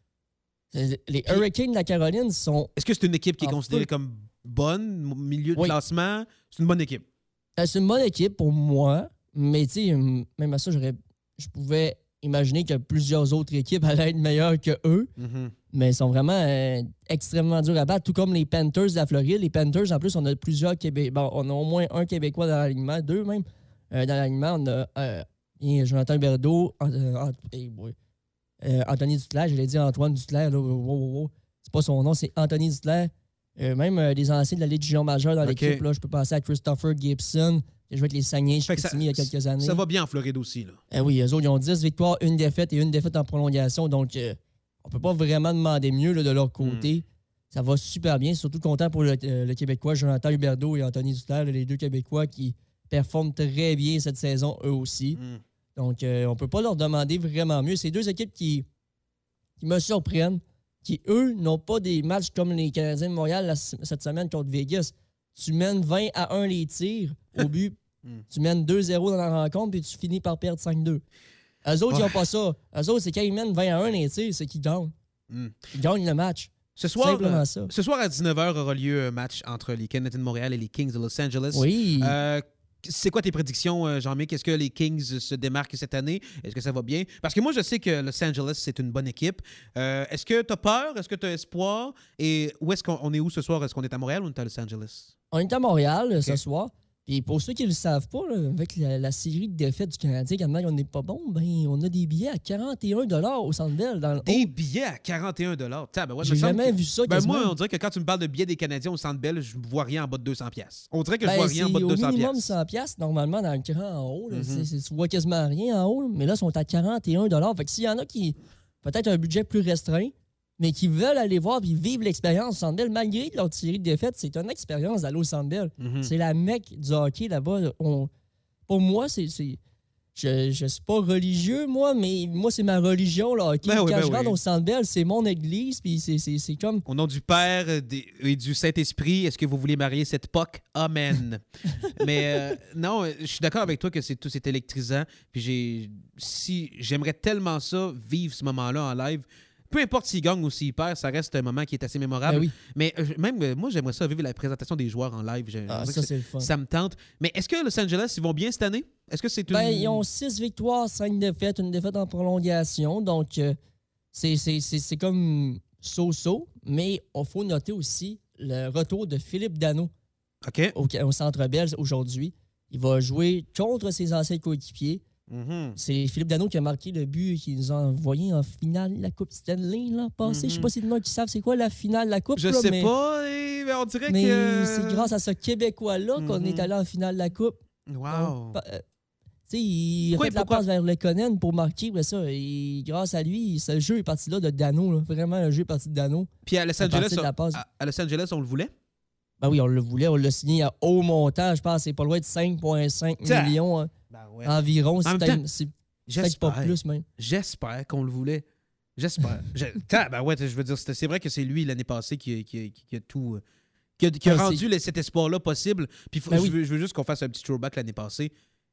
S10: Les Hurricanes de la Caroline sont...
S4: Est-ce que c'est une équipe qui est
S10: en
S4: considérée
S10: feu.
S4: comme bonne, milieu de
S10: Oui.
S4: classement? C'est une bonne équipe.
S10: Euh, C'est une bonne équipe pour moi, mais tu sais, hum, même à ça, j'aurais, je pouvais imaginer que plusieurs autres équipes allaient être meilleures que eux,
S4: Mhm.
S10: mais ils sont vraiment euh, extrêmement durs à battre, tout comme les Panthers de la Floride. Les Panthers, en plus, on a plusieurs Québécois. Bon, on a au moins un Québécois dans l'alignement, deux même. Euh, dans l'alignement, on a euh, Jonathan Berdo, euh, Ant- hey boy. Euh, Anthony Duclair, j'allais dire Antoine Duclair, là, wow, wow, wow. C'est pas son nom, c'est Anthony Duclair. Euh, même euh, des anciens de la Légion majeure dans
S4: OK.
S10: l'équipe, là, je peux penser à Christopher Gibson, qui a joué avec les Saguenay
S4: Fait que ça-
S10: Chicoutimi il y a quelques années.
S4: Ça va bien en Floride aussi, là.
S10: Eh oui, eux autres, ils ont dix victoires, une défaite et une défaite en prolongation. Donc, euh, on peut pas vraiment demander mieux là, de leur côté.
S4: Mm.
S10: Ça va super bien. Surtout content pour le, euh, le Québécois Jonathan Huberdeau et Anthony Duclair, les deux Québécois qui performent très bien cette saison, eux aussi.
S4: Mm.
S10: Donc, euh, on peut pas leur demander vraiment mieux. C'est deux équipes qui, qui me surprennent, qui, eux, n'ont pas des matchs comme les Canadiens de Montréal la- cette semaine contre Vegas. Tu mènes vingt à un les tirs au but.
S4: Mm.
S10: Tu mènes deux zéro dans la rencontre, puis tu finis par perdre cinq deux. Eux autres, ils
S4: Ouais.
S10: n'ont pas ça. Eux autres, c'est quand ils mènent vingt à un les tirs, c'est qu'ils gagnent.
S4: Mm.
S10: Ils gagnent le match.
S4: Ce soir,
S10: Simplement
S4: euh,
S10: ça.
S4: ce soir à dix-neuf heures aura lieu un match entre les Canadiens de Montréal et les Kings de Los Angeles.
S10: Oui.
S4: Euh, c'est quoi tes prédictions, euh, Jean-Mick? Est-ce que les Kings se démarquent cette année? Est-ce que ça va bien? Parce que moi, je sais que Los Angeles, c'est une bonne équipe. Euh, est-ce que tu as peur? Est-ce que tu as espoir? Et où est-ce qu'on on est où ce soir? Est-ce qu'on est à Montréal ou on est à Los Angeles?
S10: On est à Montréal euh, ce
S4: Ok.
S10: soir. Puis pour ceux qui ne le savent pas, là, avec la, la série de défaites du Canadien, quand même, on n'est pas bon, ben, on a des billets à quarante et un dollars au Centre Bell. Dans le
S4: Des
S10: haut.
S4: billets à quarante et un dollars. Ben ouais,
S10: J'ai
S4: me semble
S10: jamais
S4: que-
S10: vu ça
S4: Ben
S10: quasiment.
S4: moi, on dirait que quand tu me parles de billets des Canadiens au Centre Bell, je ne vois rien en bas de deux cents piastres. On dirait que je
S10: Ben,
S4: vois rien en
S10: c'est
S4: bas de
S10: au
S4: deux cents
S10: minimum
S4: piastres.
S10: cent piastres, normalement, dans le cran en haut. Là.
S4: Mhm.
S10: C'est- c'est- tu vois quasiment rien en haut, là. Mais là, ils sont à quarante et un dollars. Fait que s'il y en a qui, peut-être un budget plus restreint, mais qui veulent aller voir et vivre l'expérience au Centre Bell, malgré leur série de défaites, c'est une expérience d'aller au Centre Bell.
S4: Mhm.
S10: C'est la mecque du hockey là-bas. On- Pour moi, c'est... c'est- Je, je suis pas religieux, moi, mais moi, c'est ma religion, là, hockey.
S4: Ben oui,
S10: Quand
S4: ben
S10: je rentre
S4: oui.
S10: au Centre Bell, c'est mon église, puis c'est, c'est, c'est comme...
S4: Au nom du Père euh, des- et du Saint-Esprit, est-ce que vous voulez marier cette P O C? Amen. Mais euh, non, euh, je suis d'accord avec toi que c'est tout, c'est électrisant. Puis j'ai, si j'aimerais tellement ça, vivre ce moment-là en live. Peu importe s'il gagne ou s'il perd, ça reste un moment qui est assez mémorable.
S10: Ben oui.
S4: Mais euh, même euh, moi, j'aimerais ça vivre la présentation des joueurs en live. J'ai-
S10: Ah,
S4: j'aimerais
S10: ça,
S4: que
S10: c'est le fun.
S4: ça me tente. Mais est-ce que Los Angeles, ils vont bien cette année? Est-ce que c'est une...
S10: Ben, ils ont six victoires, cinq défaites, une défaite en prolongation. Donc, euh, c'est, c'est, c'est, c'est comme so-so. Mais il faut noter aussi le retour de Philippe Danault
S4: OK.
S10: au, au Centre Bell aujourd'hui. Il va jouer contre ses anciens coéquipiers.
S4: Mhm.
S10: C'est Philippe Danault qui a marqué le but qui nous a envoyé en finale de la Coupe Stanley l'an passé. Je sais pas si les gens qui savent c'est quoi la finale de la Coupe.
S4: Je
S10: là,
S4: sais
S10: mais,
S4: pas, et- mais on dirait
S10: Mais
S4: que...
S10: c'est grâce à ce Québécois-là qu'on
S4: Mhm.
S10: est allé en finale de la Coupe.
S4: Wow.
S10: Donc, pa- euh, tu sais, il
S4: Pourquoi-
S10: a fait la
S4: pourquoi-
S10: passe vers Lekonen pour marquer. Après ça, et grâce à lui, ce jeu est parti là de Danault. là. Vraiment, le jeu est parti de Danault.
S4: Puis à Los
S10: à partir
S4: Angeles,
S10: de la passe.
S4: à, à Los Angeles, on le voulait?
S10: Ben oui, on le voulait, on l'a signé à haut montant. Je pense que c'est pas loin de cinq virgule cinq
S4: Tiens.
S10: millions hein,
S4: Ben ouais.
S10: environ. C'est
S4: En même
S10: peut-être
S4: temps,
S10: c'est peut-être
S4: J'espère.
S10: pas plus même.
S4: J'espère qu'on le voulait. J'espère. Je... Tain, ben ouais, je veux dire, c'est c'est vrai que c'est lui l'année passée qui, a- qui, a- qui a tout. euh, Qui a, qui a
S10: Ah,
S4: rendu
S10: c'est-
S4: le- cet espoir-là possible. Puis faut-
S10: Ben
S4: je,
S10: oui.
S4: veux, je veux juste qu'on fasse un petit throwback l'année passée.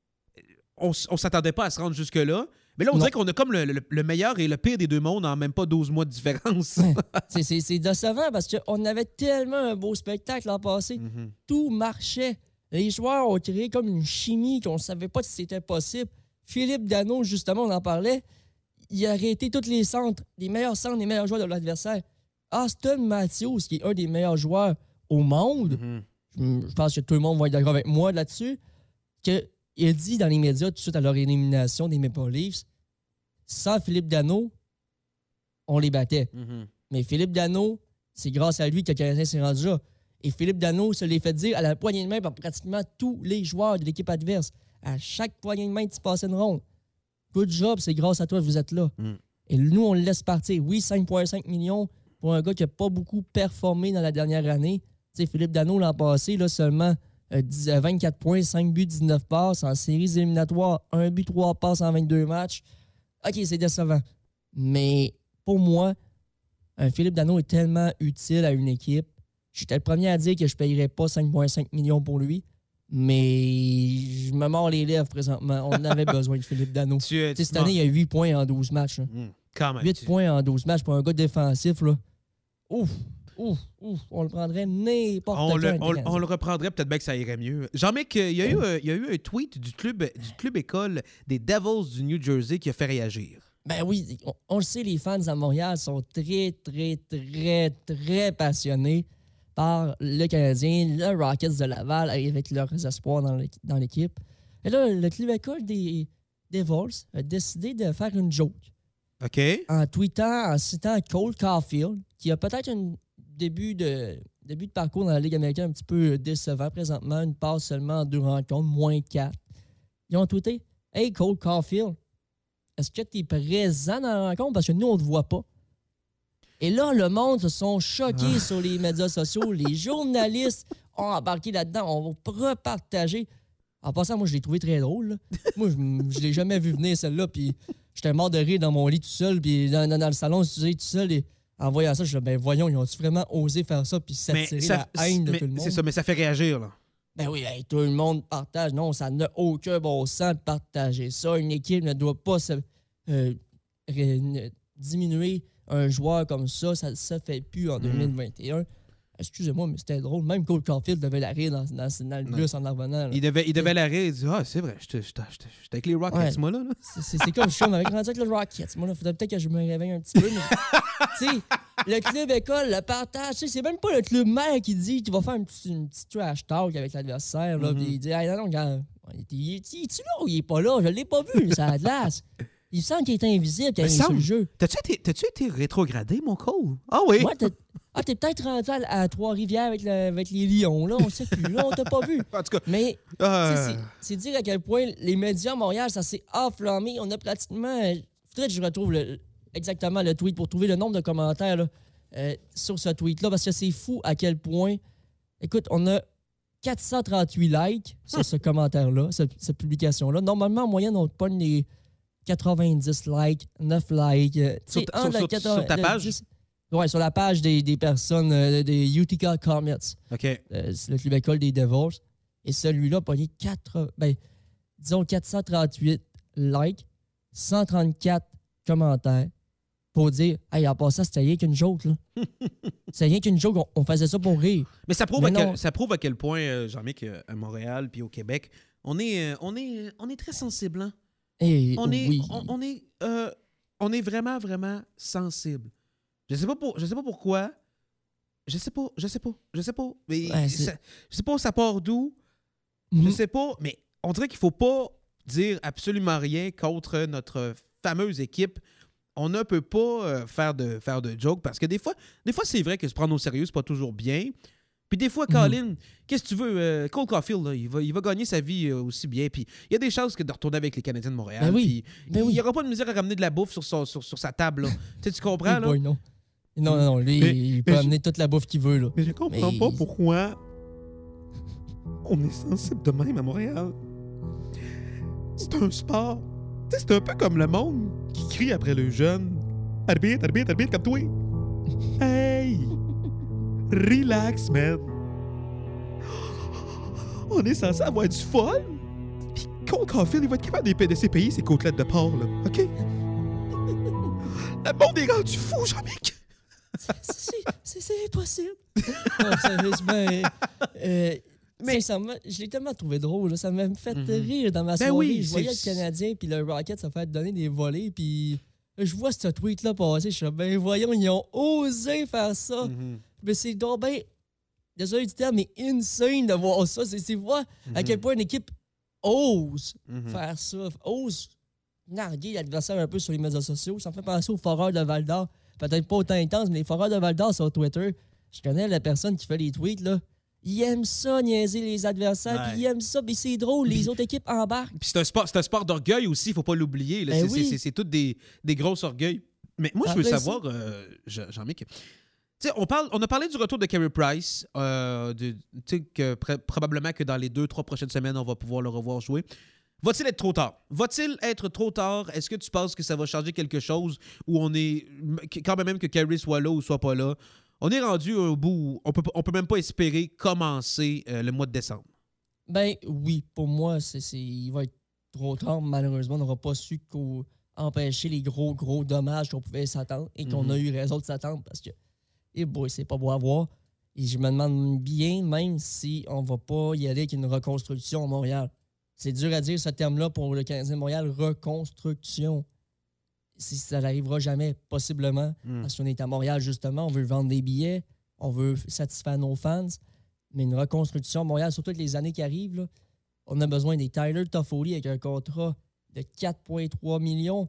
S4: On, s- on s'attendait pas à se rendre jusque-là. Mais là, on
S10: Non.
S4: dirait qu'on a comme le, le- le meilleur et le pire des deux mondes en même pas douze mois de différence.
S10: C'est- C'est c'est décevant parce qu'on avait tellement un beau spectacle l'an passé.
S4: Mhm.
S10: Tout marchait. Les joueurs ont créé comme une chimie qu'on ne savait pas si c'était possible. Philippe Danault, justement, on en parlait, il a arrêté tous les centres, les meilleurs centres, les meilleurs joueurs de l'adversaire. Austin Matthews, qui est un des meilleurs joueurs au monde,
S4: Mhm.
S10: je je pense que tout le monde va être d'accord avec moi là-dessus, qu'il dit dans les médias tout de suite à leur élimination des Maple Leafs, sans Philippe Danault, on les battait.
S4: Mhm.
S10: Mais Philippe Danault, c'est grâce à lui que le Canadien s'est rendu là. Et Philippe Danault se l'est fait dire à la poignée de main par pratiquement tous les joueurs de l'équipe adverse. À chaque poignée de main, tu passais une ronde. Good job, c'est grâce à toi que vous êtes là.
S4: Mm.
S10: Et nous, on le laisse partir. Oui, cinq virgule cinq millions pour un gars qui n'a pas beaucoup performé dans la dernière année. Tu sais, Philippe Danault, l'an passé, là, seulement euh, dix, euh, vingt-quatre points, cinq buts, dix-neuf passes. En séries éliminatoires, un but, trois passes en vingt-deux matchs. OK, c'est décevant. Mais pour moi, un Philippe Danault est tellement utile à une équipe. J'étais le premier à dire que je ne payerais pas cinq virgule cinq millions pour lui. Mais je me mords les lèvres présentement. On avait besoin de Philippe Danault. Tu, tu cette année, il y a huit points en douze matchs.
S4: Mmh, quand même.
S10: huit
S4: tu...
S10: points en douze matchs pour un gars défensif. Là. Ouf, ouf, ouf. On le prendrait n'importe
S4: on le,
S10: quand.
S4: On, on le reprendrait, peut-être bien que ça irait mieux. Jean-Mic, il y a, eu, il y a eu un tweet du club, du club école des Devils du New Jersey qui a fait réagir.
S10: Ben oui, on, on le sait, les fans à Montréal sont très, très, très, très passionnés par le Canadien, le Rockets de Laval, avec leurs espoirs dans l'équipe. Et là, le club école des Devils a décidé de faire une joke.
S4: OK.
S10: En tweetant, en citant Cole Caulfield, qui a peut-être un début de, début de parcours dans la Ligue américaine un petit peu décevant présentement, une passe seulement en deux rencontres, moins quatre. Ils ont tweeté « Hey, Cole Caulfield, est-ce que tu es présent dans la rencontre? Parce que nous, on ne te voit pas. » Et là, le monde se sont choqués ah. sur les médias sociaux. Les journalistes ont embarqué là-dedans. On va repartager. En passant, moi, je l'ai trouvé très drôle. Là. Moi, je ne l'ai jamais vu venir, celle-là. Puis j'étais mort de rire dans mon lit tout seul. Puis dans, dans le salon, je suis tout seul. Et en voyant ça, je me disais, ben voyons, ils ont-tu vraiment osé faire ça? Puis s'attirer la haine de
S4: mais,
S10: tout le monde.
S4: C'est ça, mais ça fait réagir, là.
S10: Ben oui, hey, tout le monde partage. Non, ça n'a aucun bon sens de partager ça. Une équipe ne doit pas se euh, ré, diminuer un joueur comme ça. Ça ne se fait plus en deux mille vingt et un. Mm. Excusez-moi, mais c'était drôle. Même Cole Caulfield devait la rire dans, dans, dans le bus en en revenant. Là.
S4: Il devait, il devait la rire. Il dit « Ah, c'est vrai, j'étais avec les Rockets, ouais. moi, là. là. »
S10: C'est comme je suis avec rendu avec le Rockets. Moi, il faudrait peut-être que je me réveille un petit peu. Mais, tu sais, le club école, le partage, c'est même pas le club mère qui dit qu'il va faire un petit, une petite trash talk avec l'adversaire. Mm-hmm. Puis il dit hey, « non, non, regarde, il est-tu là ou il est pas là? Je l'ai pas vu, ça a de glace. » Il sent qu'il est invisible quand il est sur le jeu.
S4: T'as-tu été, été rétrogradé, mon Cole? Ah oui?
S10: Ouais, ah, t'es peut-être rendu à, à Trois-Rivières avec, le, avec les Lions, là. On sait plus, là, on t'a pas vu.
S4: En tout cas...
S10: Mais,
S4: euh...
S10: c'est dire à quel point les médias à Montréal, ça s'est enflammé. On a pratiquement... Il faudrait que je retrouve le, exactement le tweet pour trouver le nombre de commentaires là, euh, sur ce tweet-là, parce que c'est fou à quel point... Écoute, on a quatre cent trente-huit likes sur ce commentaire-là, cette, cette publication-là. Normalement, en moyenne, on pogne les quatre-vingt-dix likes, neuf likes.
S4: Sur, sur, sur, quatre-vingts, sur ta page? dix,
S10: oui, sur la page des, des personnes, euh, des U T K Comets.
S4: OK.
S10: Euh, c'est le club école des Devils. Et celui-là a pogné quatre, ben, disons quatre cent trente-huit likes, cent trente-quatre commentaires pour dire « Hey, en passant, c'était rien qu'une joke, là. » C'est rien qu'une joke, on, on faisait ça pour rire.
S4: Mais ça prouve, Mais à, quel, ça prouve à quel point, euh, Jean-Mic, à Montréal puis au Québec, on est, euh, on est, on est très sensible, hein?
S10: Et,
S4: on, est,
S10: oui.
S4: on, on, est, euh, on est vraiment, vraiment sensible. Je sais pas pour, je sais pas pourquoi. Je sais pas, je sais pas, je sais pas. Mais
S10: ouais,
S4: ça, je sais pas ça part d'où.
S10: Mm-hmm.
S4: Je sais pas, mais on dirait qu'il faut pas dire absolument rien contre notre fameuse équipe. On ne peut pas euh, faire de faire de jokes parce que des fois, des fois c'est vrai que se prendre au sérieux, c'est pas toujours bien. Puis des fois, Colin, mm-hmm. qu'est-ce que tu veux? Euh, Cole Caulfield, là, il, va, il va gagner sa vie euh, aussi bien. Puis il y a des chances que de retourner avec les Canadiens de Montréal.
S10: Ben oui. Ben
S4: il
S10: n'y
S4: oui. aura pas de misère à ramener de la bouffe sur, son, sur, sur sa table. tu, tu comprends?
S10: Oui,
S4: là?
S10: Boy, non. non, non, non. Lui, mais, il peut amener je... toute la bouffe qu'il veut. Là.
S8: Mais je comprends
S10: mais...
S8: pas pourquoi on est sensible de même à Montréal. C'est un sport. Tu sais, c'est un peu comme le monde qui crie après le jeune. Arbitre, arbitre, arbitre, comme toi. Hey! Relax, man. On est censé avoir du fun. Puis Cole Caulfield, il va être capable de se payer ses côtelettes de porc, là. OK? Le monde est rendu fou, Jean-Mic.
S10: C'est impossible. Non, sérieusement, euh, mais sincèrement, je l'ai tellement trouvé drôle. Là. Ça m'a fait mm-hmm. rire dans ma soirée. Ben oui, je voyais le Canadien puis le Rocket se faire donner des volets. Puis je vois ce tweet-là passer. Je suis ben voyons, ils ont osé faire ça. Mm-hmm. Mais c'est donc ben... Désolé du terme, mais insane de voir ça. C'est voir mm-hmm. à quel point une équipe ose mm-hmm. faire ça, ose narguer l'adversaire un peu sur les médias sociaux. Ça me fait penser aux Foreurs de Val-d'Or. Peut-être pas autant intense, mais les Foreurs de Val-d'Or sur Twitter, je connais la personne qui fait les tweets, là. Ils aiment ça, niaiser les adversaires, puis ouais. ils aiment ça, puis c'est drôle, les autres équipes embarquent.
S4: Puis c'est un sport, c'est un sport d'orgueil aussi, il faut pas l'oublier.
S10: Ben
S4: c'est,
S10: oui.
S4: c'est, c'est, c'est tous des, des gros orgueils. Mais moi, je
S10: Ah,
S4: veux
S10: ben,
S4: savoir, euh, Jean-Mick, tu sais, on, parle, on a parlé du retour de Carey Price, euh, de, tu sais, que pr- probablement que dans les deux, trois prochaines semaines, on va pouvoir le revoir jouer. Va-t-il être trop tard? Va-t-il être trop tard? Est-ce que tu penses que ça va changer quelque chose où on est, quand même que Carey soit là ou soit pas là, on est rendu au bout où on peut, on peut même pas espérer commencer euh, le mois de décembre?
S10: Ben oui, pour moi, c'est, c'est, il va être trop tard. Malheureusement, on n'aura pas su qu'au- empêcher les gros, gros dommages qu'on pouvait s'attendre et qu'on
S4: Mhm.
S10: a eu raison de s'attendre parce que, eh boy, c'est pas beau à voir. Et je me demande bien même si on va pas y aller avec une reconstruction à Montréal. C'est dur à dire ce terme-là pour le Canadien de Montréal, reconstruction. Si ça n'arrivera jamais, possiblement,
S4: Mm.
S10: parce qu'on est à Montréal, justement, on veut vendre des billets, on veut satisfaire nos fans, mais une reconstruction à Montréal, surtout avec les années qui arrivent, là, on a besoin des Tyler Toffoli avec un contrat de quatre virgule trois millions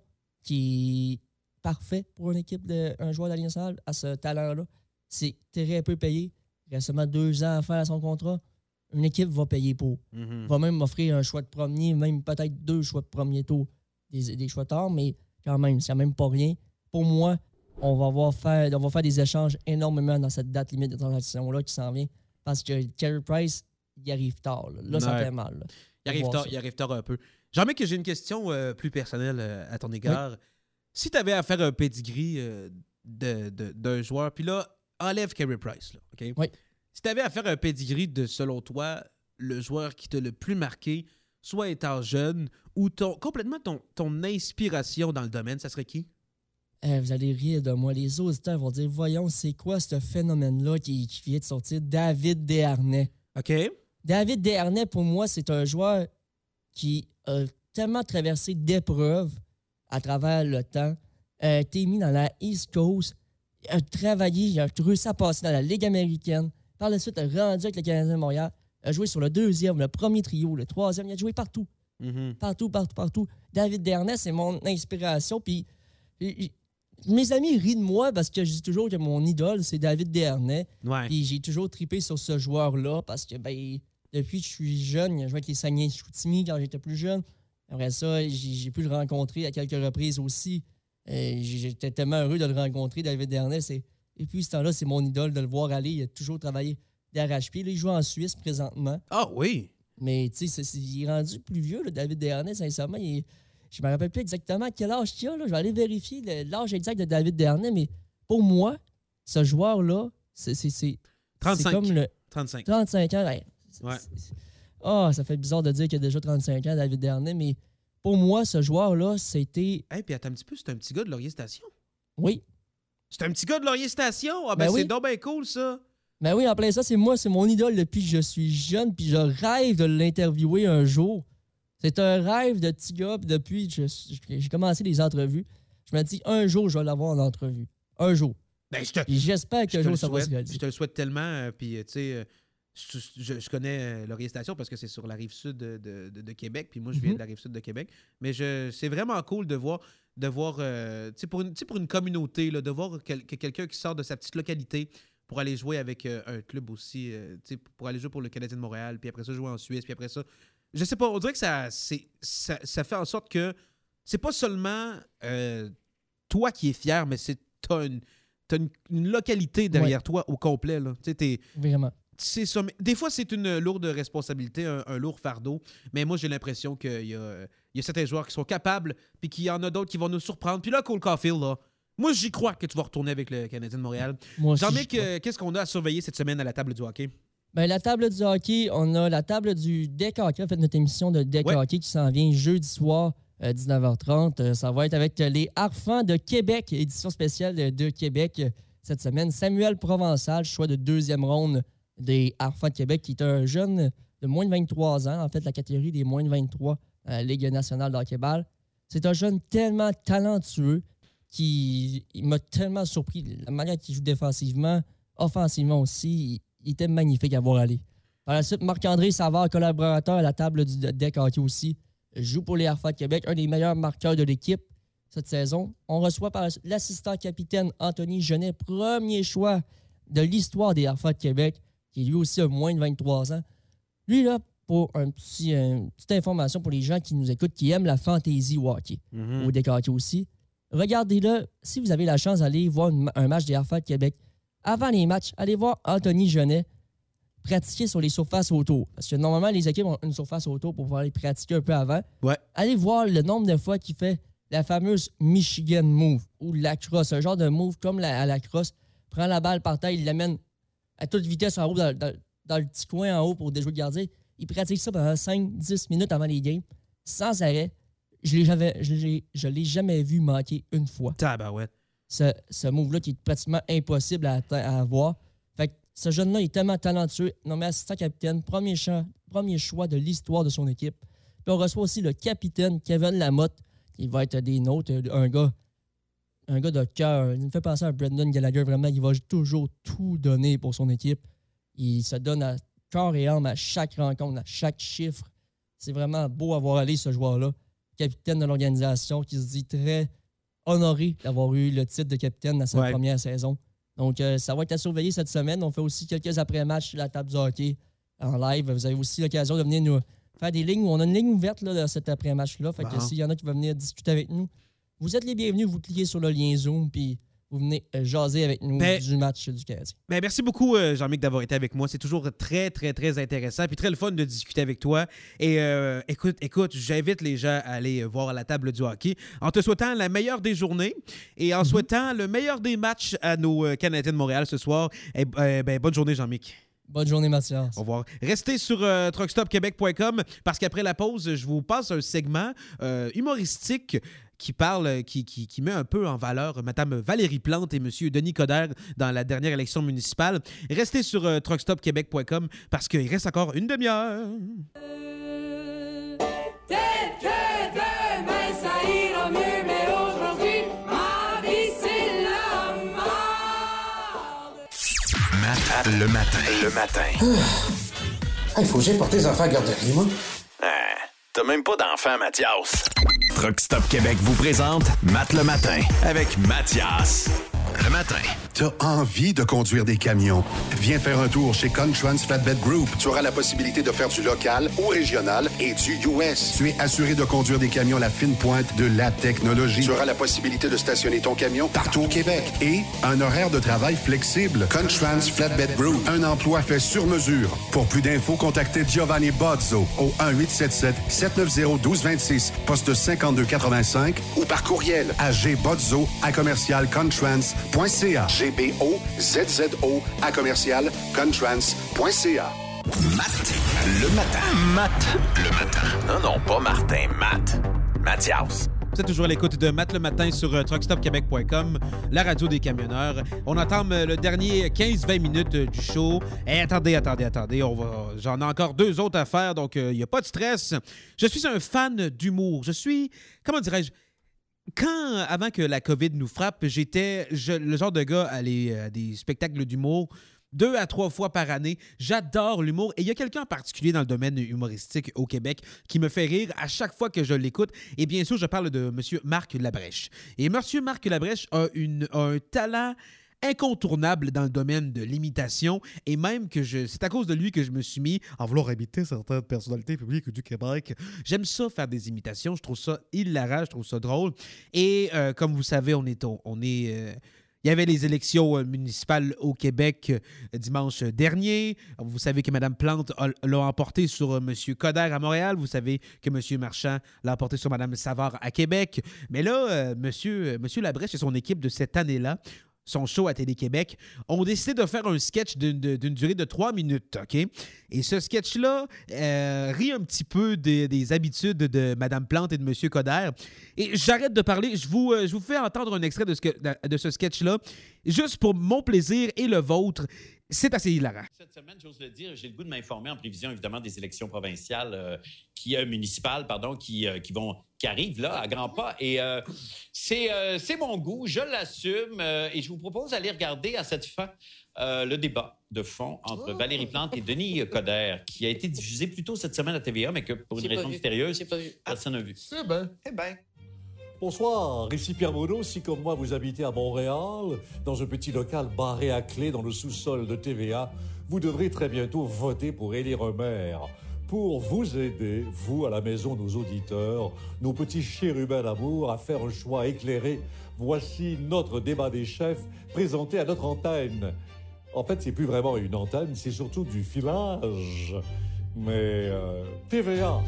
S10: qui est parfait pour une équipe de un joueur de la Ligue nationale à ce talent-là. C'est très peu payé. Il reste seulement deux ans à faire à son contrat. Une équipe va payer pour.
S4: Mhm.
S10: Va même offrir un choix de premier, même peut-être deux choix de premier tour, des, des choix tard, mais quand même, c'est quand même pas rien. Pour moi, on va, avoir faire, on va faire des échanges énormément dans cette date limite de transaction-là qui s'en vient. Parce que Carey Price, il arrive tard. Là, Là, ça
S4: Ouais.
S10: fait mal. là.
S4: Il arrive
S10: Voir
S4: tard,
S10: ça.
S4: il arrive tard un peu. Jean-Mick, j'ai une question euh, plus personnelle euh, à ton égard. Si tu avais à faire un pedigree euh, de, de- d'un joueur, puis là, enlève Carey Price, là, OK?
S10: Oui.
S4: Si tu avais à faire un pedigree de, selon toi, le joueur qui t'a le plus marqué, soit étant jeune ou ton, complètement ton, ton inspiration dans le domaine, ça serait qui?
S10: Eh, vous allez rire de moi. Les auditeurs vont dire, voyons, c'est quoi ce phénomène-là qui, qui vient de sortir? David Desharnais.
S4: OK?
S10: David Desharnais, pour moi, c'est un joueur qui a tellement traversé d'épreuves à travers le temps, a été mis dans la East Coast, a travaillé, il a réussi à passer dans la Ligue américaine. Par la suite, a rendu avec le Canadien de Montréal, a joué sur le deuxième, le premier trio, le troisième, il a joué partout.
S4: Mhm.
S10: Partout, partout, partout. David Desharnais, c'est mon inspiration. Puis, j- j- mes amis rient de moi parce que je dis toujours que mon idole, c'est David Desharnais.
S4: Ouais.
S10: Puis j'ai toujours trippé sur ce joueur-là parce que, ben, depuis que je suis jeune, il a joué avec les Saguenay-Chicoutimi quand j'étais plus jeune. Après ça, j'ai j'ai pu le rencontrer à quelques reprises aussi. Et j'étais tellement heureux de le rencontrer, David Desharnais. C'est- Et puis, ce temps-là, c'est mon idole de le voir aller. Il a toujours travaillé d'arrache-pied. Là, il joue en Suisse présentement.
S4: Ah oui!
S10: Mais tu sais, c'est- c'est- il est rendu plus vieux, là, David Desharnais, sincèrement. Il est- je ne me rappelle plus exactement quel âge il a. Là. Je vais aller vérifier le- l'âge exact de David Desharnais. Mais pour moi, ce joueur-là, c'est c'est- c'est-
S4: trente-cinq.
S10: c'est comme le
S4: trente-cinq.
S10: trente-cinq ans. Ouais.
S4: Ouais.
S10: Ah, ça fait bizarre de dire qu'il a déjà trente-cinq ans, David Desharnais. Mais pour moi, ce joueur-là, c'était...
S4: Hey, puis attends un petit peu, c'est un petit gars de Laurier Station.
S10: Oui.
S4: C'est un petit gars de Laurier Station? Ah ben,
S10: Ben
S4: c'est
S10: oui.
S4: donc bien cool, ça.
S10: Ben oui, en plein ça, c'est moi, c'est mon idole depuis que je suis jeune, puis je rêve de l'interviewer un jour. C'est un rêve de petit gars, puis depuis que je- j'ai commencé les entrevues, je me dis, un jour, je vais l'avoir en entrevue. Un jour.
S4: Ben, je te,
S10: Puis j'espère
S4: je
S10: qu'un
S4: te
S10: jour,
S4: le
S10: ça va se
S4: souhaite.
S10: réaliser.
S4: Je te le souhaite tellement. euh, Puis, euh, tu sais, euh, je, je- je connais euh, Laurier Station parce que c'est sur la rive sud de, de- de- de Québec. Puis moi, je viens
S10: Mhm.
S4: de la rive sud de Québec. Mais je, c'est vraiment cool de voir, de voir euh, tu sais, pour, une- tu sais, pour une communauté, là, de voir quel- que quelqu'un qui sort de sa petite localité pour aller jouer avec euh, un club aussi, euh, tu sais, pour aller jouer pour le Canadien de Montréal, puis après ça, jouer en Suisse, puis après ça. Je sais pas, on dirait que ça, c'est, ça, ça fait en sorte que c'est pas seulement euh, toi qui es fier, mais c'est t'as une, t'as une, une localité derrière toi au complet. Là. Tu sais, t'es-
S10: Vraiment.
S4: c'est ça. Mais des fois, c'est une lourde responsabilité, un, un lourd fardeau. Mais moi, j'ai l'impression qu'il y a, il y a certains joueurs qui sont capables, puis qu'il y en a d'autres qui vont nous surprendre. Puis là, Cole Caulfield, là, moi, j'y crois que tu vas retourner avec le Canadien de Montréal.
S10: Moi aussi,
S4: Jean-Mick,
S10: je crois.
S4: euh, qu'est-ce qu'on a à surveiller cette semaine à la table du hockey?
S10: Ben, la table du hockey, on a la table du deck hockey, en fait, notre émission de deck
S4: Ouais.
S10: hockey qui s'en vient jeudi soir, euh, dix-neuf heures trente. Euh, ça va être avec euh, les Harfans de Québec, édition spéciale de, de Québec euh, cette semaine. Samuel Provençal, choix de deuxième ronde des Harfans de Québec, qui est un jeune de moins de vingt-trois ans, en fait, la catégorie des moins de vingt-trois à la Ligue nationale de hockey-ball. C'est un jeune tellement talentueux qui il m'a tellement surpris. La manière qu'il joue défensivement, offensivement aussi, il, il était magnifique à voir aller. Par la suite, Marc-André Savard, collaborateur à la table du deck hockey aussi, joue pour les Harfans de Québec, un des meilleurs marqueurs de l'équipe cette saison. On reçoit par la suite l'assistant capitaine Anthony Genet, premier choix de l'histoire des Harfans de Québec, qui lui aussi a moins de vingt-trois ans. Lui, là, pour un petit, euh, une petite information pour les gens qui nous écoutent, qui aiment la fantasy au hockey,
S4: Mhm.
S10: au deck hockey aussi, regardez-le. Si vous avez la chance d'aller voir une, un match des Hartford Québec, avant les matchs, allez voir Anthony Genet pratiquer sur les surfaces autour. Parce que normalement, les équipes ont une surface autour pour pouvoir les pratiquer un peu avant.
S4: Ouais.
S10: Allez voir le nombre de fois qu'il fait la fameuse Michigan move ou la crosse, un genre de move comme la, à la crosse. Prend la balle par terre, il l'amène à toute vitesse en haut, dans, dans, dans le petit coin en haut pour déjouer le gardien. Il pratique ça pendant cinq dix minutes avant les games, sans arrêt. Je l'ai jamais, je l'ai, je l'ai jamais vu manquer une fois.
S4: Tabarouette.
S10: Ce, ce move-là qui est pratiquement impossible à, à avoir. Fait que ce jeune-là est tellement talentueux, nommé assistant capitaine, premier, champ, premier choix de l'histoire de son équipe. Puis on reçoit aussi le capitaine Kevin Lamotte, qui va être des nôtres, un gars, un gars de cœur. Il me fait penser à Brendan Gallagher, vraiment, il va toujours tout donner pour son équipe. Il se donne à corps et âme à chaque rencontre, à chaque chiffre. C'est vraiment beau à voir aller ce joueur-là, capitaine de l'organisation, qui se dit très honoré d'avoir eu le titre de capitaine dans sa
S4: ouais.
S10: première saison. Donc, euh, ça va être à surveiller cette semaine. On fait aussi quelques après-matchs sur la table du hockey en live. Vous avez aussi l'occasion de venir nous faire des lignes. On a une ligne ouverte là, de cet après-match-là. Fait que
S4: uh-huh.
S10: s'il y en a qui veulent venir discuter avec nous, vous êtes les bienvenus. Vous cliquez sur le lien Zoom puis vous venez euh, jaser avec nous ben, du match du Canadien.
S4: Ben merci beaucoup, euh, Jean-Mic, d'avoir été avec moi. C'est toujours très, très, très intéressant puis très le fun de discuter avec toi. Et euh, écoute, écoute, j'invite les gens à aller voir la table du hockey en te souhaitant la meilleure des journées et en mm-hmm. souhaitant le meilleur des matchs à nos euh, Canadiens de Montréal ce soir. Et, euh, ben, bonne journée, Jean-Mic.
S10: Bonne journée, Mathias.
S4: Au revoir. Restez sur euh, truck stop québec point com parce qu'après la pause, je vous passe un segment euh, humoristique qui parle, qui, qui, qui met un peu en valeur Mme Valérie Plante et M. Denis Coderre dans la dernière élection municipale. Restez sur euh, truck stop québec point com parce qu'il reste encore une demi-heure.
S9: Peut-être que demain ça ira mieux, mais aujourd'hui, ma vie c'est la merde.
S2: Matt le matin. Le matin.
S11: Il faut que j'aille porter les enfants à la garderie, moi.
S2: Ah, t'as même pas d'enfant, Mathias. Truck Stop Québec vous présente Matt le matin avec Mathias. Le matin.
S6: T'as envie de conduire des camions? Viens faire un tour chez Contrans Flatbed Group. Tu auras la possibilité de faire du local ou régional et du U S. Tu es assuré de conduire des camions à la fine pointe de la technologie. Tu auras la possibilité de stationner ton camion partout au Québec et un horaire de travail flexible. Contrans Flatbed Group. Un emploi fait sur mesure. Pour plus d'infos, contactez Giovanni Bozzo au un huit sept sept sept neuf zéro un deux deux six, poste cinquante-deux quatre-vingt-cinq ou par courriel à gbozzo à commercial contrans point c a. G B O Z Z O à commercial contrans point c a.
S2: Matt le matin. Matt le matin. Non, non, pas Martin. Matt. Mathias.
S4: Vous êtes toujours à l'écoute de Matt le matin sur euh, truck stop québec point com, la radio des camionneurs. On entame euh, le dernier quinze vingt minutes euh, du show. Et attendez, attendez, attendez. On va... J'en ai encore deux autres à faire, donc il euh, n'y a pas de stress. Je suis un fan d'humour. Je suis, comment dirais-je, quand, avant que la COVID nous frappe, j'étais je, le genre de gars à aller à des spectacles d'humour deux à trois fois par année. J'adore l'humour. Et il y a quelqu'un en particulier dans le domaine humoristique au Québec qui me fait rire à chaque fois que je l'écoute. Et bien sûr, je parle de M. Marc Labrèche. Et M. Marc Labrèche a, une, a un talent incontournable dans le domaine de l'imitation et même que je c'est à cause de lui que je me suis mis
S8: à vouloir imiter certaines personnalités publiques du Québec.
S4: J'aime ça faire des imitations, je trouve ça hilarant, je trouve ça drôle. Et euh, comme vous savez, on est... On est euh, il y avait les élections municipales au Québec euh, dimanche dernier. Vous savez que Mme Plante a, l'a emporté sur euh, M. Coderre à Montréal. Vous savez que M. Marchand l'a emporté sur Mme Savard à Québec. Mais là, euh, M. Euh, M. Labrèche et son équipe de cette année-là, son show à Télé-Québec, ont décidé de faire un sketch d'une, d'une durée de trois minutes, OK? Et ce sketch-là euh, rit un petit peu des, des habitudes de Mme Plante et de M. Coderre. Et j'arrête de parler, je vous, euh, je vous fais entendre un extrait de ce, de ce sketch-là, juste pour mon plaisir et le vôtre. C'est assez hilarant.
S12: Cette semaine, j'ose le dire, j'ai le goût de m'informer en prévision, évidemment, des élections provinciales, euh, qui, euh, municipales, pardon, qui, euh, qui, vont, qui arrivent là, à grands pas. Et euh, c'est, euh, c'est mon goût, je l'assume. Euh, et je vous propose d'aller regarder à cette fin euh, le débat de fond entre oh. Valérie Plante et Denis Coderre, qui a été diffusé plus tôt cette semaine à T V A, mais que pour une raison mystérieuse, personne n'a vu.
S13: Eh bien.
S12: Eh bien.
S13: Bonsoir, ici Pierre Monod. Si comme moi vous habitez à Montréal, dans un petit local barré à clé dans le sous-sol de T V A, vous devrez très bientôt voter pour élire un maire. pour vous aider, vous à la maison, nos auditeurs, nos petits chérubins d'amour, à faire un choix éclairé. Voici notre débat des chefs présenté à notre antenne. En fait, c'est plus vraiment une antenne, c'est surtout du filage. Mais euh, T V A.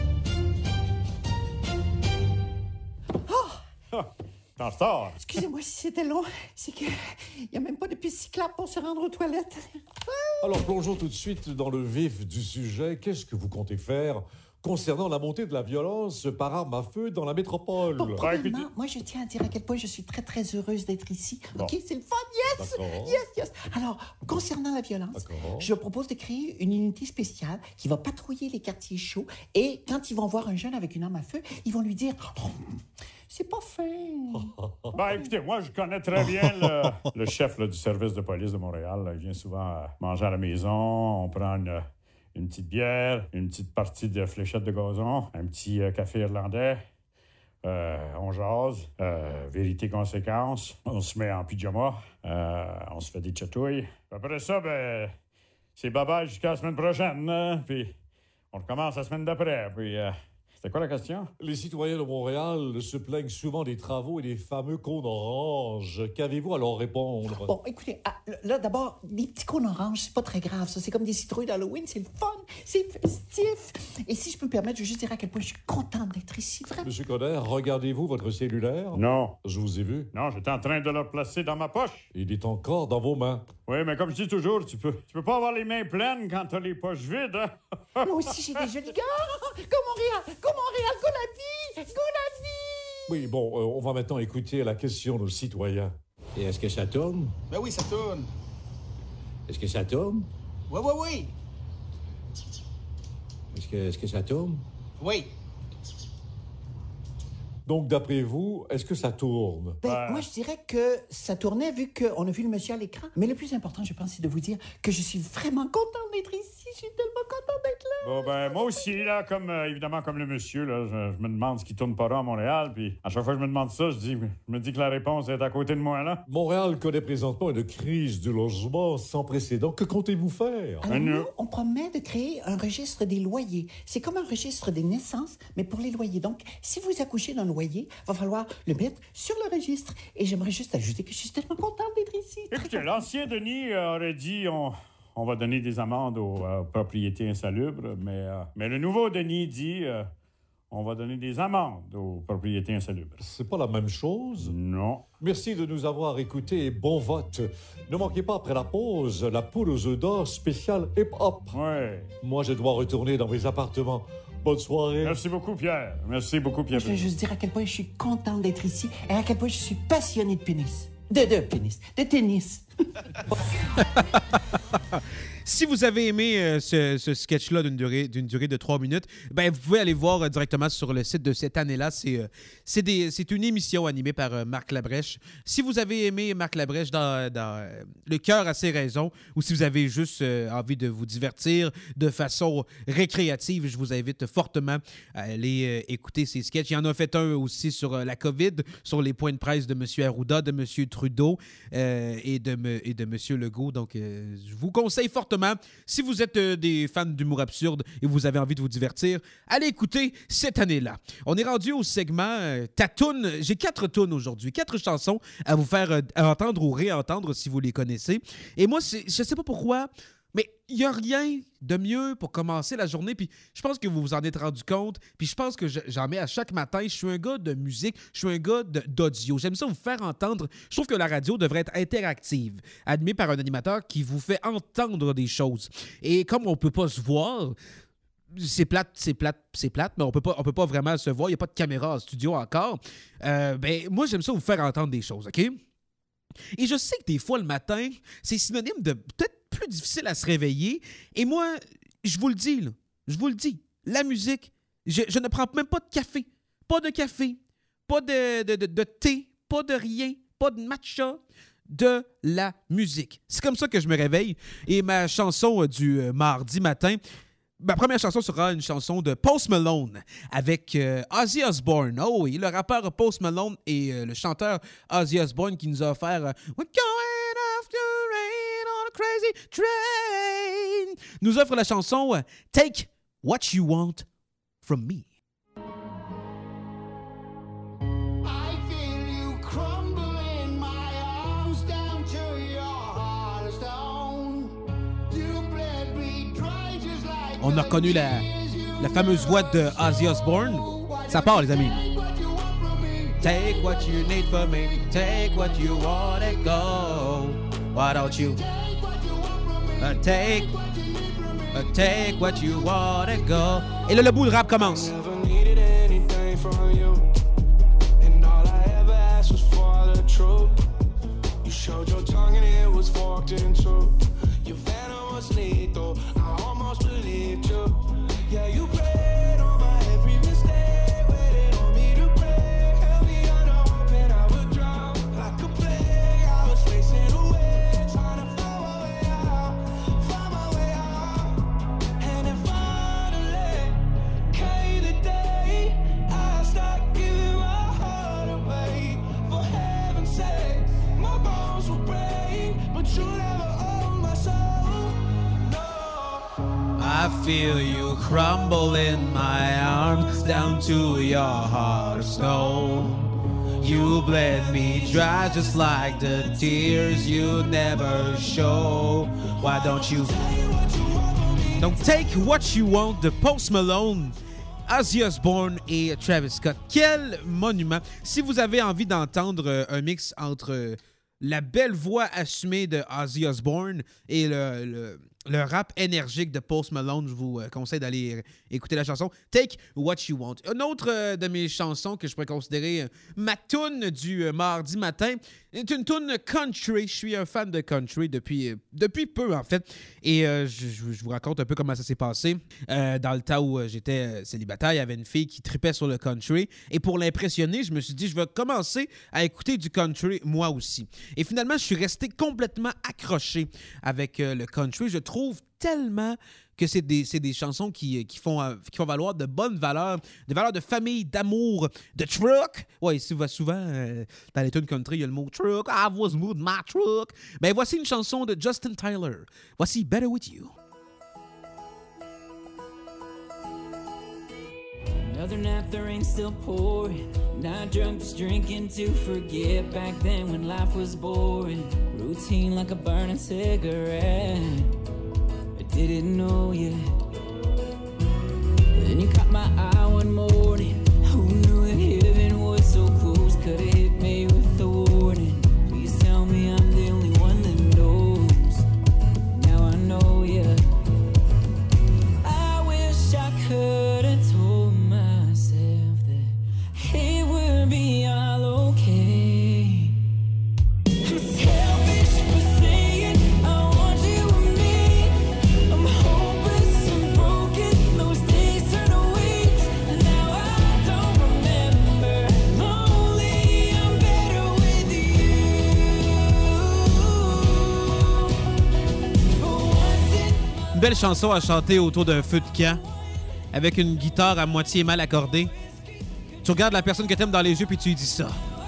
S14: T'en sors.
S15: Excusez-moi si c'était long, c'est que il y a même pas de piste cyclable pour se rendre aux toilettes.
S13: Alors plongeons tout de suite dans le vif du sujet. Qu'est-ce que vous comptez faire concernant la montée de la violence par arme à feu dans la métropole?
S15: Bon, premièrement, moi, je tiens à dire à quel point je suis très, très heureuse d'être ici.
S13: Bon.
S15: OK, c'est le fun, yes!
S13: D'accord.
S15: Yes, yes! Alors, concernant la violence,
S13: D'accord.
S15: je propose de créer une unité spéciale qui va patrouiller les quartiers chauds et quand ils vont voir un jeune avec une arme à feu, ils vont lui dire oh, « C'est pas fin! »
S14: Ben, écoutez, moi, je connais très bien le, le chef là, du service de police de Montréal. Là. Il vient souvent euh, manger à la maison. On prend une, une petite bière, une petite partie de fléchette de gazon, un petit euh, café irlandais. Euh, on jase. Euh, vérité, conséquence. On se met en pyjama. Euh, on se fait des chatouilles. Après ça, ben, c'est bye-bye jusqu'à la semaine prochaine. Hein? Puis on recommence la semaine d'après. Puis... Euh, C'était quoi la question?
S13: Les citoyens de Montréal se plaignent souvent des travaux et des fameux cônes oranges. Qu'avez-vous à leur répondre?
S15: Bon, écoutez, ah, là, d'abord, des petits cônes oranges, c'est pas très grave, ça. C'est comme des citrouilles d'Halloween, c'est le fun, c'est festif. Et si je peux me permettre, je veux juste dire à quel point je suis contente d'être ici, vraiment.
S13: Monsieur Conner, regardez-vous votre cellulaire?
S14: Non.
S13: Je vous ai vu.
S14: Non, j'étais en train de le placer dans ma poche.
S13: Il est encore dans vos mains.
S14: Oui, mais comme je dis toujours, tu peux, tu peux pas avoir les mains pleines quand t'as les poches vides, hein?
S15: Moi aussi, j'ai des jolis gars. Go Montréal, go Montréal, go la vie, go la vie.
S13: Oui, bon, euh, on va maintenant écouter la question de nos citoyens.
S16: Et est-ce que ça tourne?
S17: Ben oui, ça tourne.
S16: Est-ce que ça tourne?
S17: Oui, oui, oui.
S16: Est-ce que, est-ce que ça tourne?
S17: Oui.
S13: Donc, d'après vous, est-ce que ça tourne?
S15: Ben, ouais. Moi, je dirais que ça tournait vu qu'on a vu le monsieur à l'écran. Mais le plus important, je pense, c'est de vous dire que je suis vraiment contente d'être ici. Je suis tellement contente d'être là.
S14: Bon, ben, moi aussi, là, comme, euh, évidemment, comme le monsieur, là, je, je me demande ce qui tourne pas là à Montréal, puis à chaque fois que je me demande ça, je, dis, je me dis que la réponse est à côté de moi, là.
S13: Montréal connaît présentement une crise du logement sans précédent. Que comptez-vous faire?
S15: Alors, nous, on promet de créer un registre des loyers. C'est comme un registre des naissances, mais pour les loyers. Donc, si vous accouchez d'un loyer, il va falloir le mettre sur le registre. Et j'aimerais juste ajouter que je suis tellement contente d'être ici.
S14: Écoutez, l'ancien Denis euh, aurait dit on, on va donner des amendes aux euh, propriétés insalubres, mais, euh, mais le nouveau Denis dit euh, on va donner des amendes aux propriétés insalubres.
S13: C'est pas la même chose?
S14: Non.
S13: Merci de nous avoir écoutés et bon vote. Ne manquez pas après la pause la poule aux œufs d'or spéciale hip-hop.
S14: Ouais.
S13: Moi, je dois retourner dans mes appartements. Bonne soirée.
S14: Merci beaucoup, Pierre. Merci beaucoup, Pierre.
S15: Je veux juste dire à quel point je suis contente d'être ici et à quel point je suis passionnée de pénis. De, de pénis. De tennis.
S4: Si vous avez aimé euh, ce, ce sketch-là d'une durée, d'une durée de trois minutes, ben, vous pouvez aller voir euh, directement sur le site de cette année-là. C'est, euh, c'est, des, c'est une émission animée par euh, Marc Labrèche. Si vous avez aimé Marc Labrèche dans, dans euh, Le cœur a ses raisons, ou si vous avez juste euh, envie de vous divertir de façon récréative, je vous invite fortement à aller euh, écouter ces sketchs. Il y en a fait un aussi sur euh, la COVID, sur les points de presse de M. Arruda, de M. Trudeau euh, et, de me, et de M. Legault. Donc, euh, je vous conseille fortement. Si vous êtes euh, des fans d'humour absurde et vous avez envie de vous divertir, allez écouter cette année-là. On est rendu au segment euh, Ta toune. J'ai quatre tounes aujourd'hui, quatre chansons à vous faire euh, entendre ou réentendre si vous les connaissez. Et moi, c'est, je sais pas pourquoi, mais il n'y a rien de mieux pour commencer la journée. Puis je pense que vous vous en êtes rendu compte. Puis je pense que je, j'en mets à chaque matin. Je suis un gars de musique. Je suis un gars de, d'audio. J'aime ça vous faire entendre. Je trouve que la radio devrait être interactive, animée par un animateur qui vous fait entendre des choses. Et comme on ne peut pas se voir, c'est plate, c'est plate, c'est plate, mais on peut pas, on peut pas vraiment se voir. Il n'y a pas de caméra en studio encore. Euh, ben, moi, j'aime ça vous faire entendre des choses, OK? Et je sais que des fois, le matin, c'est synonyme de peut-être plus difficile à se réveiller. Et moi, je vous le dis, là, je vous le dis, la musique, je, je ne prends même pas de café. Pas de café, pas de, de, de, de thé, pas de rien, pas de matcha, de la musique. C'est comme ça que je me réveille. Et ma chanson du euh, mardi matin, ma première chanson sera une chanson de Post Malone avec euh, Ozzy Osbourne. Oh oui, le rappeur Post Malone et euh, le chanteur Ozzy Osbourne qui nous a offert euh, We're going off the rain on a crazy train nous offre la chanson euh, Take What You Want From Me.
S9: I feel you crumble in my arms down to your heart of stone. You bled me dry just like
S4: On a reconnu la, la fameuse voix de Ozzy Osbourne. Ça part, les amis. Take what you need from me, take what you want and go. Why don't you uh, take, uh, take what you want and go. Et là, le bout de rap commence.
S18: Never needed anything from you, and all I ever asked was for the truth. You showed your tongue and it was forked in two. Your venom was lethal, I almost believed you. Yeah, you played on my every mistake, waited on me to break, held me under hope and I would drown like a plague. I was racing away, trying to find my way out, find my way out. And then finally came the day I stopped giving my heart away. For heaven's sake, my bones will break, but you never own my soul. No.
S4: I feel you crumble in my arms down to your heart of stone. You bled me dry just like the tears you never show. Why don't you? Donc, Take What You Want de Post Malone, Ozzy Osbourne et Travis Scott. Quel monument! Si vous avez envie d'entendre euh, un mix entre euh, la belle voix assumée de Ozzy Osbourne et le, le, le rap énergique de Post Malone, je vous euh, conseille d'aller euh, écouter la chanson Take What You Want. Une autre euh, de mes chansons que je pourrais considérer euh, ma toune du euh, mardi matin est une toune country. Je suis un fan de country depuis, euh, depuis peu, en fait. Et euh, je, je vous raconte un peu comment ça s'est passé. Euh, dans le temps où euh, j'étais euh, célibataire, il y avait une fille qui tripait sur le country. Et pour l'impressionner, je me suis dit, je vais commencer à écouter du country moi aussi. Et finalement, je suis resté complètement accroché avec euh, le country. Je trouve tellement que c'est des, c'est des chansons qui, qui, font, euh, qui font valoir de bonnes valeurs, des valeurs de famille, d'amour, de truck. Ouais, souvent, souvent euh, dans les tunes country, il y a le mot truck. I was moved my truck. Mais voici une chanson de Justin Tyler. Voici Better With You.
S19: Another night, the rain still pouring. Not drunk, just drinking to forget back then when life was boring. Routine like a burning cigarette. I didn't know yet. Then you caught my eye one morning. Who knew that heaven was so close? Could've hit me with a warning. Please tell me I'm the only one that knows. Now I know, yeah. I wish I could've told myself that it would be all okay. I'm selfish for saying I want you with me. I'm hopeless and broken. Those days turn to weeks, and now I don't remember. Lonely, I'm better with you. For once in
S4: Une belle chanson à chanter autour d'un feu de camp avec une guitare à moitié mal accordée. Tu regardes la personne que t'aimes dans les yeux puis tu lui dis ça.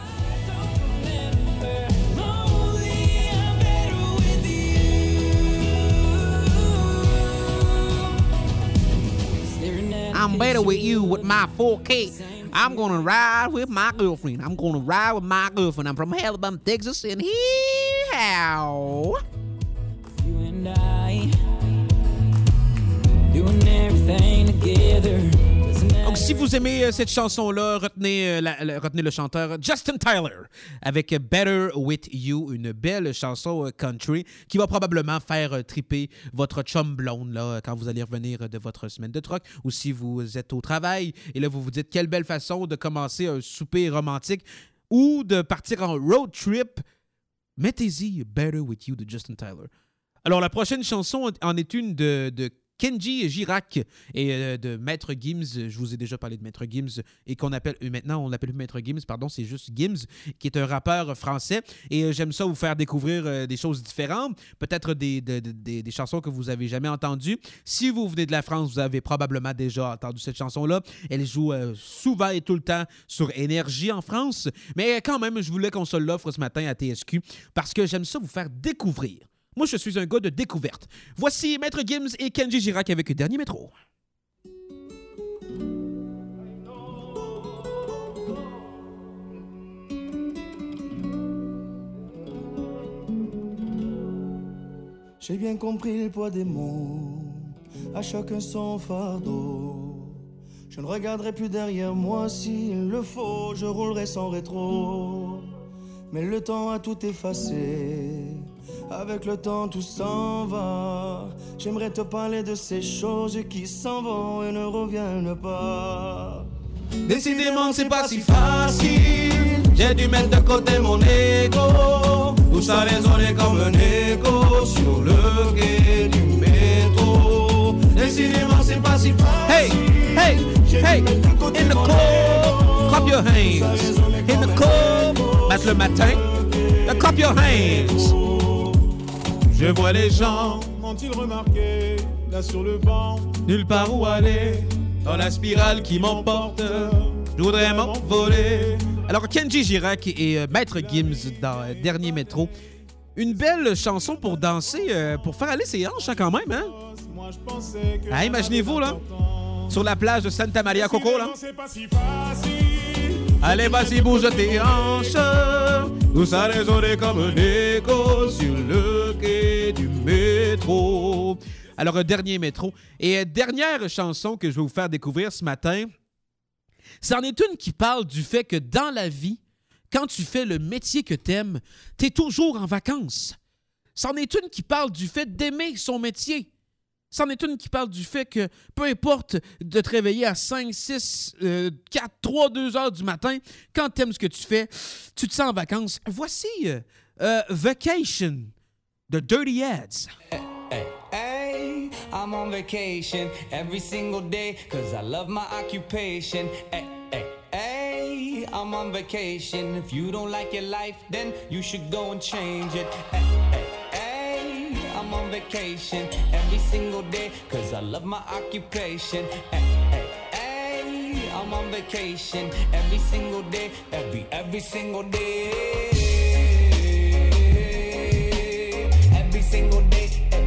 S4: I'm better with you with my four K. I'm gonna ride with my girlfriend. I'm gonna ride with my girlfriend. I'm from Alabama, Texas, and here-how.
S19: you and I doing everything together.
S4: Donc, si vous aimez euh, cette chanson-là, retenez, euh, la, la- retenez le chanteur Justin Tyler avec euh, Better With You, une belle chanson euh, country qui va probablement faire euh, triper votre chum blonde là, euh, quand vous allez revenir euh, de votre semaine de troc ou si vous êtes au travail et là, vous vous dites quelle belle façon de commencer un souper romantique ou de partir en road trip. Mettez-y Better With You de Justin Tyler. Alors, la prochaine chanson en est une de, de Kenji Girac et euh, de Maître Gims. Je vous ai déjà parlé de Maître Gims et qu'on appelle, euh, maintenant on l'appelle plus Maître Gims, pardon, c'est juste Gims, qui est un rappeur français. Et euh, j'aime ça vous faire découvrir euh, des choses différentes, peut-être des, de- de- des, des chansons que vous avez jamais entendues. Si vous venez de la France, vous avez probablement déjà entendu cette chanson-là. Elle joue euh, souvent et tout le temps sur Énergie en France. Mais quand même, je voulais qu'on se l'offre ce matin à T S Q parce que j'aime ça vous faire découvrir. Moi, je suis un gars de découverte. Voici Maître Gims et Kenji Girac avec Dernier Métro.
S18: J'ai bien compris le poids des mots, à chacun son fardeau. Je ne regarderai plus derrière moi s'il le faut, je roulerai sans rétro. Mais le temps a tout effacé, avec le temps tout s'en va. J'aimerais te parler de ces choses qui s'en vont et ne reviennent pas.
S4: Décidément c'est pas si facile, j'ai dû mettre de côté mon ego. Tout ça résonnait comme un écho sur le quai du métro. Décidément c'est pas si facile. Hey, hey, hey, in the club, clap your hands. In the club, Matt le matin, clap your hands. Je vois les gens,
S20: m'ont-ils remarqué, là sur le banc,
S4: nulle part où aller, dans la spirale qui m'emporte, je voudrais m'envoler. Alors, Kenji Girac et euh, Maître Gims dans euh, Dernier Métro. Une belle chanson pour danser, euh, pour faire aller ses hanches hein, quand même, hein? Ah, imaginez-vous, là, sur la plage de Santa Maria Coco, là. Allez, vas-y, bouge tes hanches. Tout ça résonnait comme un écho sur le quai du métro. Alors, un dernier métro. Et euh, dernière chanson que je vais vous faire découvrir ce matin, c'en est une qui parle du fait que dans la vie, quand tu fais le métier que t'aimes, t'es toujours en vacances. C'en est une qui parle du fait d'aimer son métier. C'en est une qui parle du fait que peu importe de te réveiller à cinq, six, quatre, trois, deux heures du matin, quand t'aimes ce que tu fais, tu te sens en vacances. Voici euh, Vacation de Dirty Heads.
S19: Hey, hey, I'm on vacation every single day cause I love my occupation. Hey, hey, hey, I'm on vacation. If you don't like your life, then you should go and change it. Hey, hey, hey, I'm on vacation every single day cause I love my occupation. Hey, hey, hey, I'm on vacation every single day, every, every single day. Every single day.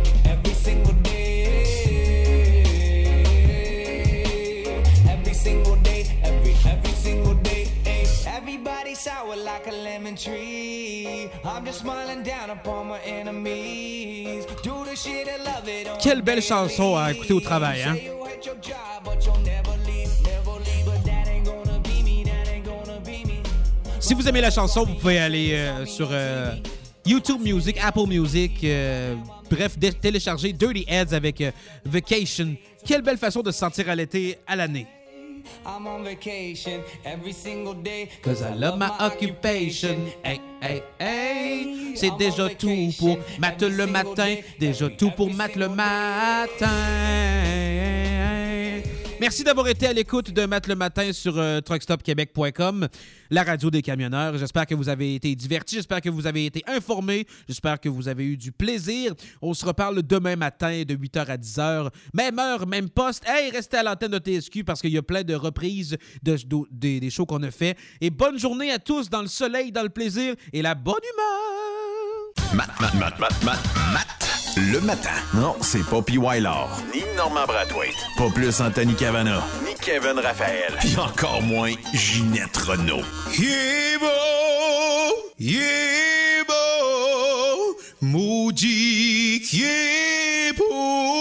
S19: Everybody sour like a lemon tree. I'm just smiling down upon my enemies. Do the shit I love it.
S4: Quelle belle chanson à écouter au travail, hein? Si vous aimez la chanson, vous pouvez aller euh, sur euh, YouTube Music, Apple Music, euh, bref, dé- télécharger Dirty Heads avec euh, Vacation. Quelle belle façon de se sentir à l'été, à l'année.
S19: I'm on vacation every single day
S4: Cause I love my occupation. Hey, hey, hey. C'est déjà tout pour Matt le matin. Déjà tout pour Matt le matin. Merci d'avoir été à l'écoute de Matt le matin sur euh, truck stop québec point com, la radio des camionneurs. J'espère que vous avez été divertis, j'espère que vous avez été informés, j'espère que vous avez eu du plaisir. On se reparle demain matin de huit heures à dix heures. Même heure, même poste. Hey, restez à l'antenne de T S Q parce qu'il y a plein de reprises de, de, de, des shows qu'on a fait. Et bonne journée à tous dans le soleil, dans le plaisir et la bonne humeur.
S2: Matt, Matt, Matt, Matt, Matt, Matt. Le matin. Non, c'est pas P Y Lord, ni Normand Brathwaite, pas plus Anthony Cavana, ni Kevin Raphaël, puis encore moins Ginette Renault.
S3: Yeah, beau, yeah, beau, maudit qui est beau.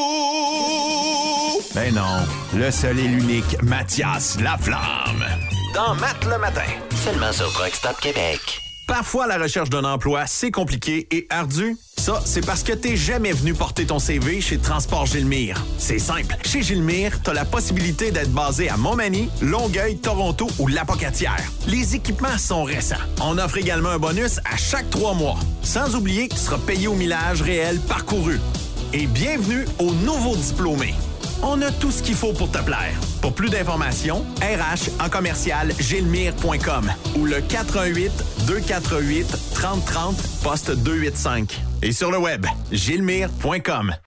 S2: Ben non, le seul et l'unique Mathias Laflamme. Dans Matt le matin. Seulement sur Truck Stop Québec. Parfois, la recherche d'un emploi, c'est compliqué et ardu. Ça, c'est parce que t'es jamais venu porter ton C V chez Transport Gilmire. C'est simple. Chez Gilmire, t'as la possibilité d'être basé à Montmagny, Longueuil, Toronto ou Lapocatière. Les équipements sont récents. On offre également un bonus à chaque trois mois. Sans oublier que tu seras payé au millage réel parcouru. Et bienvenue aux nouveaux diplômés. On a tout ce qu'il faut pour te plaire. Pour plus d'informations, R H en commercial gilmire point com ou le quatre un huit, deux quatre huit, trente trente, poste deux cent quatre-vingt-cinq. Et sur le web, gilmire point com.